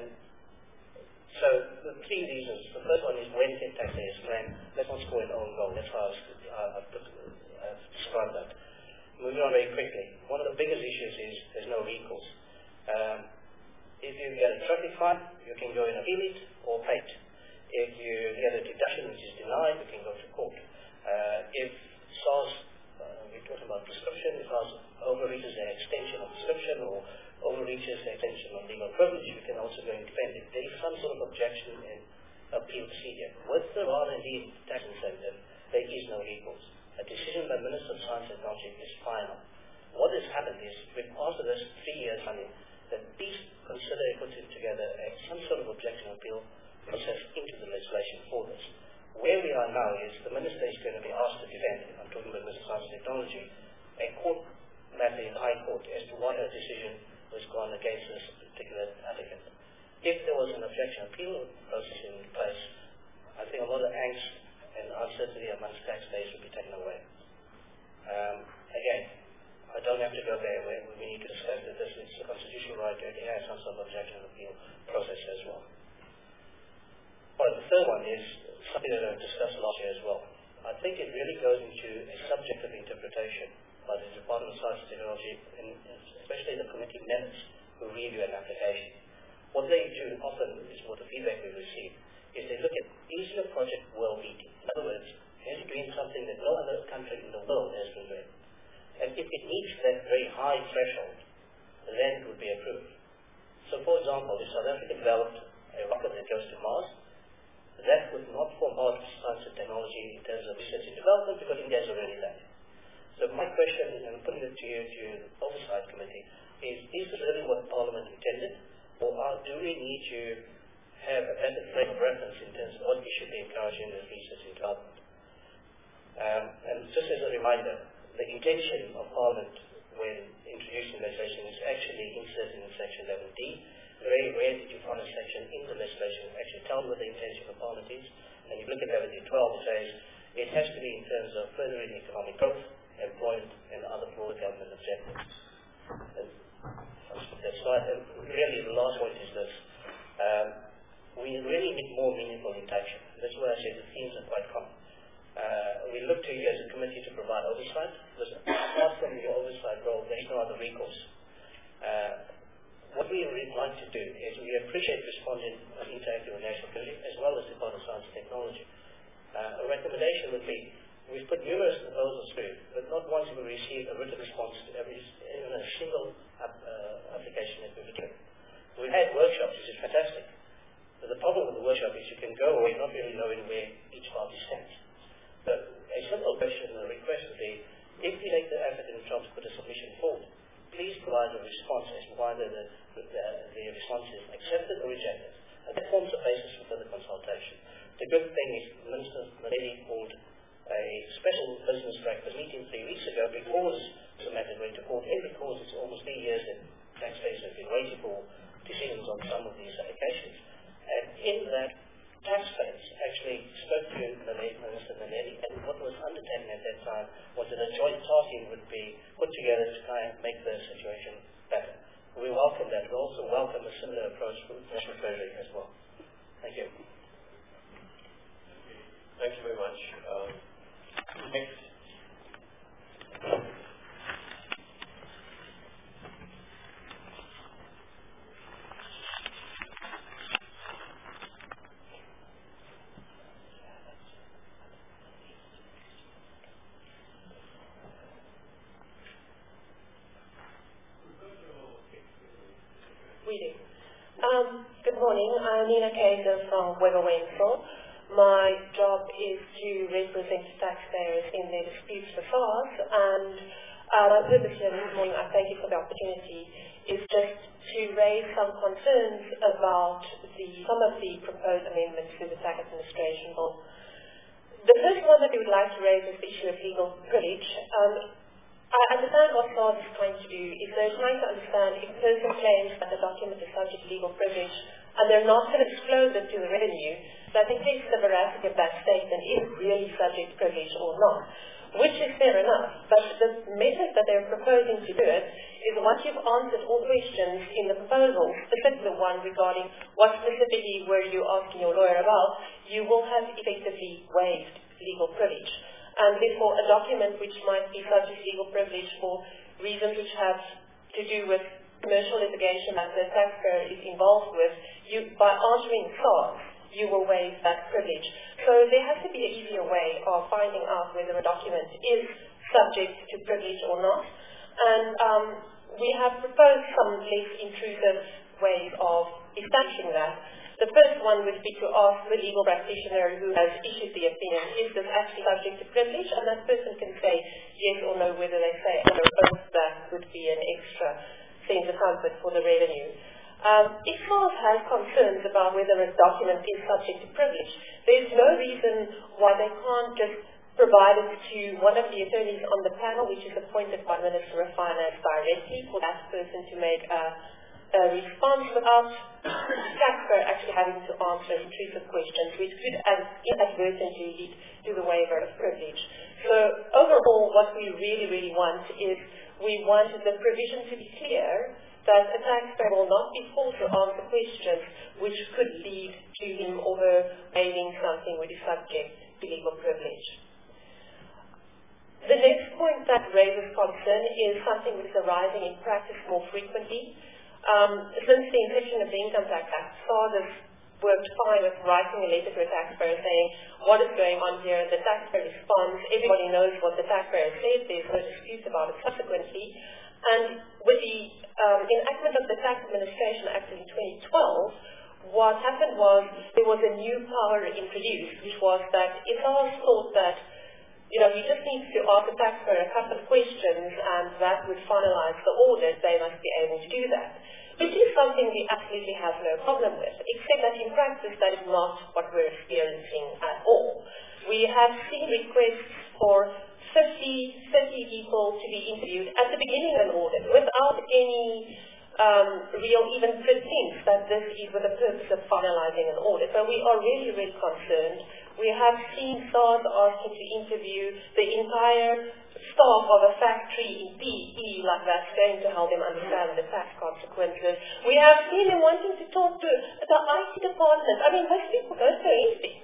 so the 3 reasons. The first one is when can taxpayers claim, let's not score an own goal. That's how I've described that. Moving on very quickly. One of the biggest issues is there's no recourse. If you get a traffic fine, you can go and appeal it or pay it. If you get a deduction which is denied, you can go to court. If SARS, we're talking about prescription, if SARS overreaches an extension of prescription or overreaches the extension of legal privilege, you can also go and defend it. There is some sort of objection and appeal procedure. With the R&D tax incentive, there is no recourse. A decision by Minister of Science and Technology is final. What has happened is, after this 3 years running, that please consider putting together some sort of objection appeal process into the legislation for this. Where we are now is the Minister is going to be asked to defend, I'm talking about Minister of Science and Technology, a court matter in High Court as to why her decision was gone against this particular applicant. If there was an objection appeal process in place, I think a lot of angst and uncertainty amongst taxpayers would be taken away. Again, I don't have to go there where we need to discuss that this is a constitutional right to have some sort of objection appeal process as well. Well, the third one is something that I've discussed last year as well. I think it really goes into a subjective interpretation by the Department of Science and Technology, and especially the committee members who review an application. What they do often is what the feedback we receive is they look at, is your project well meeting? In other words, is it doing something that no other country in the world has been doing? And if it meets that very high threshold, then it would be approved. So for example, if South Africa developed a rocket that goes to Mars, that would not form part of science and technology in terms of research and development because India has already done it. So my question, and I'm putting it to you, to the Oversight Committee, is this really what Parliament intended? Or do we need to have a better frame of reference in terms of what we should be encouraging as research and development? And just as a reminder, the intention of Parliament when introducing legislation is actually inserted in Section 11D. Very rare that you find a section in the legislation that actually tells what the intention of Parliament is. And you look at 11D 12, it says it has to be in terms of furthering economic growth, employment, and other broader government objectives. And that's right. And really, the last point is this. We really need more meaningful interaction. That's why I said the themes are quite common. We look to you as a committee to provide oversight. Apart from your oversight role, there's no other recourse. What we would like to do is we appreciate responding and interacting with National Committee as well as the Department of Science and Technology. A recommendation would be, we've put numerous proposals through, but not once have we received a written response to every single application that we've given. We've had workshops, which is fantastic. But the problem with the workshop is you can go away not really knowing where each party stands. But a simple question and a request would be, if you take the effort and try to put a submission forward, please provide a response as to whether the response is accepted or rejected. And that forms the basis for further consultation. The good thing is Minister Maledi called a special business breakfast meeting 3 weeks ago before the matter went to court, and because it's almost 3 years that taxpayers have been waiting for decisions on some of these applications. And in that, taxpayers actually spoke to Minister Maledi, and what was undertaken at that time was that a joint task would be put together to try and make the situation better. We welcome that. We also welcome a similar approach from National Treasury as well. Thank you. Thank you very much. Next. Good morning. I'm Nina Kaiser from Weber Wentzel. My job is to represent taxpayers disputes for SARS, and my purpose here this morning, I thank you for the opportunity, is just to raise some concerns about some of the proposed amendments to the tax administration bill. The first one that we would like to raise is the issue of legal privilege. I understand what SARS is trying to do is they're trying to understand if a person claims that the document is subject to legal privilege and they're not going to disclose it to the revenue, so I think the veracity of that statement is really subject to privilege or not, which is fair enough. But the method that they're proposing to do it is once you've answered all questions in the proposal, specifically the one regarding what specifically were you asking your lawyer about, you will have effectively waived legal privilege. And therefore, a document which might be subject to legal privilege for reasons which have to do with commercial litigation that the taxpayer is involved with, by answering SARS, you will waive that privilege. So there has to be an easier way of finding out whether a document is subject to privilege or not. And we have proposed some less intrusive ways of establishing that. The first one would be to ask the legal practitioner who has issued the opinion, is this actually subject to privilege? And that person can say yes or no, whether they say under oath that would be an extra sense of comfort for the revenue. If SARS has concerns about whether a document is subject to privilege, there's no reason why they can't just provide it to one of the attorneys on the panel, which is appointed by the Minister of Finance directly, for that person to make a response without the taxpayer actually having to answer intrusive questions, which could inadvertently lead to the waiver of privilege. So overall, what we really, really want is we want the provision to be clear that a taxpayer will not be forced to answer questions which could lead to him or her waiving something which is subject to legal privilege. The next point that raises concern is something which is arising in practice more frequently. Since the inception of the Income Tax Act, SARS has worked fine with writing a letter to a taxpayer saying what is going on here, and the taxpayer responds. Everybody knows what the taxpayer said, there's no dispute about it subsequently. And with the enactment of the Tax Administration Act in 2012, what happened was there was a new power introduced, which was that if SARS thought that you just need to ask the taxpayer a couple of questions and that would finalize the audit, they must be able to do that. Which is something we absolutely have no problem with, except that in practice that is not what we're experiencing at all. We have seen requests for 30 people to be interviewed at the beginning of an audit without any real even pretense that this is with the purpose of finalizing an audit. So we are really, really concerned. We have seen SARS asking to interview the entire staff of a factory in PE like that's going to help them understand the tax consequences. We have seen them wanting to talk to the IT department. I mean, most people don't know anything.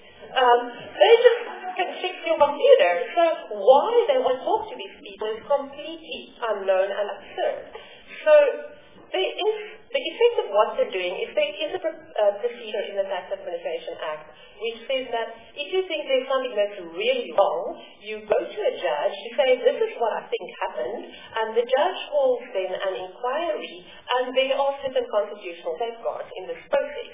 They just can fix your computer. So why they want to talk to these people is completely unknown and absurd. So there is the effect of what they're doing is there is a procedure in the Tax Administration Act which says that if you think there's something that's really wrong, you go to a judge, you say, this is what I think happened, and the judge holds then an inquiry, and there are certain constitutional safeguards in this process.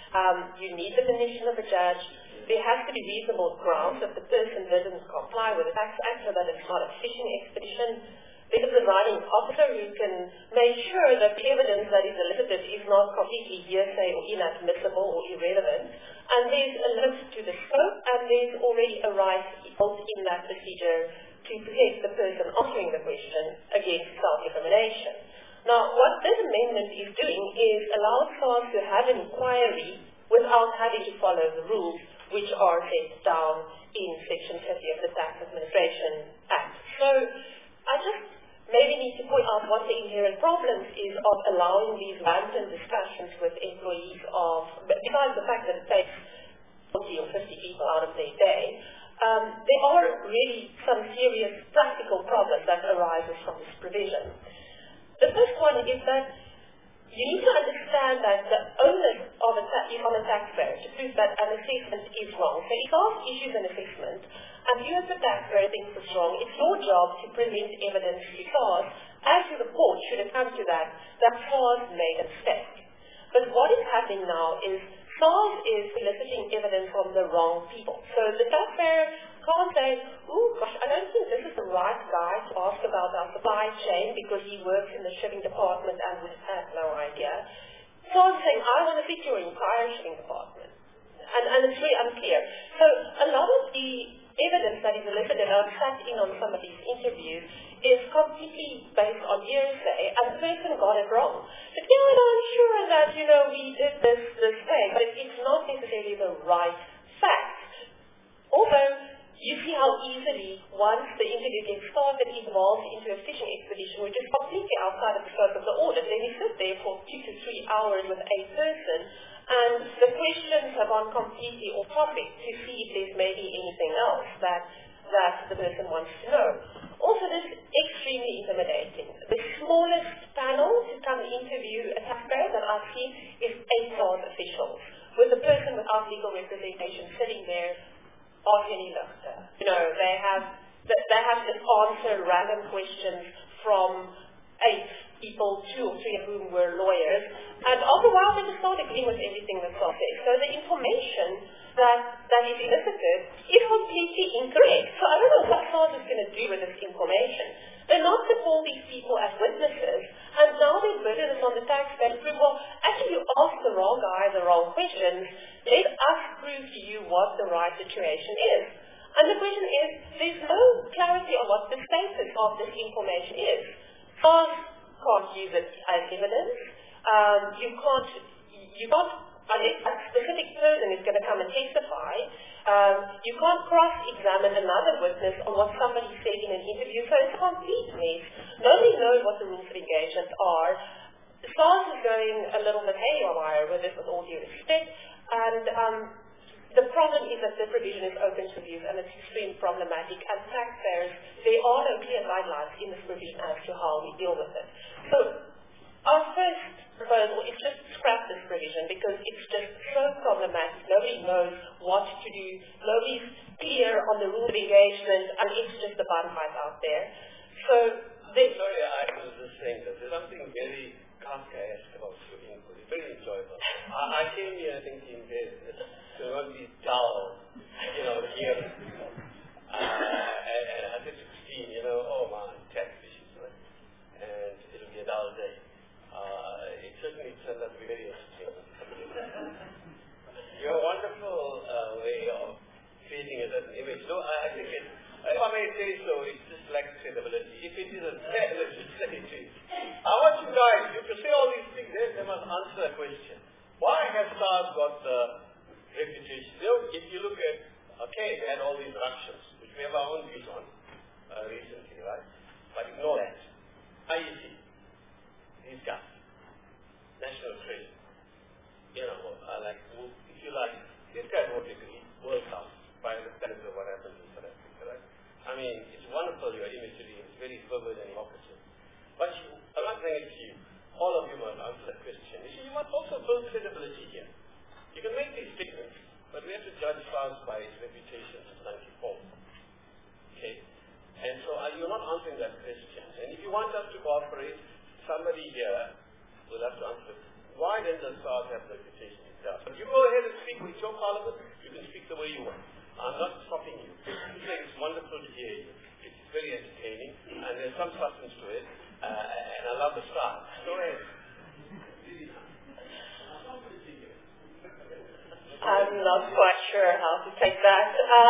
You need the permission of the judge. There has to be reasonable grounds that the person doesn't comply with the Tax Act, so that it's not a fishing expedition. There's a presiding officer who can make sure that the evidence that is elicited is not completely hearsay or inadmissible or irrelevant. And there's a limit to the scope, and there's already a right built in that procedure to protect the person answering the question against self-incrimination. Now, what this amendment is doing is allow SARS to have an inquiry without having to follow the rules which are set down in Section 30 of the Tax Administration Act. So I just maybe need to point out what the inherent problems is of allowing these random discussions with employees besides the fact that it takes 40 or 50 people out of their day, there are really some serious practical problems that arises from this provision. The first one is that you need to understand that the onus is on the taxpayer to prove that an assessment is wrong. So if SARS issues an assessment, and you as the taxpayer think it's wrong, it's your job to present evidence to SARS, as to the court should have come to that SARS made a mistake. But what is happening now is SARS is soliciting evidence from the wrong people. So the taxpayer can't say, oh gosh, I don't think this is about our supply chain because he works in the shipping department and would have had no idea. Someone saying, I want to fix your entire shipping department. And it's really unclear. So a lot of the evidence that is elicited, and I've sat in on some of these interviews, is completely based on hearsay, and the person got it wrong. But I'm sure that, we did this way, but it's not necessarily the right fact. Although, you see how easily, once the interview gets started, it evolves into a fishing expedition, which is completely outside of the scope of the audit. Then you sit there for 2 to 3 hours with a person, and the questions have gone completely off topic to see if there's maybe anything else that the person wants to know. Also, this is extremely intimidating. The smallest panel to come interview a taxpayer that I've seen is 8 SARS officials, with the person without legal representation sitting there asking Luchter. They have to answer random questions from 8 people, 2 or 3 of whom were lawyers, and after a while they just start agreeing with everything that's out there. So the information that is elicited is completely incorrect. So I don't know what SARS is going to do with this information. They're not to call these people as witnesses, and now they've burden us on the taxpayer to prove, well, actually you asked the wrong guy the wrong questions. Let us prove to you what the right situation is. And the question is, there's no clarity on what the status of this information is. SARS can't use it as evidence. You can't, unless a specific person is going to come and testify, you can't cross-examine another witness on what somebody said in an interview, so it's a complete mess. Nobody knows what the rules of engagement are. SARS is going a little bit haywire with this, with all due respect, and the problem is that the provision is open to abuse, and it's extremely problematic, and taxpayers, there are no clear guidelines in this provision as to how we deal with it. So, our first proposal is just scrap this provision because it's just so problematic. Nobody knows what to do. Nobody's clear on the rule of engagement, and it's just a bun fight out there. So, sorry, I was just saying that there's something very Kafkaesque about shooting. It's very enjoyable. I came here thinking this will not be dull, here. And I said to Christine, oh man, tax issues, right? And it'll be a dull day. It certainly turned out to be very interesting. You have a wonderful way of creating a certain image. No, I think it, if I may say so, it just lacks credibility. If it is a fair legislative, I want you guys, if you say all these things, they must answer a question. Why has SARS got the reputation? If you look at, they had all these ructions, which we have our own views on recently, right? But ignore that. IEC, these guys, National Trade, if you like, these guys won't agree, World Cup, by the standards of what happens in South Africa, right? I mean, it's wonderful, your imagery, it's very fervent and evocative. But I'm not saying it to you. All of you must answer that question. You must also build credibility here. You can make these statements, but we have to judge SARS by its reputation since 1994. Okay? And so you're not answering that question. And if you want us to cooperate, somebody here will have to answer it. Why then does SARS have the reputation it does? But you go ahead and speak with your parliament, you can speak the way you want. I'm not stopping you. It's wonderful to hear you. It's very entertaining, and there's some substance to it, and I love the start. Go ahead. I'm not quite sure how to take that.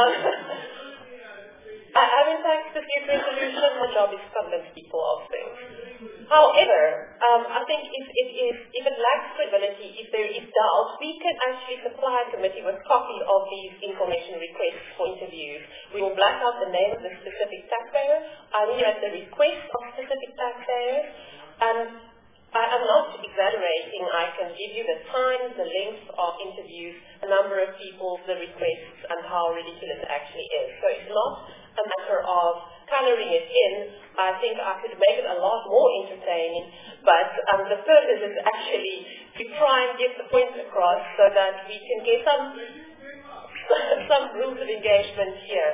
I'm in fact the future resolution. My job is to convince people of things. However, I think if it lacks credibility, if there is doubt, we can actually supply a committee with a copy of these information requests for interviews. We will black out the name of the specific taxpayer, either at the request of specific taxpayers, and I'm not exaggerating. I can give you the time, the length of interviews, the number of people, the requests, and how ridiculous it actually is. So it's not a matter of coloring it in. I think I could make it a lot more entertaining, but the purpose is actually to try and get the point across so that we can get some rules of engagement here.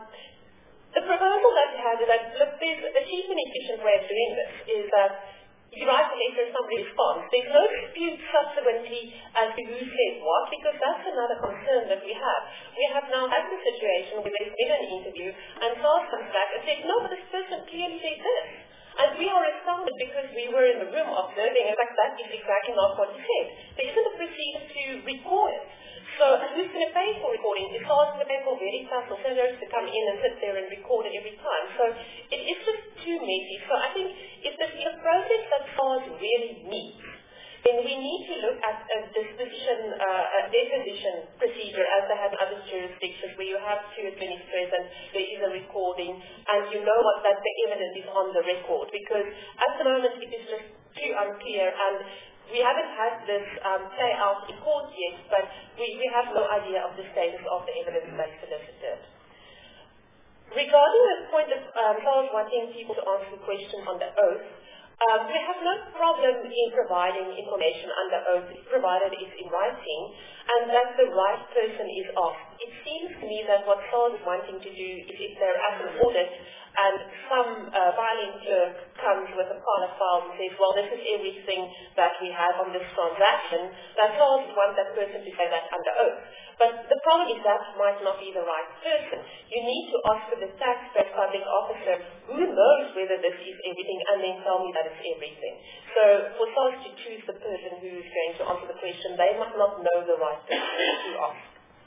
The proposal that we have is that, look, there's a cheap and efficient way of doing this, is that you write a letter, somebody responds. There's no dispute subsequently as to who said what, because that's another concern that we have. We have now had the situation where there's been an interview and SARS comes back and says, no, but this person clearly said this. And we are astounded because we were in the room observing. In fact, that is exactly not what he said. There isn't a procedure to record it. So who's going to pay for recording? It's hard to pay for Veritas or sellers to come in and sit there and record it every time. So it is just too messy. So I think if there's a process that SARS really needs, then we need to look at a deposition procedure as they have in other jurisdictions where you have two attorneys present, there is a recording, and you know what that the evidence is on the record. Because at the moment it is just too unclear, and we haven't had this play out in court yet, but we have no idea of the status of the evidence that's solicited. Regarding the point of SARS wanting people to answer the question on the oath, we have no problem in providing information under oath, provided it's in writing, and that the right person is asked. It seems to me that what SARS is wanting to do is if they're at an audit and some filing clerk comes with a pile of files and says, well, this is everything that we have on this transaction, that SARS wants that person to say that under oath. But the problem is that might not be the right person. You need to ask for the taxpayer public officer who knows whether this is everything and then tell me that it's everything. So for SARS to choose the person who is going to answer the question, they must not know the right person to ask.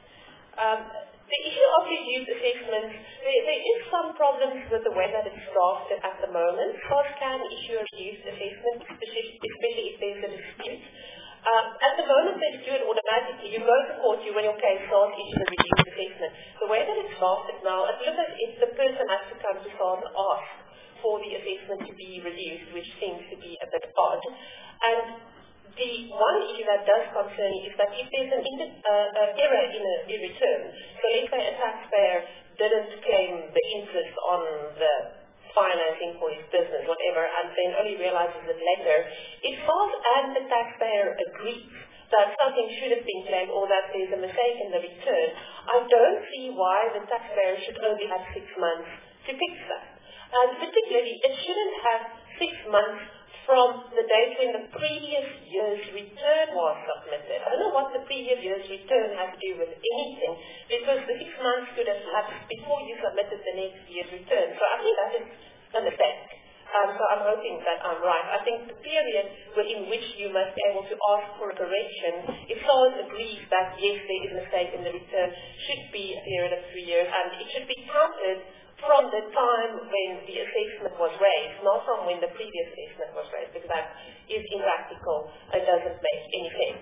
The issue of reduced assessments, there is some problems with the way that it's drafted at the moment. SARS can issue a reduced assessment, especially if there's a dispute. At the moment, they do it automatically. You go to court, you win your case, SARS issues a reduced assessment. The way that it's drafted now, it looks as if the person has to come to SARS and ask for the assessment to be reduced, which seems to be a bit odd. And the one issue that does concern me is that if there's an error in a return, so let's say a taxpayer didn't claim the interest on the financing for his business, whatever, and then only realizes it later, if SARS and the taxpayer agree that something should have been claimed or that there's a mistake in the return, I don't see why the taxpayer should only have 6 months to fix that. And particularly, it shouldn't have 6 months from the date when the previous year's return was submitted. I don't know what the previous year's return has to do with anything, because the 6 months could have lapsed before you submitted the next year's return. So I think that is a mistake. So I'm hoping that I'm right. I think the period within which you must be able to ask for a correction, if SARS agrees that yes, there is a mistake in the return, should be a period of 3 years, and it should be counted from the time when the assessment was raised, not from when the previous assessment was raised, because that is impractical and doesn't make any sense.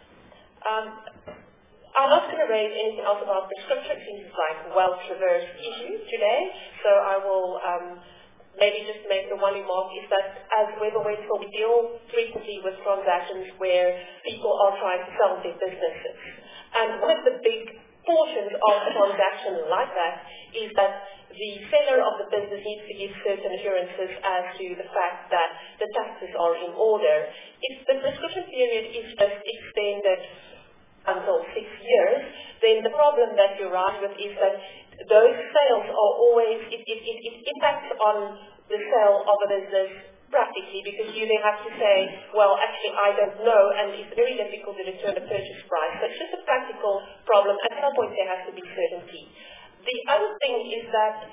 I'm not going to raise anything else about prescription, since it's like a well-traversed issue today, so I will maybe just make the one remark is that as Weber went for, we deal frequently with transactions where people are trying to sell their businesses. And one of the big portions of a transaction like that is that the seller of the business needs to give certain assurances as to the fact that the taxes are in order. If the prescription period is just extended until 6 years, then the problem that you run with is that those sales are always, it impacts on the sale of a business practically, because you then have to say, well, actually, I don't know, and it's very difficult to determine the purchase price. So it's just a practical problem. At some point, there has to be certainty. The other thing is that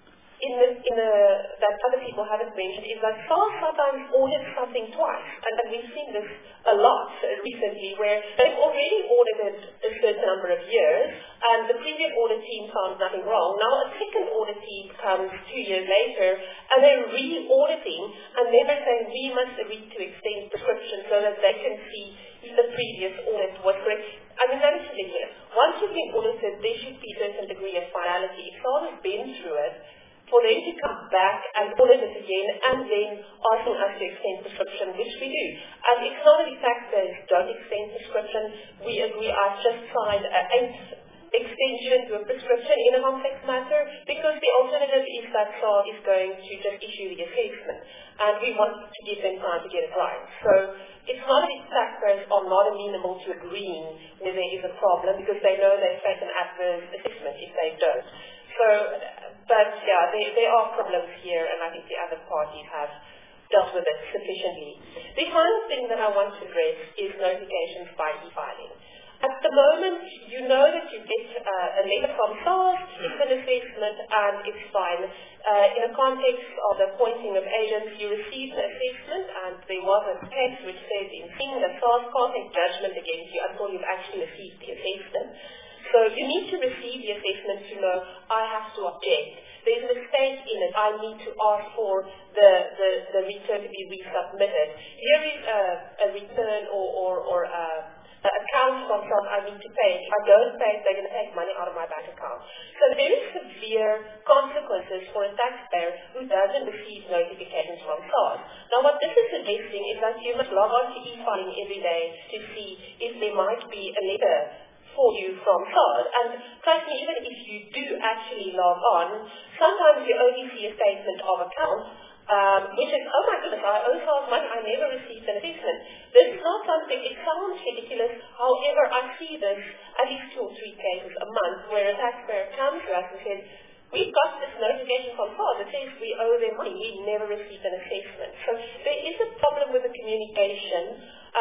that other people haven't mentioned is that SARS sometimes audits something twice, and we've seen this a lot recently, where they've already audited a certain number of years, and the previous audit team found nothing wrong. Now a second audit team comes 2 years later, and they're re-auditing, and they're saying we must agree to extend prescription so that they can see if the previous audit was correct. I mean, that is ridiculous. Once you've been audited, there should be a certain degree of finality. If SARS has been through it, for them to come back and audit it again and then asking us to extend prescription, which we do. And it's not only taxpayers don't extend prescription. We agree, I've just signed an 8th extension to a prescription in a complex matter, because the alternative is that SARS is going to just issue the assessment. And we want to give them time to get it right. So it's not that taxpayers are not amenable to agreeing where there is a problem, because they know they face an adverse assessment if they don't. So, but yeah, there are problems here, and I think the other parties have dealt with it sufficiently. The final thing that I want to address is notifications by e-filing. At the moment, you know that you get a letter from SARS, it's an assessment, and it's fine. In the context of the appointing of agents, you receive the assessment, and there was a text which says in thing that SARS can't take judgment against you until you've actually received the assessment. So you need to receive the assessment to know, I have to object. There's a mistake in it. I need to ask for the return to be resubmitted. Here is a return or account from some I need to pay. If I don't pay, they're going to take money out of my bank account. So very severe consequences for a taxpayer who doesn't receive notifications from SARS. Now what this is suggesting is that you must log on to e-filing every day to see if there might be a letter for you from SARS. And trust me, even if you do actually log on, sometimes you only see a statement of account, which is, oh my goodness, I owe SARS money, I never received an assessment. This is not something, it sounds ridiculous, however, I see this at least 2 or 3 cases a month where a taxpayer comes to us and says, we've got this notification from SARS that says we owe them money, we never received an assessment. So there is a problem with the communication.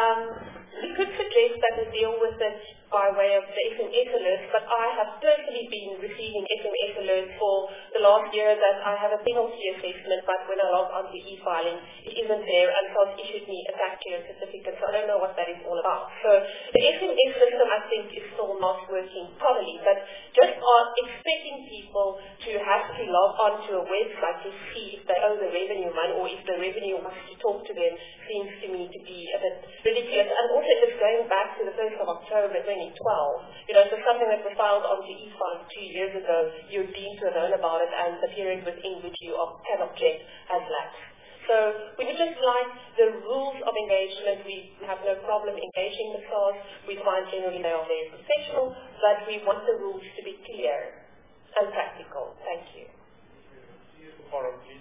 We could suggest that we deal with it by way of the SMS alerts, but I have personally been receiving SMS alerts for the last year that I have a penalty assessment, but when I log onto e-filing, it isn't there, and SARS issued me a tax clearance certificate, so I don't know what that is all about. So the SMS system, I think, is still not working properly, but just expecting people to have to log onto a website to see if they owe the revenue money or if the revenue wants to talk to them seems to me to be a bit ridiculous. And also just going back to the 1st of October 2012, so something that was filed onto e-filing 2 years ago, you're deemed to have known about it, and the period within which you can object has lapsed. So we would just like the rules of engagement. We have no problem engaging with SARS. We find generally they are very professional, but we want the rules to be clear and practical. Thank you. Forum, please.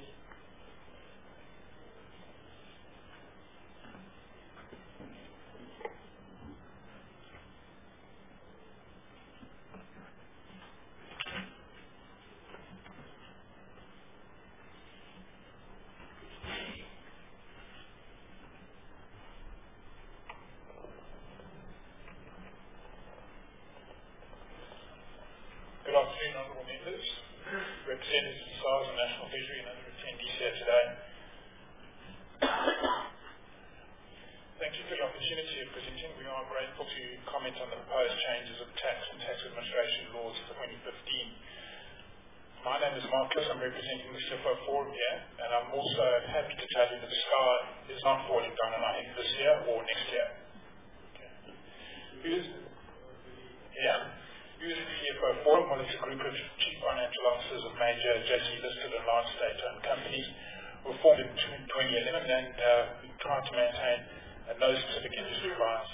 Good afternoon, honourable members, representatives of SARS and National Treasury and other attendees here today. Thank you for the opportunity of presenting. We are grateful to comment on the proposed changes of tax and tax administration laws for 2015. My name is Marcus. I'm representing the CFO Forum here, and I'm also happy to tell you that the sky is not falling down on our head this year or next year. Who is the CFO Forum? Well, it's a group of chief financial officers of major JSE listed and large state-owned companies who were formed in 2011, and we try to maintain no specific industry bias.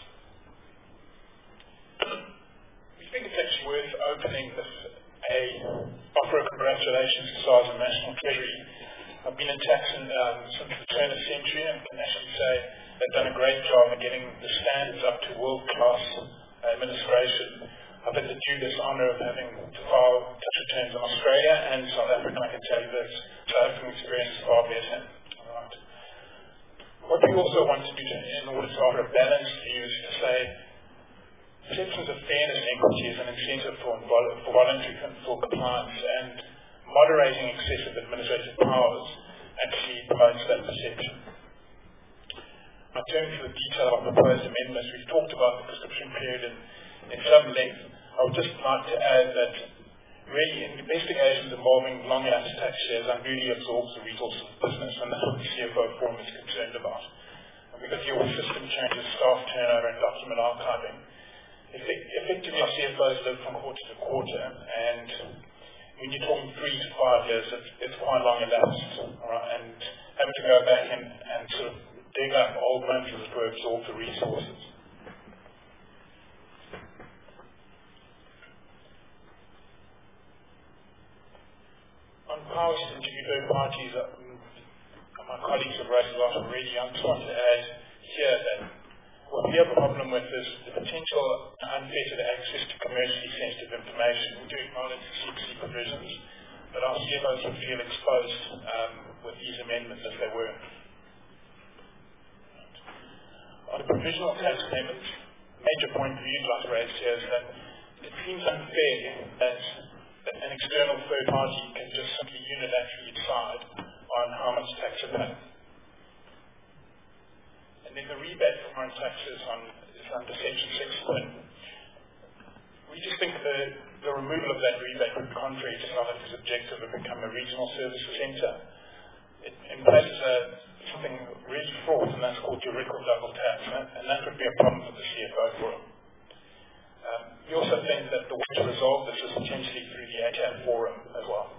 We think it's actually worth opening with a offer of congratulations to SARS and National Treasury. I've been in tax since the turn of the century, and can actually say they've done a great job in getting the standards up to world-class administration. I've had the dubious honour of having to file tax returns in Australia and South Africa, and I can tell you that South African experience is far better. Right. What we also want to do in order to offer a balanced view is to say perceptions of fairness and equity is an incentive for voluntary compliance, and moderating excessive administrative powers actually promotes that perception. Now, turning to the detail of proposed amendments, we've talked about the prescription period in some length. I would just like to add that really investigations involving long elapsed tax years unduly absorbs the resources of business, and that's what the CFO Forum is concerned about. And we've got the audit system changes, staff turnover and document archiving. Effectively, our CFOs live from quarter to quarter, and when you're talking 3 to 5 years, it's quite long elapsed, all right? And having to go back and sort of dig up old months as it were, absorb the resources. On powers to interview third parties, my colleagues have raised a lot already. I'm just want to add here that what we have a problem with is the potential unfettered access to commercially sensitive information. We do acknowledge the secrecy provisions, but our CFOs would feel exposed with these amendments if they were. on the provisional tax amendment, major point that you'd like to raise here is that it seems unfair that an external third party can just simply unilaterally decide on how much tax to pay. And then the rebate for foreign taxes is under Section 6. We just think the removal of that rebate would be contrary to South Africa's objective of becoming a regional services centre. It implies something really fraught, and that's called juridical double tax, and that would be a problem for the CFO forum. We also think that the way to resolve this is potentially through the ATAM forum as well.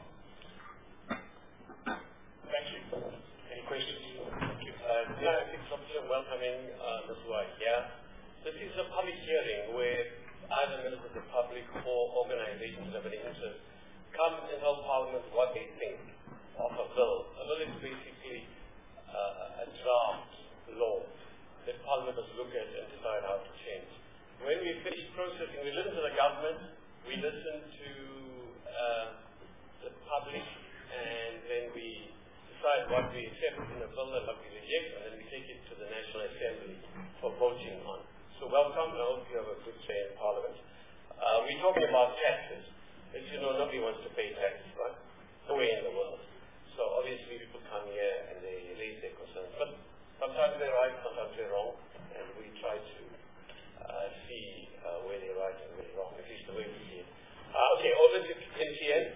Thank you. Any questions? Thank you. I think I'm welcoming Ms. White. This is a public hearing where either members of the public or organizations have an interest come and tell Parliament what they think of a bill. A bill is basically a draft law that Parliament must look at and decide how to change. When we finish processing, we listen to the government, we listen to the public, and then we decide what we accept in a bill and what we reject, and then we take it to the National Assembly for voting on. So welcome, I hope you have a good say in Parliament. We're talking about taxes. As you know, nobody wants to pay taxes, right? No way in the world. So obviously people come here and they raise their concerns. But sometimes they're right, sometimes they're wrong, and we try to see where they're right and where they're wrong, at least the way we see it. Okay, over to NTN.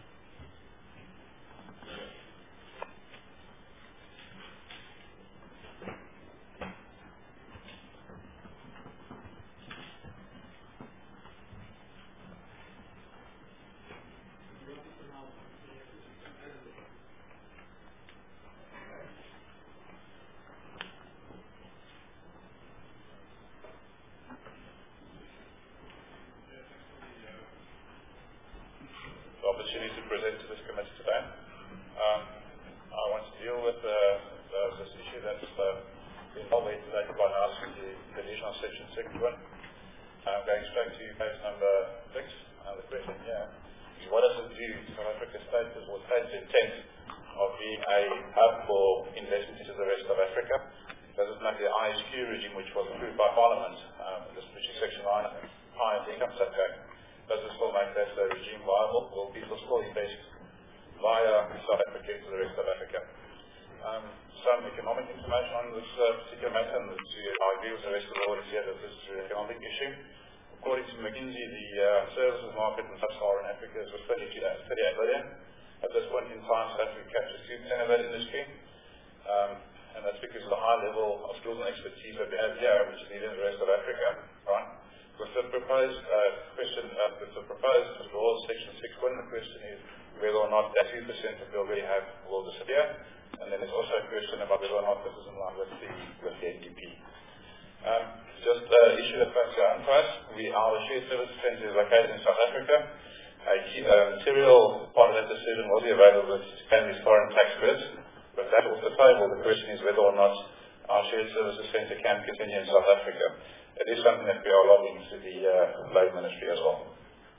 Opportunity to present to this committee today. I want to deal with this issue that's been always taken by us with the additional Section 6 one. Going straight to page number 6. The question here is, what does it do to South Africa's status or state's intent of being a hub for investment into the rest of Africa? Does it make the ISQ regime, which was approved by Parliament, which is Section 9, high income tax act, does it still make that regime viable? Will people still invest via South Africa into the rest of Africa? Some economic information on this particular matter, and I agree with the rest of the audience here that this is an economic issue. According to McKinsey, the services market in sub-Saharan Africa is 38 billion. At this point in time, South Africa captures 2% of that industry. And that's because of the high level of skills and expertise that we have here, which is needed in the rest of Africa, right? With the proposed withdrawal of Section 6.1, the question is whether or not that 2% that we already have will disappear. And then there's also a question about whether or not this is in line with the NDP. Just an issue that facts our own price. Our shared service centre is located in South Africa. A key material part of that decision will be available to claim these foreign tax credits. But that off the table, the question is whether or not our shared services centre can continue in South Africa. It is something that we are lobbying to the Labour Ministry as well.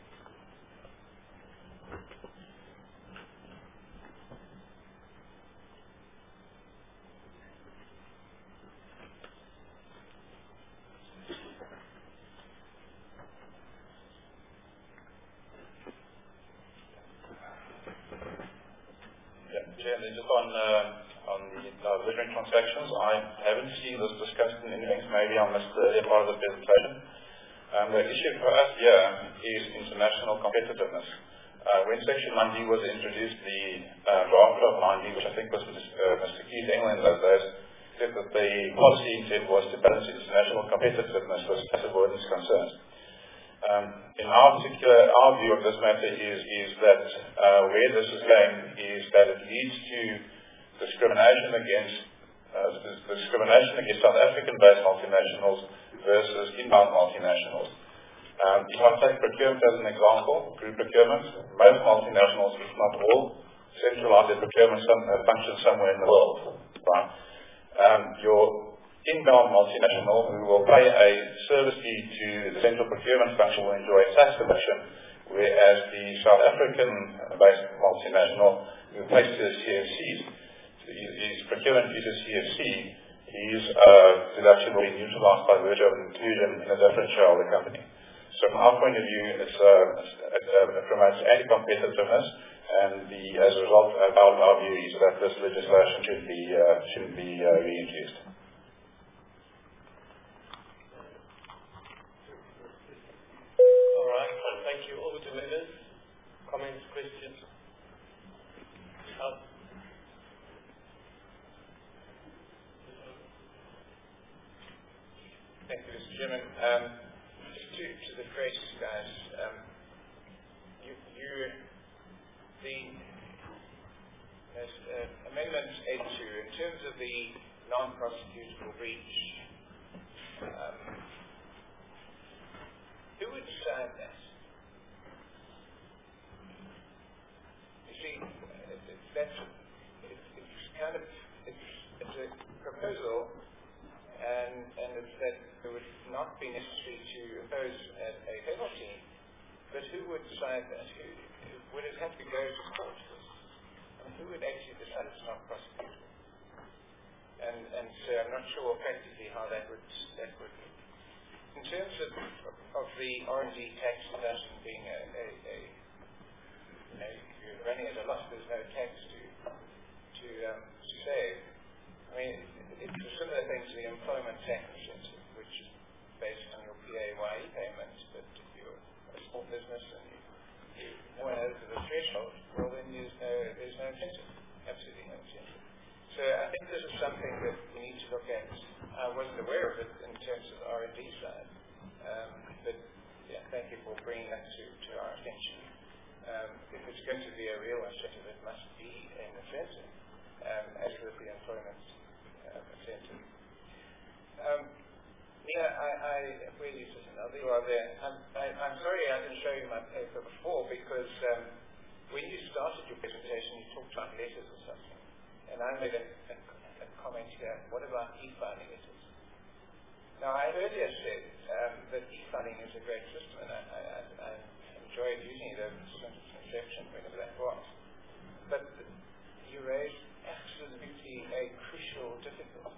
And then just on the divergent transactions, I haven't seen this discussed in anything, so maybe I missed the earlier part of the presentation. The issue for us here is international competitiveness. When Section 9D was introduced, the draft of 9D, which I think was Mr. Keith England those days, said that the policy intent was to balance international competitiveness with tax avoidance concerns. In our view of this matter is that where this is going is that it leads to discrimination against South African-based multinationals versus inbound multinationals. If I take procurement as an example, group procurement, most multinationals, if not all, centralize their procurement function somewhere in the world. Right? Your inbound multinational who will pay a service fee to the central procurement function will enjoy a tax deduction, whereas the South African-based multinational who pays to the CFCs, his procurement fee to CFC, his deduction will be neutralized by virtue of inclusion in a different shareholder company. So from our point of view, it promotes anti-competitiveness, and as a result, our view is that this legislation should be reintroduced. All right, thank you. Over to members. Comments, questions? Thank you, Mr. Chairman. Just to the press, guys, Amendment 82, in terms of the non-prosecutable breach, who would decide that? You see, it's a proposal, and it's that it would not be necessary to impose a penalty, but who would decide that? Would it have to go to court? Who would actually decide it's not prosecutable? And so I'm not sure practically how that would. In terms of the R&D tax deduction being you're running at a loss, there's no tax to save. I mean, it's a similar thing to the employment tax incentive, which is based on your PAYE payments, but if you're a small business and you went over the threshold, well then there's no incentive, absolutely no incentive. So I think this is something that we need to look at. I wasn't aware of it in terms of the R&D side, but yeah, thank you for bringing that to our attention. If it's going to be a real incentive, it must be an incentive, as with the employment incentive. Where do you sit now? There you are there. I'm sorry I didn't show you my paper before because when you started your presentation, you talked about letters or something. And I made a comment here, what about e-filing letters? Now, I earlier said that e-filing is a great system, and I enjoyed using it since its inception, whenever that was. But you raised absolutely a crucial difficulty.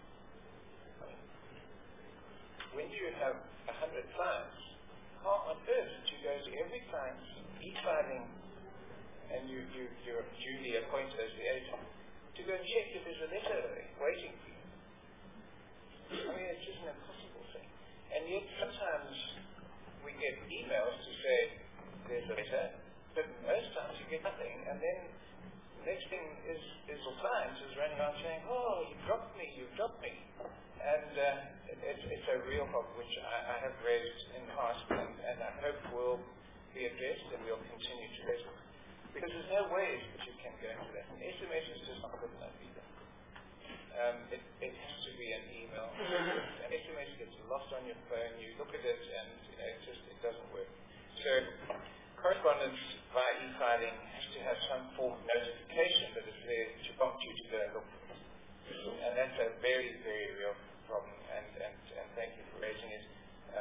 When you have 100 clients, how on earth did you go to every client, e-filing, and you're duly appointed as the agent, to go and check if there's a letter waiting for you? I mean, it's just an impossible thing. And yet, sometimes we get emails to say there's a letter, but most times you get nothing, and then the next thing is your client is running around saying, oh, you dropped me. And it's a real problem which I have raised in the past, and I hope will be addressed, and we'll continue to raise it. Because there's no ways that you can go into that. An SMS is just not good enough either. It has to be an email. An SMS gets lost on your phone, you look at it, and it doesn't work. So correspondence via e-filing has to have some form of notification that it's there to prompt you to go and look for it. And that's a very, very real problem, and thank you for raising it.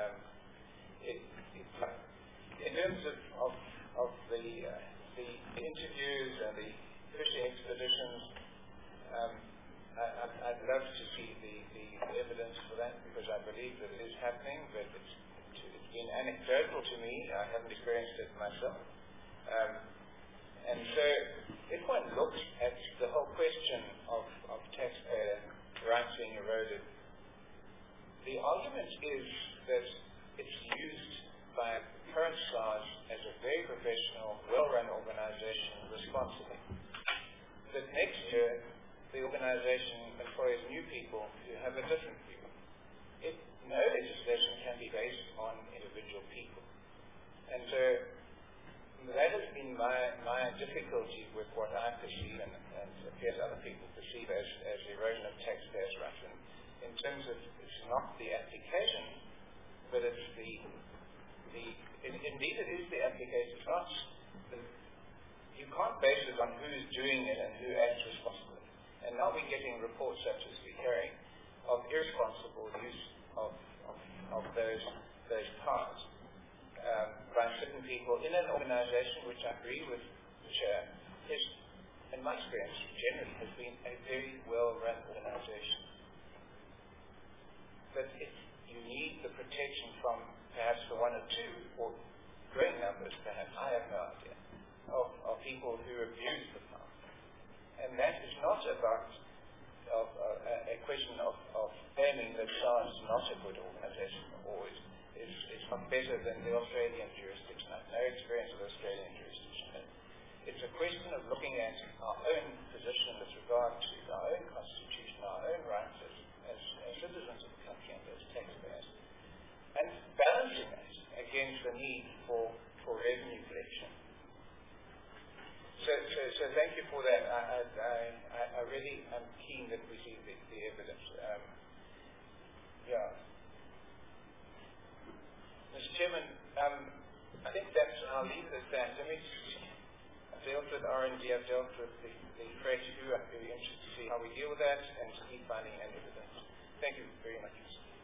In terms of the interviews and the fishing expeditions, I'd love to see the evidence for that, because I believe that it is happening, but it's been anecdotal to me. I haven't experienced it myself. And so if one looks at the whole question of taxpayer rights being eroded, the argument is that it's used by current SARS as a very professional, well-run organization responsibly. But next year, the organization employs new people who have a different view. No legislation can be based on individual people. And so that has been my difficulty with what I perceive, and appears other people perceive as erosion of taxpayers' rights. In terms of, it's not the application, but it's indeed it is the application. It's not, you can't base it on who's doing it and who acts responsibly. And now we're getting reports such as we're hearing of irresponsible use of those cards by certain people in an organization which I agree with the chair is, in my experience, generally has been a very well-run organization. that if you need the protection from perhaps the one or two, or great numbers perhaps, I have no idea, of people who abuse the farm. And that is not about a question of claiming that SARS is not a good organization or is not better than the Australian jurisdiction. I have no experience of Australian jurisdiction. It's a question of looking at our own position with regard to our own constitution, our own rights as citizens of the country and as taxpayers, and balancing that against the need for revenue collection. So thank you for that. I really am keen that we see the evidence. Mr. Chairman, I think I'll leave it at that. I've dealt with R&D, I've dealt with the Freight issue. I'm very interested to see how we deal with that and to keep finding and evidence. Thank you very much.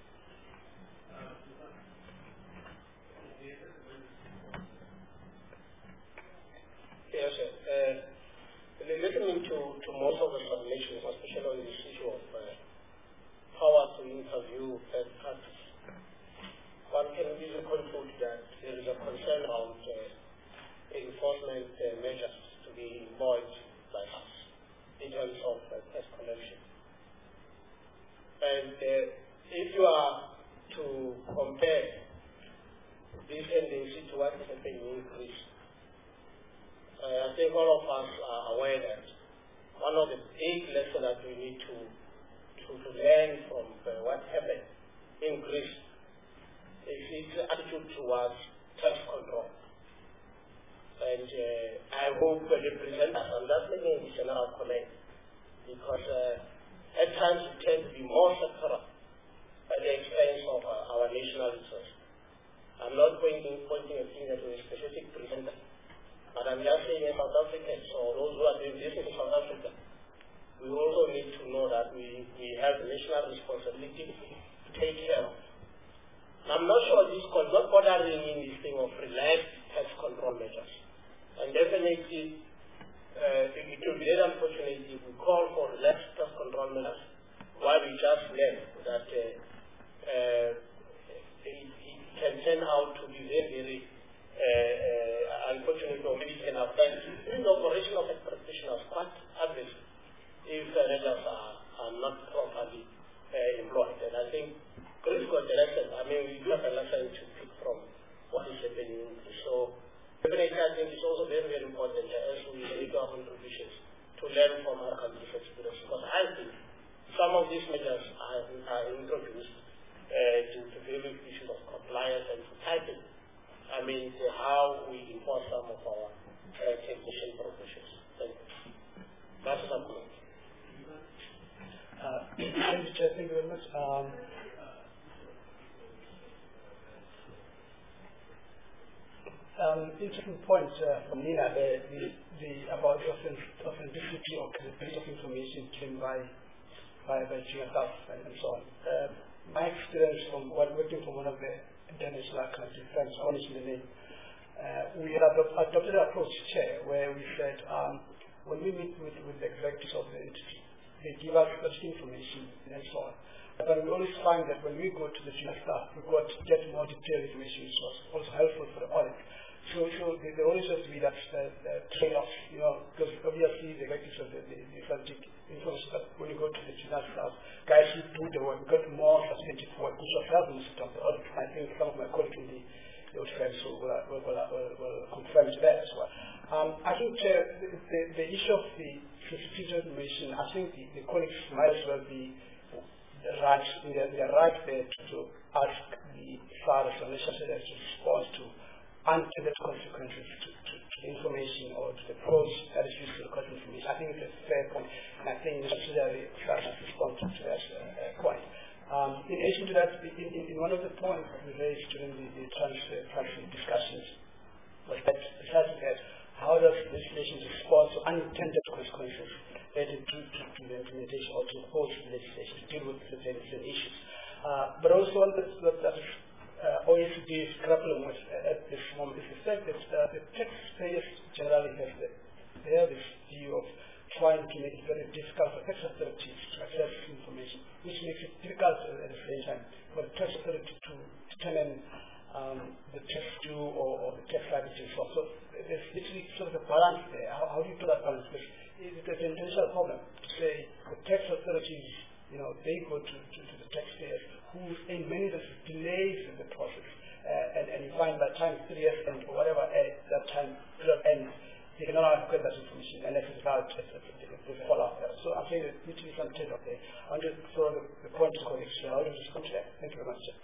Yes, sir. Listening to most of the submissions, especially on this issue of power to interview third parties, one can easily conclude that there is a concern about enforcement measures to be employed by us in terms of tax collection. And if you are to compare this tendency to what is happening in Greece, I think all of us are aware that one of the big lessons that we need to learn from what happened in Greece is its attitude towards tax control. And I hope the representatives, I'm just making a general comment, because at times we tend to be more sectoral at the expense of our national interest. I'm not pointing a finger to a specific presenter, but I'm just saying as South Africans, or those who are doing business in South Africa, we also need to know that we have a national responsibility to take care of. And I'm not sure this could not bordering in this thing of relaxed tax control measures. And definitely, it will be very unfortunate if we call for relaxed tax control measures while we just learn that it can turn out to be very, very unfortunate, or maybe can affect even the operation of a practitioners quite adversely if the measures are not properly employed. And I think Greece got the lesson. I mean, we do have a lesson to pick from what is happening. So definitely, I think it's also very, very important as we make our contributions to learn from our country's experience. Because I think some of these measures are introduced to various issues of compliance and to tighten, how we enforce some of our taxation provisions. Thank you. That's something. Thank you very much. Interesting point from Nina, about the authenticity of the piece of information given by junior staff and so on. My experience from working for one of the international accounting firms, I won't mention the name, we had adopted an approach, Chair, where we said when we meet with the executives of the entity, they give us such information and so on. But we always find that when we go to the junior staff, we get more detailed information, which was also helpful for the audit. So there always has to be that trade-off, because obviously the executives of the strategic information, that when you go to the junior staff, guys who do the work, got more substantive work, which was helpful to the audit. I think some of my colleagues in the audit firms will confirm to that as well. I think the issue of the sensitivity information, I think the colleagues might as well be right, they're right there to ask the SARS or necessary to respond to unintended consequences to the information or to the approach that is used to record information. I think it's a fair point, and I think necessarily SARS has responded to that point. In addition to that, in one of the points that we raised during the transfer discussions was that precisely that how does legislation respond to unintended consequences related to the implementation or to oppose legislation to deal with certain issues. But also one that OECD is grappling with at this moment is the fact that the taxpayers generally have this view of trying to make it very difficult for tax authorities to access information, which makes it difficult at the same time for the tax authority to determine the tax due or the tax liability. So there's literally sort of a balance there. How do you do that balance? Because it's an intentional problem to say the tax authorities, they go to the taxpayers who in many cases delays in the process. And you find by the time 3 years end or whatever that time ends, they cannot get that information, and as a result, they fall out there. So I'm saying that literally some trade-off there. I want to throw the point to colleagues. How do you respond to that? Thank you very much, sir.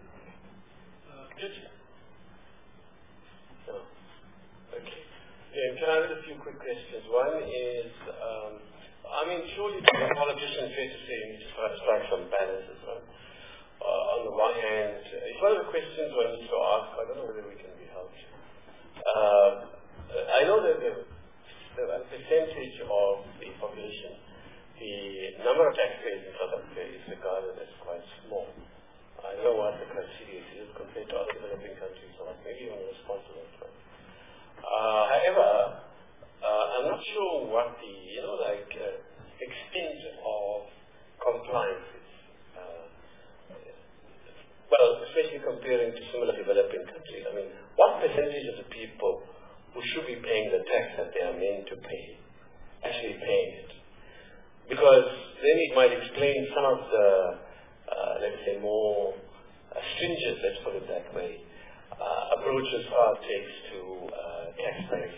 Okay. Yeah, can I ask a few quick questions? One is, surely as a politician, fair to say, you need to strike some balances, right? On the one hand, it's one of the questions one needs to ask. I don't know whether we can be helped. I know that the percentage of the population, the number of taxpayers in South Africa is regarded as quite small. I know what the criteria is compared to other developing countries, so maybe you want to respond to that. Right? However, I'm not sure what the extent of compliance is. Especially comparing to similar developing countries. What percentage of the people who should be paying the tax that they are meant to pay actually paying it? Because then it might explain some of the, let's say, more stringent, let's put it that way, approaches our takes to taxpayers.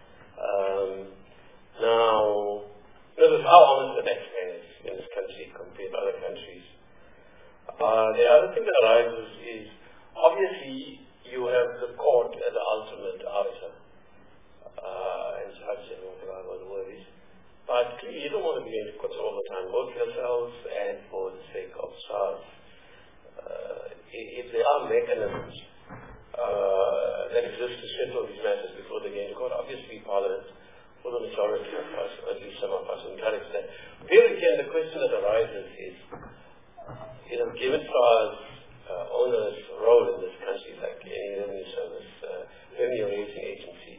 Now, notice how honest the taxpayers in this country compared to other countries. The other thing that arises is, obviously, you have the court as the ultimate arbiter, and judge and whatever the word is. But clearly, you don't want to be in court all the time, both yourselves and for the sake of SARS. If there are mechanisms that exist to settle these matters before they get into court, obviously Parliament, for the majority of us, or at least some of us, encourage that. Here again, the question that arises is, given SARS owner's role in this country, like any revenue service, revenue raising agency,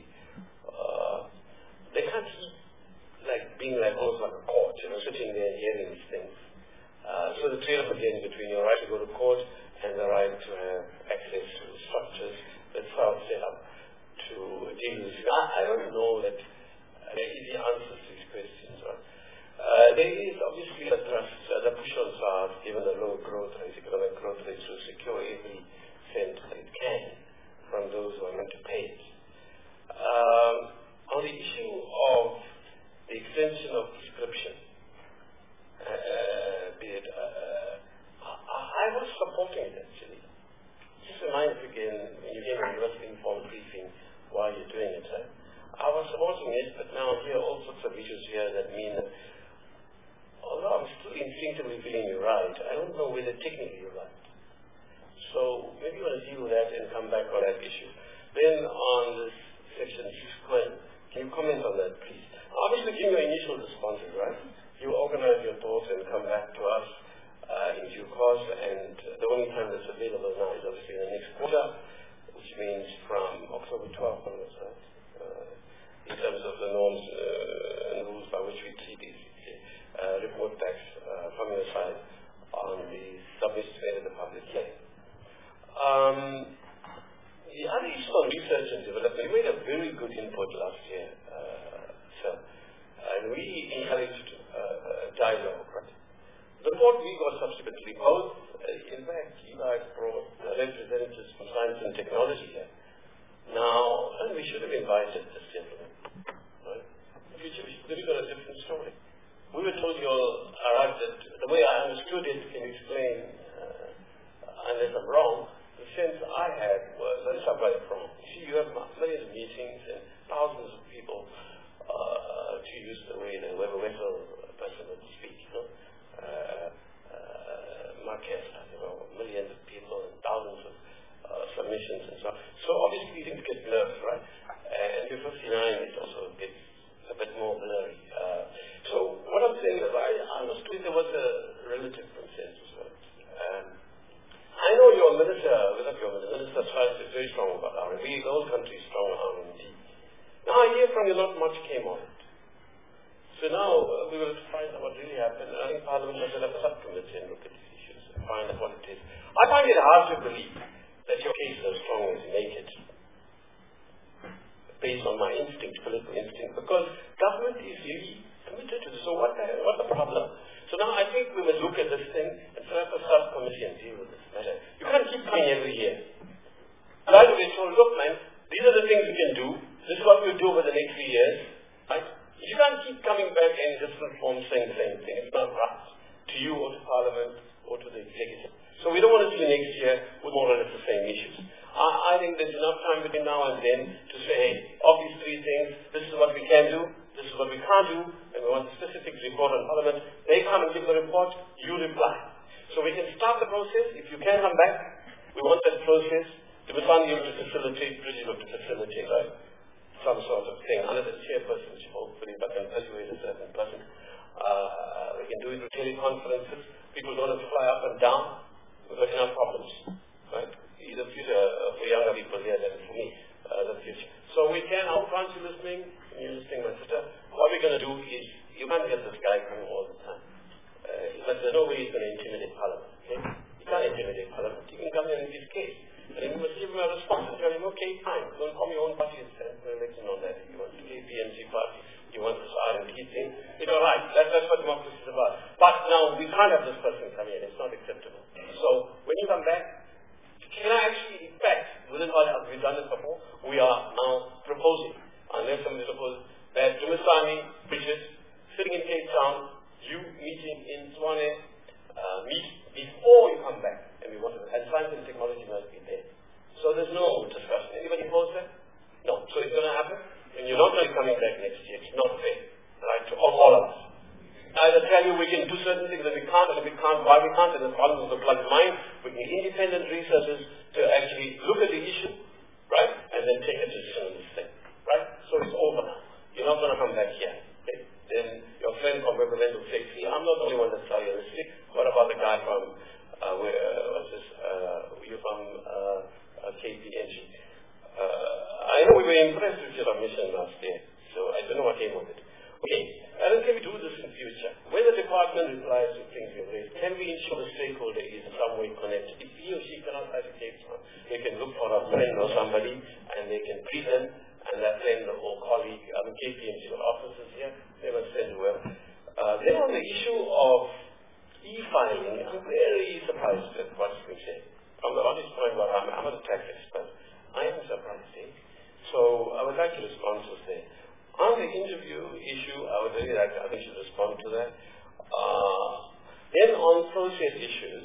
they can't keep being almost like a court, sitting there and hearing these things. So the trade-off again between your right to go to court and the right to have access to structures that SARS set up to deal with. I don't know that there are easy answers to these questions. Right? There is obviously a thrust, the push on SARS, given the low growth rate, economic growth rate, to secure every cent that it can from those who are meant to pay it. On the issue of the extension of prescription, I was supporting it actually. Just remind us again, when you gave a university informed briefing while you're doing it, right? I was supporting it, but now here are all sorts of issues here that mean that although I'm still instinctively feeling you're right, I don't know whether technically you're right. So maybe you want to deal with that and come back on that issue. Then on this section 6, can you comment on that, please? Obviously, give your initial responses, right? You organize your thoughts and come back to us in due course, and the only time that's available now is obviously the next quarter, which means from October 12th onwards, right? In terms of the norms and rules by which we treat these report backs from your side on the submissions made in the public hearing. The other issue on research and development, we made a very good input last year, sir, and we encouraged dialogue. Right? The report we got subsequently, both, in fact, you guys brought representatives from science and technology here. Now, and we should have invited this gentleman. Right? In the future, we should have got a different story. We were told you all arrived at, the way I understood it, can you explain, unless I'm wrong, the sense I had was, unless I got it wrong, see, you have millions of meetings and thousands of people, to use the way the Weber Wessel person would speak, Marquez, millions of people and thousands of submissions and so on. So obviously things get blurred, right? And with 59, it also gets a bit more blurry. So what I'm saying is, I understood there was a relative consensus. Right? I know your minister, Minister Science is very strong about R&D. The whole country is strong on R&D. Now I hear from you not much came on it. So now we will find out what really happened. I think Parliament must have a subcommittee and look at these issues and find out what it is. I find it hard to believe that your case is as strong as you make it, based on my instinct, political instinct, because government is really committed to this. So what's the problem? So now I think we must look at this thing and set up a subcommittee and deal with this matter. You can't keep coming every year. Right? We told, look man, these are the things we can do. This is what we'll do over the next 3 years. Right? You can't keep coming back in different forms saying the same thing. It's not right to you or to Parliament or to the executive. So we don't want to see next year with more or less the same issues. I think there's enough time between now and then to say, hey, of these 3 things, this is what we can do, this is what we can't do, and we want a specific report on Parliament. They come and give the report, you reply. So we can start the process. If you can come back, we want that process to be found able to facilitate, really able to facilitate, right? Some sort of thing, under the chairperson, hopefully, but can persuade a certain person. We can do it with teleconferences. People don't have to fly up and down. We've got enough problems, right? The future for younger people here than for me, the future. So we can, how aren't you listening? You're listening, my sister. What we're going to do is, you can't get this guy coming all the time. But there's no way he's going to intimidate Parliament, okay? You can't intimidate Parliament. You can come here and give case. And then you must give him a response and tell him, okay, fine, don't form your own party and send the election on that. You want the KPMG party, you want this R&D thing. It's all right. That's what democracy is about. But now, we can't have this person come in. It's not acceptable. So, when you come back, can I actually, in fact, within what we've done this before, we are now proposing, unless somebody supposes, that Dumisani, Bridget, sitting in Cape Town, you meeting in Swane, meet before you come back, and we want to, and science and technology must be there. So there's no discussion. Anybody oppose that? No. So it's going to happen, and you're not going to be coming back next year. It's not fair, right, to all of us. Either tell you we can do certain things that we can't, and if we can't, why we can't, and the problem is the blood mind. We need independent researchers to actually look at the issue, right, and then take a decision on this thing, right? So it's over now. You're not going to come back here. Okay? Then your friend from Representative will say, see, I'm not the only one that's realistic. What about the guy from, you're from KPMG? I know we were impressed with your submission last year, so I don't know what came of it. Okay, and can we do this in future? When the department replies to things we've raised, can we ensure the stakeholder is in some way connected? If he or she cannot advocate, they can look for a friend or somebody, and they can greet them, and that friend or colleague, KPMG officers here, they must send whoever. Then on the issue of e-filing, I'm very surprised at what's been said. From the honest point, I'm not a tax expert. I am surprised, eh? So I would like to respond to that. On the interview issue, I would really like to, I think, should respond to that. Then on process issues,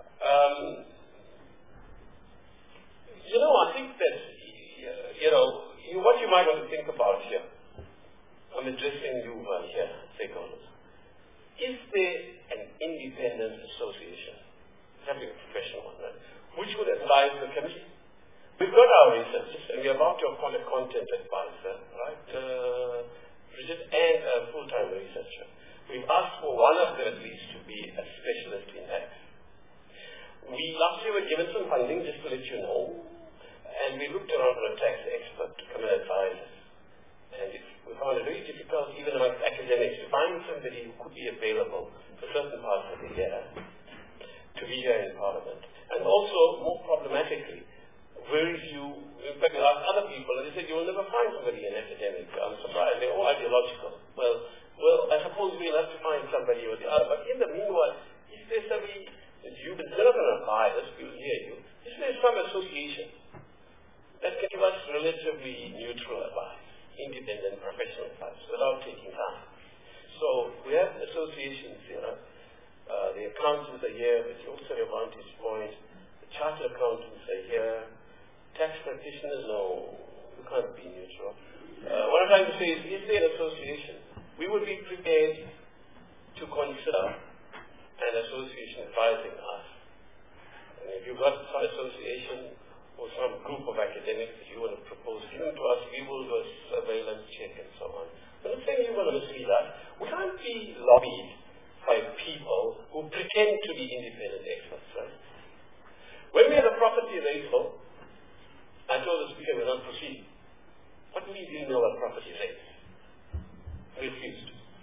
I think that, what you might want to think about here, I'm addressing you here, stakeholders. Is there an independent association, having a professional one, right, which would advise the committee? We've got our researchers, and we're about to appoint a content advisor, right, Bridget, and a full-time researcher. We've asked for one of them at least to be a specialist in that. Last year we were given some funding, just to let you know, and we looked around for a tax expert to come and advise us. And we found it very difficult, even amongst academics, to find somebody who could be available for certain parts of the year to be here in Parliament. And also, more problematically, very few, in fact, we asked other people, and they said, you will never find somebody in academic. I'm surprised. They're all ideological. Well, I suppose we'll have to find somebody or the other. But in the meanwhile, if there's somebody that you've been not going to buy this, we'll hear you. If there's some association that can give us relatively neutral advice, independent professional advice, without taking time. So we have associations here. The accountants are here, which is also a vantage point. The chartered accountants are here. Tax practitioners, no, we can't be neutral. What I'm trying to say is there an association? We would be prepared to consider an association advising us. And if you've got some association or some group of academics that you want to propose, give them to us, we will do a surveillance check and so on. I'm not saying you want to mislead us. We can't be lobbied by people who pretend to be independent experts, right? When we had a property appraisal, I told the speaker we're not proceeding. What do you know about property rates? Refused.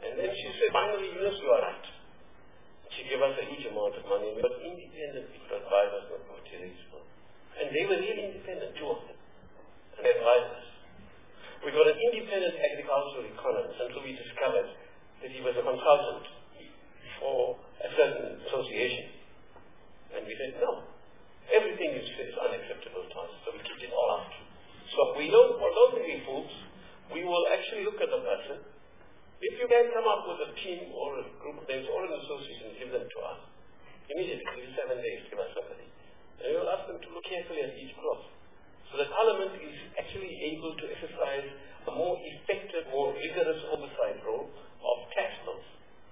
And then she said, finally, Yunus, you are right. She gave us a huge amount of money. We got independent people to advise us on materials. And they were really independent, two of them. And they advised us. We got an independent agricultural economist until we discovered that he was a consultant for a certain association. And we said, no, everything you said is unacceptable to us, so we kicked it all out. So we don't be fools. We will actually look at the person. If you can come up with a team or a group of names or an association, give them to us. Immediately, within 7 days, give us somebody. And we will ask them to look carefully at each clause. So the Parliament is actually able to exercise a more effective, more rigorous oversight role of tax laws.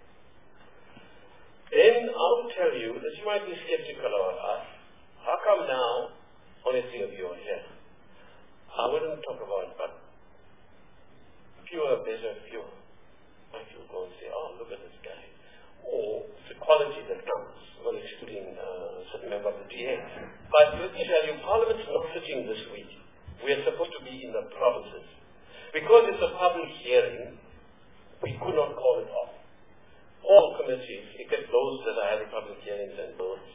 Then I will tell you that you might be skeptical about us. How come now, only 3 of you are here? I wouldn't talk about it, but fewer, better, fewer. Might you go and say, oh, look at this guy. Or the quality that comes, well, excluding a certain member of the DA. But let me tell you, Parliament's not sitting this week. We are supposed to be in the provinces. Because it's a public hearing, we could not call it off. All committees, except those that are having public hearings and votes,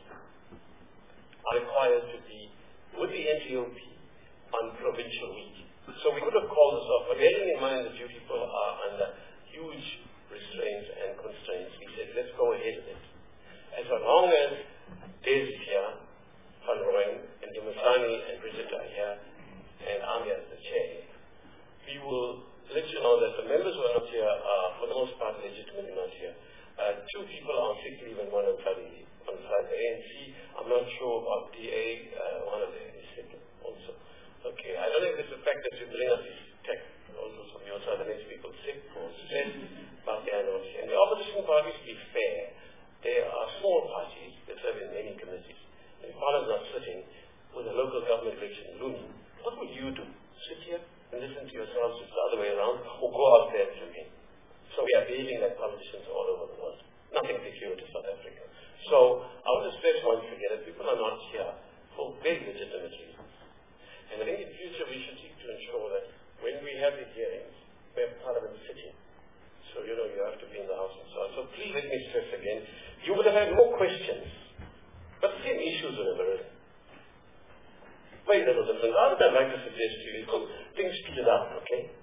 are required to be with the NTOP on provincial week. So we could have called this off, but bearing in mind that you people are under huge restraints and constraints, we said, let's go ahead with it. And so long as Des is here, Van Rooyen, and Dumasani and Bridget are here, and I'm here as the chair, we will let you know that the members who are not here are, for the most part, legitimately not here. 2 people are on sick leave and 1 on study leave. On side ANC, I'm not sure about DA, one of them is sick also. Okay, I don't know if it's the fact that you bring us this tech also from your side that makes people sick or stressed, but they are not here. And the opposition parties, to be fair, they are small parties that serve in many committees. And if Parliament is not sitting with a local government election looming, what would you do? Sit here and listen to yourselves, it's the other way around, or go out there to me? So we are behaving like politicians all over the world. Nothing peculiar to South Africa. So I want to stress once again that people are not here for very legitimate reasons. And I think in future we should seek to ensure that when we have the hearings, we have Parliament sitting. So you have to be in the House and so on. So please let me stress again, you would have had more questions, but the same issues would have arisen. Very little difference. What I'd like to suggest to you is things speed it up, okay?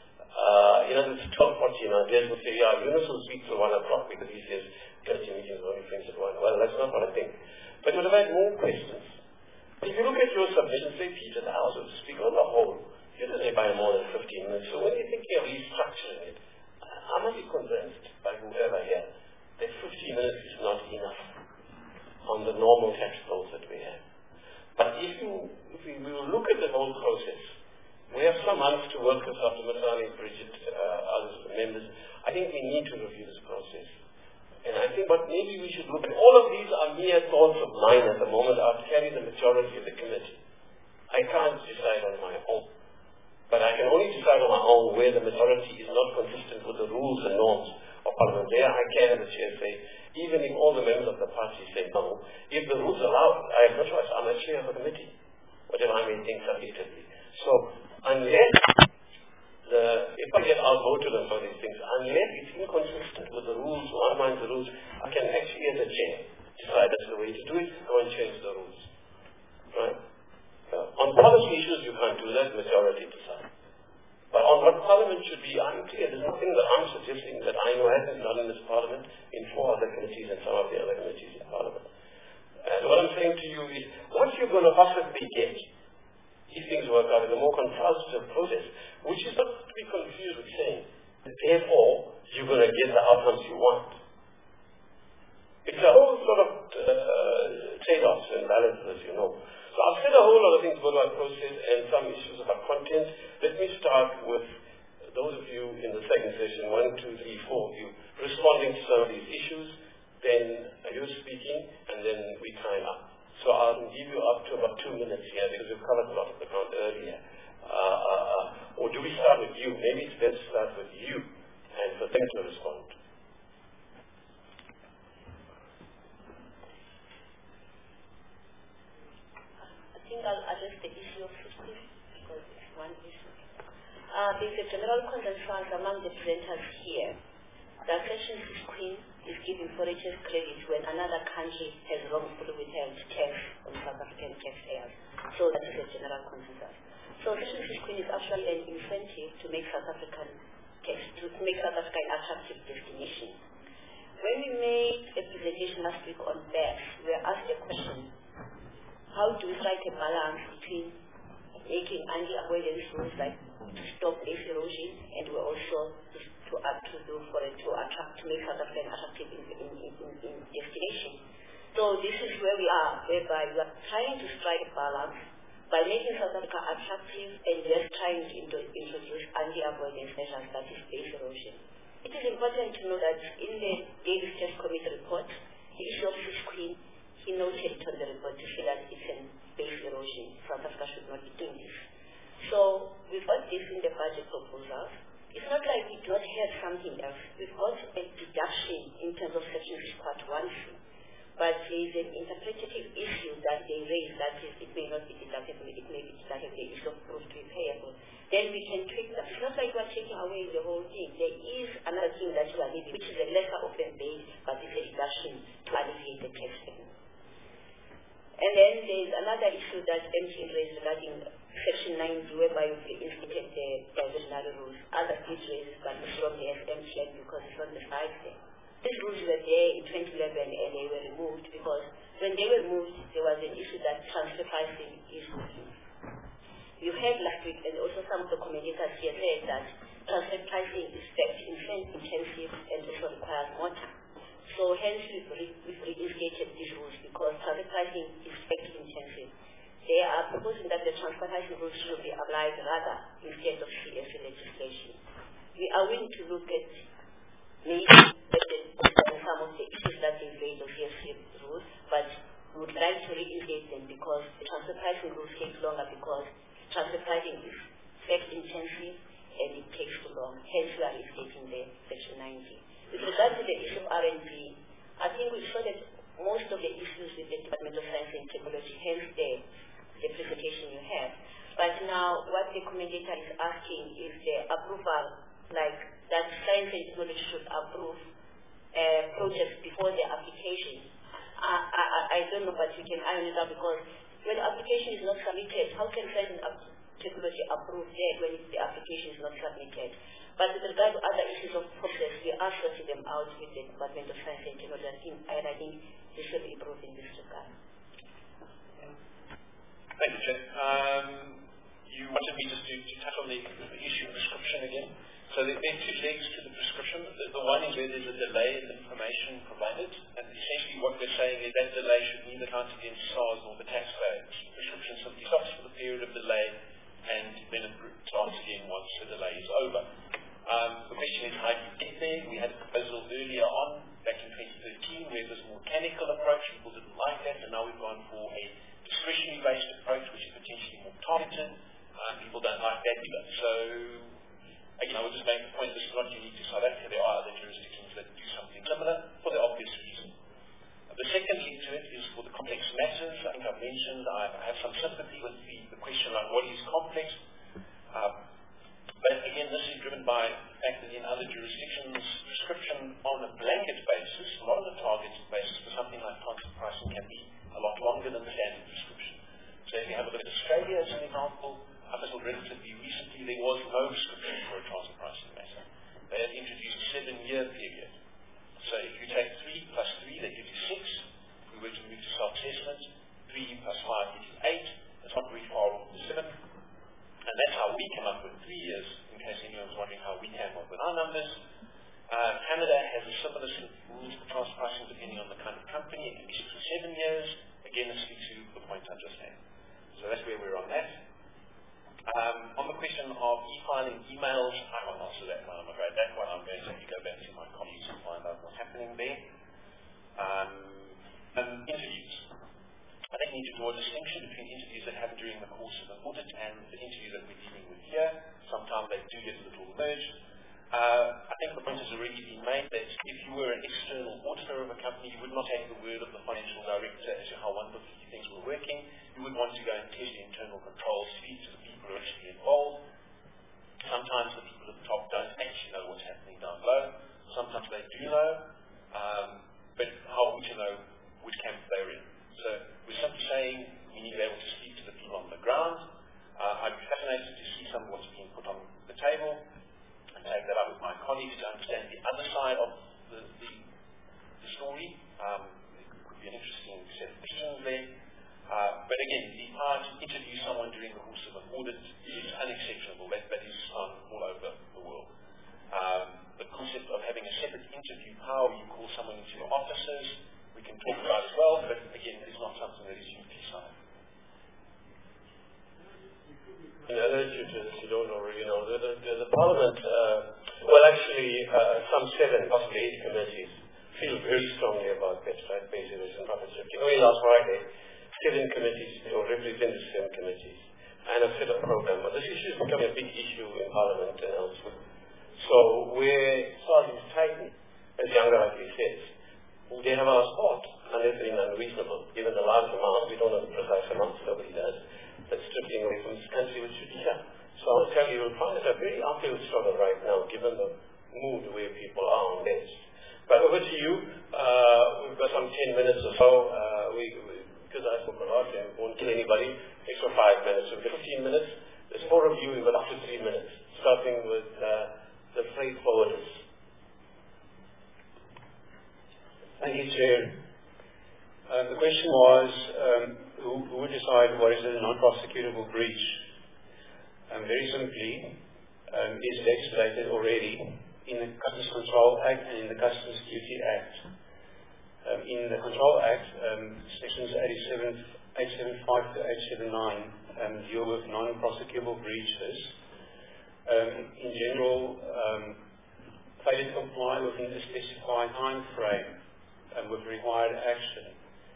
It's 12:40 now. Des will say, yeah, Yunus will speak till 1 o'clock because he says, committee meetings only finish at 1. Well, that's not what I think. But you would have had more questions. If you look at your submission, say, Peter, the House will speak on the whole. You don't say by more than 15 minutes. So when you think you're restructuring it, I must be convinced by whoever here that 15 minutes is not enough on the normal tax laws that we have. But if we will look at the whole process, we have some months to work with Dr. Masani, Bridget, others, the members. I think we need to review this process. And I think what maybe we should look at, all of these are mere thoughts of mine at the moment. I've carried the majority of the committee. I can't decide on my own. But I can only decide on my own where the majority is not consistent with the rules and norms of Parliament. There I can, as the chair, say, even if all the members of the party say no, if the rules allow, I have no choice. I'm the chair of the committee, whatever I may think subjectively. So, unless if I get outvoted on some of these things, unless it's inconsistent with the rules, or undermines the rules, I can actually, as a chair, decide that's the way to do it, go and change the rules. Right? On policy issues, you can't do that, majority decide. But on what Parliament should be, I'm clear. There's nothing that I'm suggesting that I know hasn't done in this Parliament, in 4 other committees and some of the other committees in Parliament. And what I'm saying to you is, what you're going to possibly get, if things work out, is a more consultative process, which is not to be confused with saying that therefore you're going to get the outcomes you want. It's a whole sort of trade-offs and balances, as you know. So I've said a whole lot of things about our process and some issues about content. Let me start with those of you in the second session, 1, 2, 3, 4 of you, responding to some of these issues, then you speaking, and then we time up. So I'll give you up to about 2 minutes here because we've covered a lot of the ground earlier. Or do we start with you? Maybe it's best to start with you and for them to respond. I think I'll address the issue of 50 because it's one issue. There's a general consensus among the presenters here that Section 6 Queen is giving foreigners credit when another country has wrongfully withheld tax on South African taxpayers. So that is a general consensus. So Section 6 Queen is actually an incentive to make South Africa an attractive destination. When we made a presentation last week on BEPS, we were asked a question: how do we strike a balance between making anti-avoidance rules like to stop base erosion, and we're also to make South Africa an attractive in destination. So this is where we are, whereby we are trying to strike a balance by making South Africa attractive and just trying to introduce anti-avoidance measures, that is base erosion. It is important to know that in the Davis Test Committee report, the issue of 6 Queen, he noted it on the report to say that it's an base erosion. South Africa should not be doing this. So we've got this in the budget proposals. It's not like we do not have something else. We've got a deduction in terms of Section 6 Part 1C. But there is an interpretative issue that they raise, that is, it may not be deductible, it may be deductible, the issue of proof to be payable. Then we can tweak that. It's not like we're taking away the whole thing. There is another thing that you are leaving, which is a lesser offense base, but it's a deduction to alleviate the tax payment. And then there is another issue that MTN raised regarding Section 90, whereby we instituted the diversionary rules. Others did raise it, but it's from the MTN because it's on the side there. These rules were there in 2011 and they were removed because when they were removed, there was an issue that transfer pricing is working. You heard last week, and also some of the commentators here said that transfer pricing is intensive and also requires more time. So hence we've reinstated these rules because transfer pricing is intensive. They are proposing that the transfer pricing rules should be applied rather instead of CFC legislation. We are willing to look at maybe some of the issues that they raised of CFC rules, but we would like to reinstate them because the transfer pricing rules take longer because transfer pricing is fact intensive and it takes too long. Hence we are reinstating the Section 90. With regard to the issue of R&D, I think we saw that most of the issues with the Department of Science and Technology, hence the presentation you have. But now what the commentator is asking is the approval, like that science and technology should approve projects before the application. I don't know, but you can iron it out because when the application is not submitted, how can science and technology approve that when the application is not submitted? But with regard to other issues of process, we are sorting them out with the Department of Science and Technology, and I think they should be improved in this regard. Thank you, Jen. You wanted me just to touch on the issue of prescription again. So there are two legs to the prescription. The one is where there's a delay in the information provided, and essentially what we're saying is that delay should neither count against SARS nor the taxpayer. Prescription simply stops for the period of delay, and then it starts again once the delay is over. The question is how do you get there? We had a proposal earlier on, back in 2013, where it was a more mechanical approach. People didn't like that, and now we've gone for a discretionary-based approach, which is potentially more targeted. People don't like that either. So, again, I would just make the point, this is not unique to South Africa. There are other jurisdictions that do something similar for the obvious reason. The second link to it is for the complex matters. I think I've mentioned I have some sympathy with the question around what is complex. But again, this is driven by the fact that in other jurisdictions, prescription on a blanket basis, not on a targeted basis, for something like transfer pricing can be a lot longer than the standard prescription. So if you have a look at Australia as an example, up until relatively recently, there was no prescription for a transfer pricing matter. They had introduced a 7-year period. So if you take 3 plus 3, that gives you 6. If we were to move to self-assessment, 3 plus 5 gives you 8. That's not very far off the 7. And that's how we come up with 3 years, in case anyone's wondering how we came up with our numbers. Canada has a similar set of rules for transfer pricing depending on the kind of company. It can be 6 or 7 years. Again, this speaks to the point I just made. So that's where we're on that. On the question of e-filing emails, I won't answer that one, I'm afraid. That one I'm going to have to go back to my colleagues and find out what's happening there. Interviews. I think we need to draw a distinction between interviews that happen during the course of an audit and the interviews that we're dealing with here. Sometimes they do get a little merged. I think the point has already been made that if you were an external auditor of a company, you would not take the word of the financial director as to how wonderfully things were working. You would want to go and test the internal controls, speak to the people who are actually involved. Sometimes the people at the top don't actually know what's happening down low. Sometimes they do know, but how are we to know which camp they're in? So we're simply saying we need to be able to speak to the people on the ground. I'd be fascinated to see some of what's being put on the table and take that up with my colleagues to understand the other side of the story. It could be an interesting set of questions there. But again, the power to interview someone during the course of an audit is unexceptionable. That is all over the world. The concept of having a separate interview power, you call someone into your offices, we can talk about as well, but again, it's not something that is uniquely signed. In alert you to this, you don't already know. The Parliament, some 7, possibly 8 committees feel very strongly about best right-based evaluation and profit shifting. Only last Friday, 7 committees, or representative 7 committees, and a set of program. But this issue is becoming a big issue in Parliament and elsewhere. So we're starting to tighten, as Younger rightly says. They have our support, unless they're unreasonable. Given the large amount, we don't know the precise amount, nobody does. That's drifting away from this country, which should be here. So I'll tell you, we'll find it a very uphill struggle right now, given the mood where people are on this. But over to you. We've got some 10 minutes or so. Because I spoke a lot and won't kill anybody, extra 5 minutes. We've got 15 minutes. There's 4 of you, we've got up to 3 minutes, starting with the freight forwarders. Thank you, Chair. The question was, who would decide what is a non-prosecutable breach? Very simply, it's legislated already in the Customs Control Act and in the Customs Duty Act. In the Control Act, sections 875 to 879 deal with non-prosecutable breaches. In general, failure to comply within a specified time frame with required action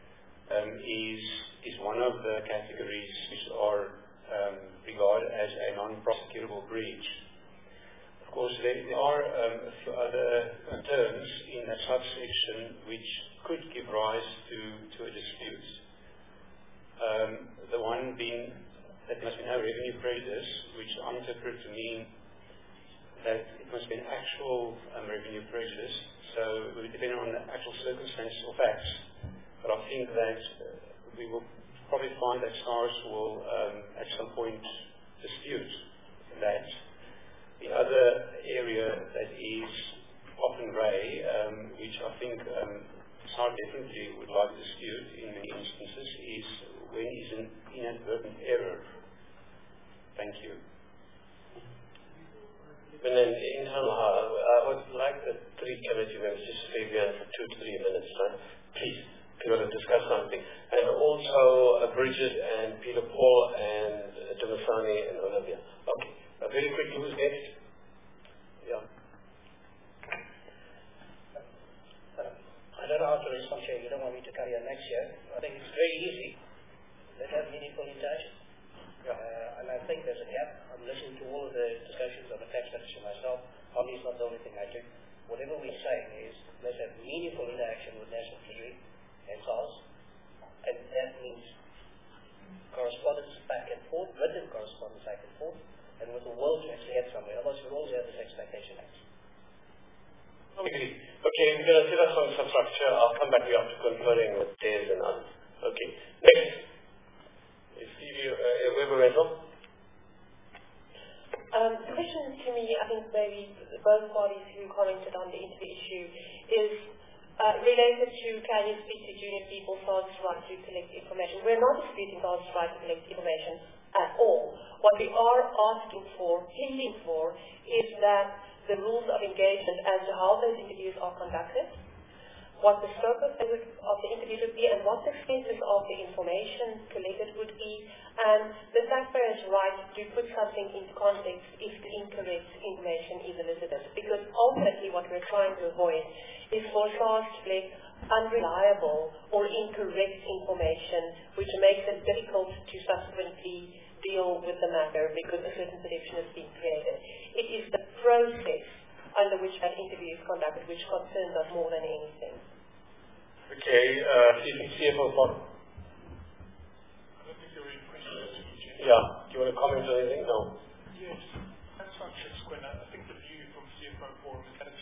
is one of the categories which are regarded as a non-prosecutable breach. Of course, there are a few other terms in that subsection which could give rise to a dispute. The one being that there must be no revenue prejudice, which I interpret to mean that it must be an actual revenue prejudice. So it will depend on the actual circumstances or facts. But I think that we will probably find that SARS will at some point dispute that. The other area that is often grey, which I think SARS definitely would like to dispute in many instances, is when is an inadvertent error. Thank you. And then in I would like the 3 committee members just stay there for 2 to 3 minutes, right? Please, if you want to discuss something. And also Bridget and Peter Paul and Dumasani and Olivia. Okay. Very quickly, who's next? Yeah. I don't know how to respond here. You don't want me to carry on next year. I think it's very easy. Let's have meaningful interaction. And I think there's a gap. I'm listening to all of the discussions on the tax strategy myself. Probably it's not the only thing I do. Whatever we're saying is let's have meaningful interaction with National Treasury and SARS. And that means correspondence back and forth, written correspondence back and forth, and with the world to actually get somewhere. Otherwise we'll always have this expectation act. Okay, we're going to set up some structure. I'll come back to you after conferring with Des and others. Okay, next. Stevie Weber Rental. The question to me, I think maybe both parties who commented on the interview issue is related to can you speak to junior people SARS right to collect information. We're not disputing SARS right to collect information at all. What we are asking for, pleading for, is that the rules of engagement as to how those interviews are conducted, what the scope of the interviews would be, and what the expenses of the information collected would be, and the taxpayer's right to put something into context if the incorrect information is elicited. Because ultimately what we're trying to avoid is for SARS to collect unreliable or incorrect information which makes it difficult to subsequently deal with the matter because a certain perception has been created. It is the process under which that interview is conducted which concerns us more than anything. Okay, CFO Paul. Yeah, do you want to comment on anything? No. Yes, that's not just Quinn. I think the view from CFO Forum is that it's a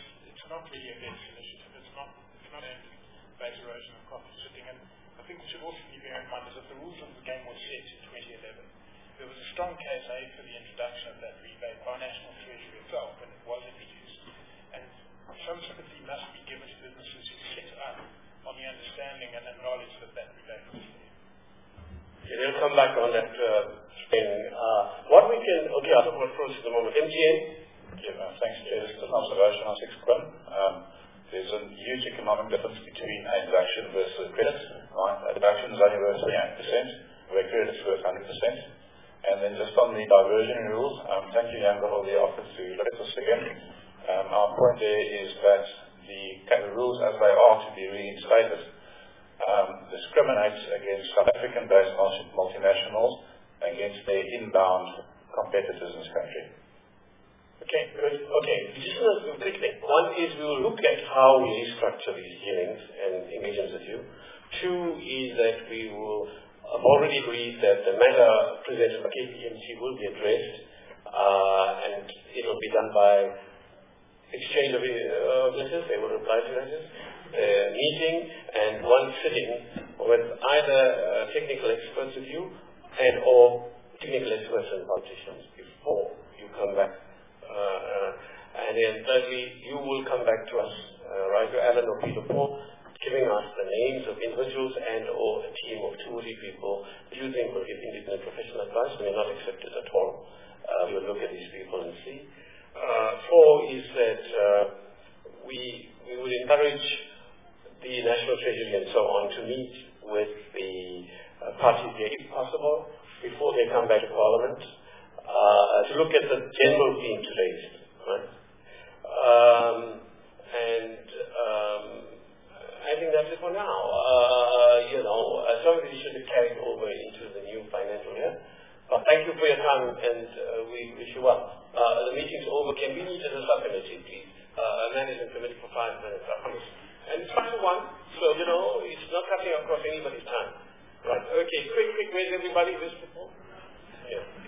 not really a BEPS initiative. It's not aimed at base erosion and profit shifting. And I think we should also be bearing in mind is that the rules of the game were set in 2011. There was a strong case made for the introduction of that rebate by National Treasury itself when it was introduced. And some sympathy must be given to businesses who set up on the understanding and knowledge that that rebate was there. We'll come back on that thing. What we can, okay, I'll approach at the moment. MTN? Yeah, thanks, Chair. Just an observation on 6 Quinn. There's a huge economic difference between a deduction versus credit. Right? A deduction is only worth 28%, where credit is worth 100%. And then just on the diversion rules, thank you, Jan, for all the offer to look at this again. Our point there is that the rules as they are to be reinstated discriminates against South African-based multinationals against their inbound competitors in this country. Okay, good. Okay, just quickly. One is we will look at how we restructure these hearings and engagements with you. Two is that we will have already agreed that the matter presented by KPMG will be addressed, and it will be done by exchange of letters. They will reply to letters. Meeting and one sitting with either technical experts with you and or technical experts and politicians before you come back. And then thirdly, you will come back to us, right, Alan or Peter Paul, giving us the names of individuals and or a team of 2 or 3 people that you think will give independent professional advice. We may not accept it at all. We will look at these people and see. 4 is that we would encourage the National Treasury and so on to meet with the parties there, if possible, before they come back to Parliament, to look at the general themes raised. Right? I think that's it for now. Some of these should be carried over into the new financial year. Thank you for your time, and we wish you well. The meeting's over. Can we meet as a subcommittee, please? Management committee for 5 minutes, I promise. And it's 5 to 1, so, it's not cutting across anybody's time. Right, okay, quick, where's everybody? This people? Yeah.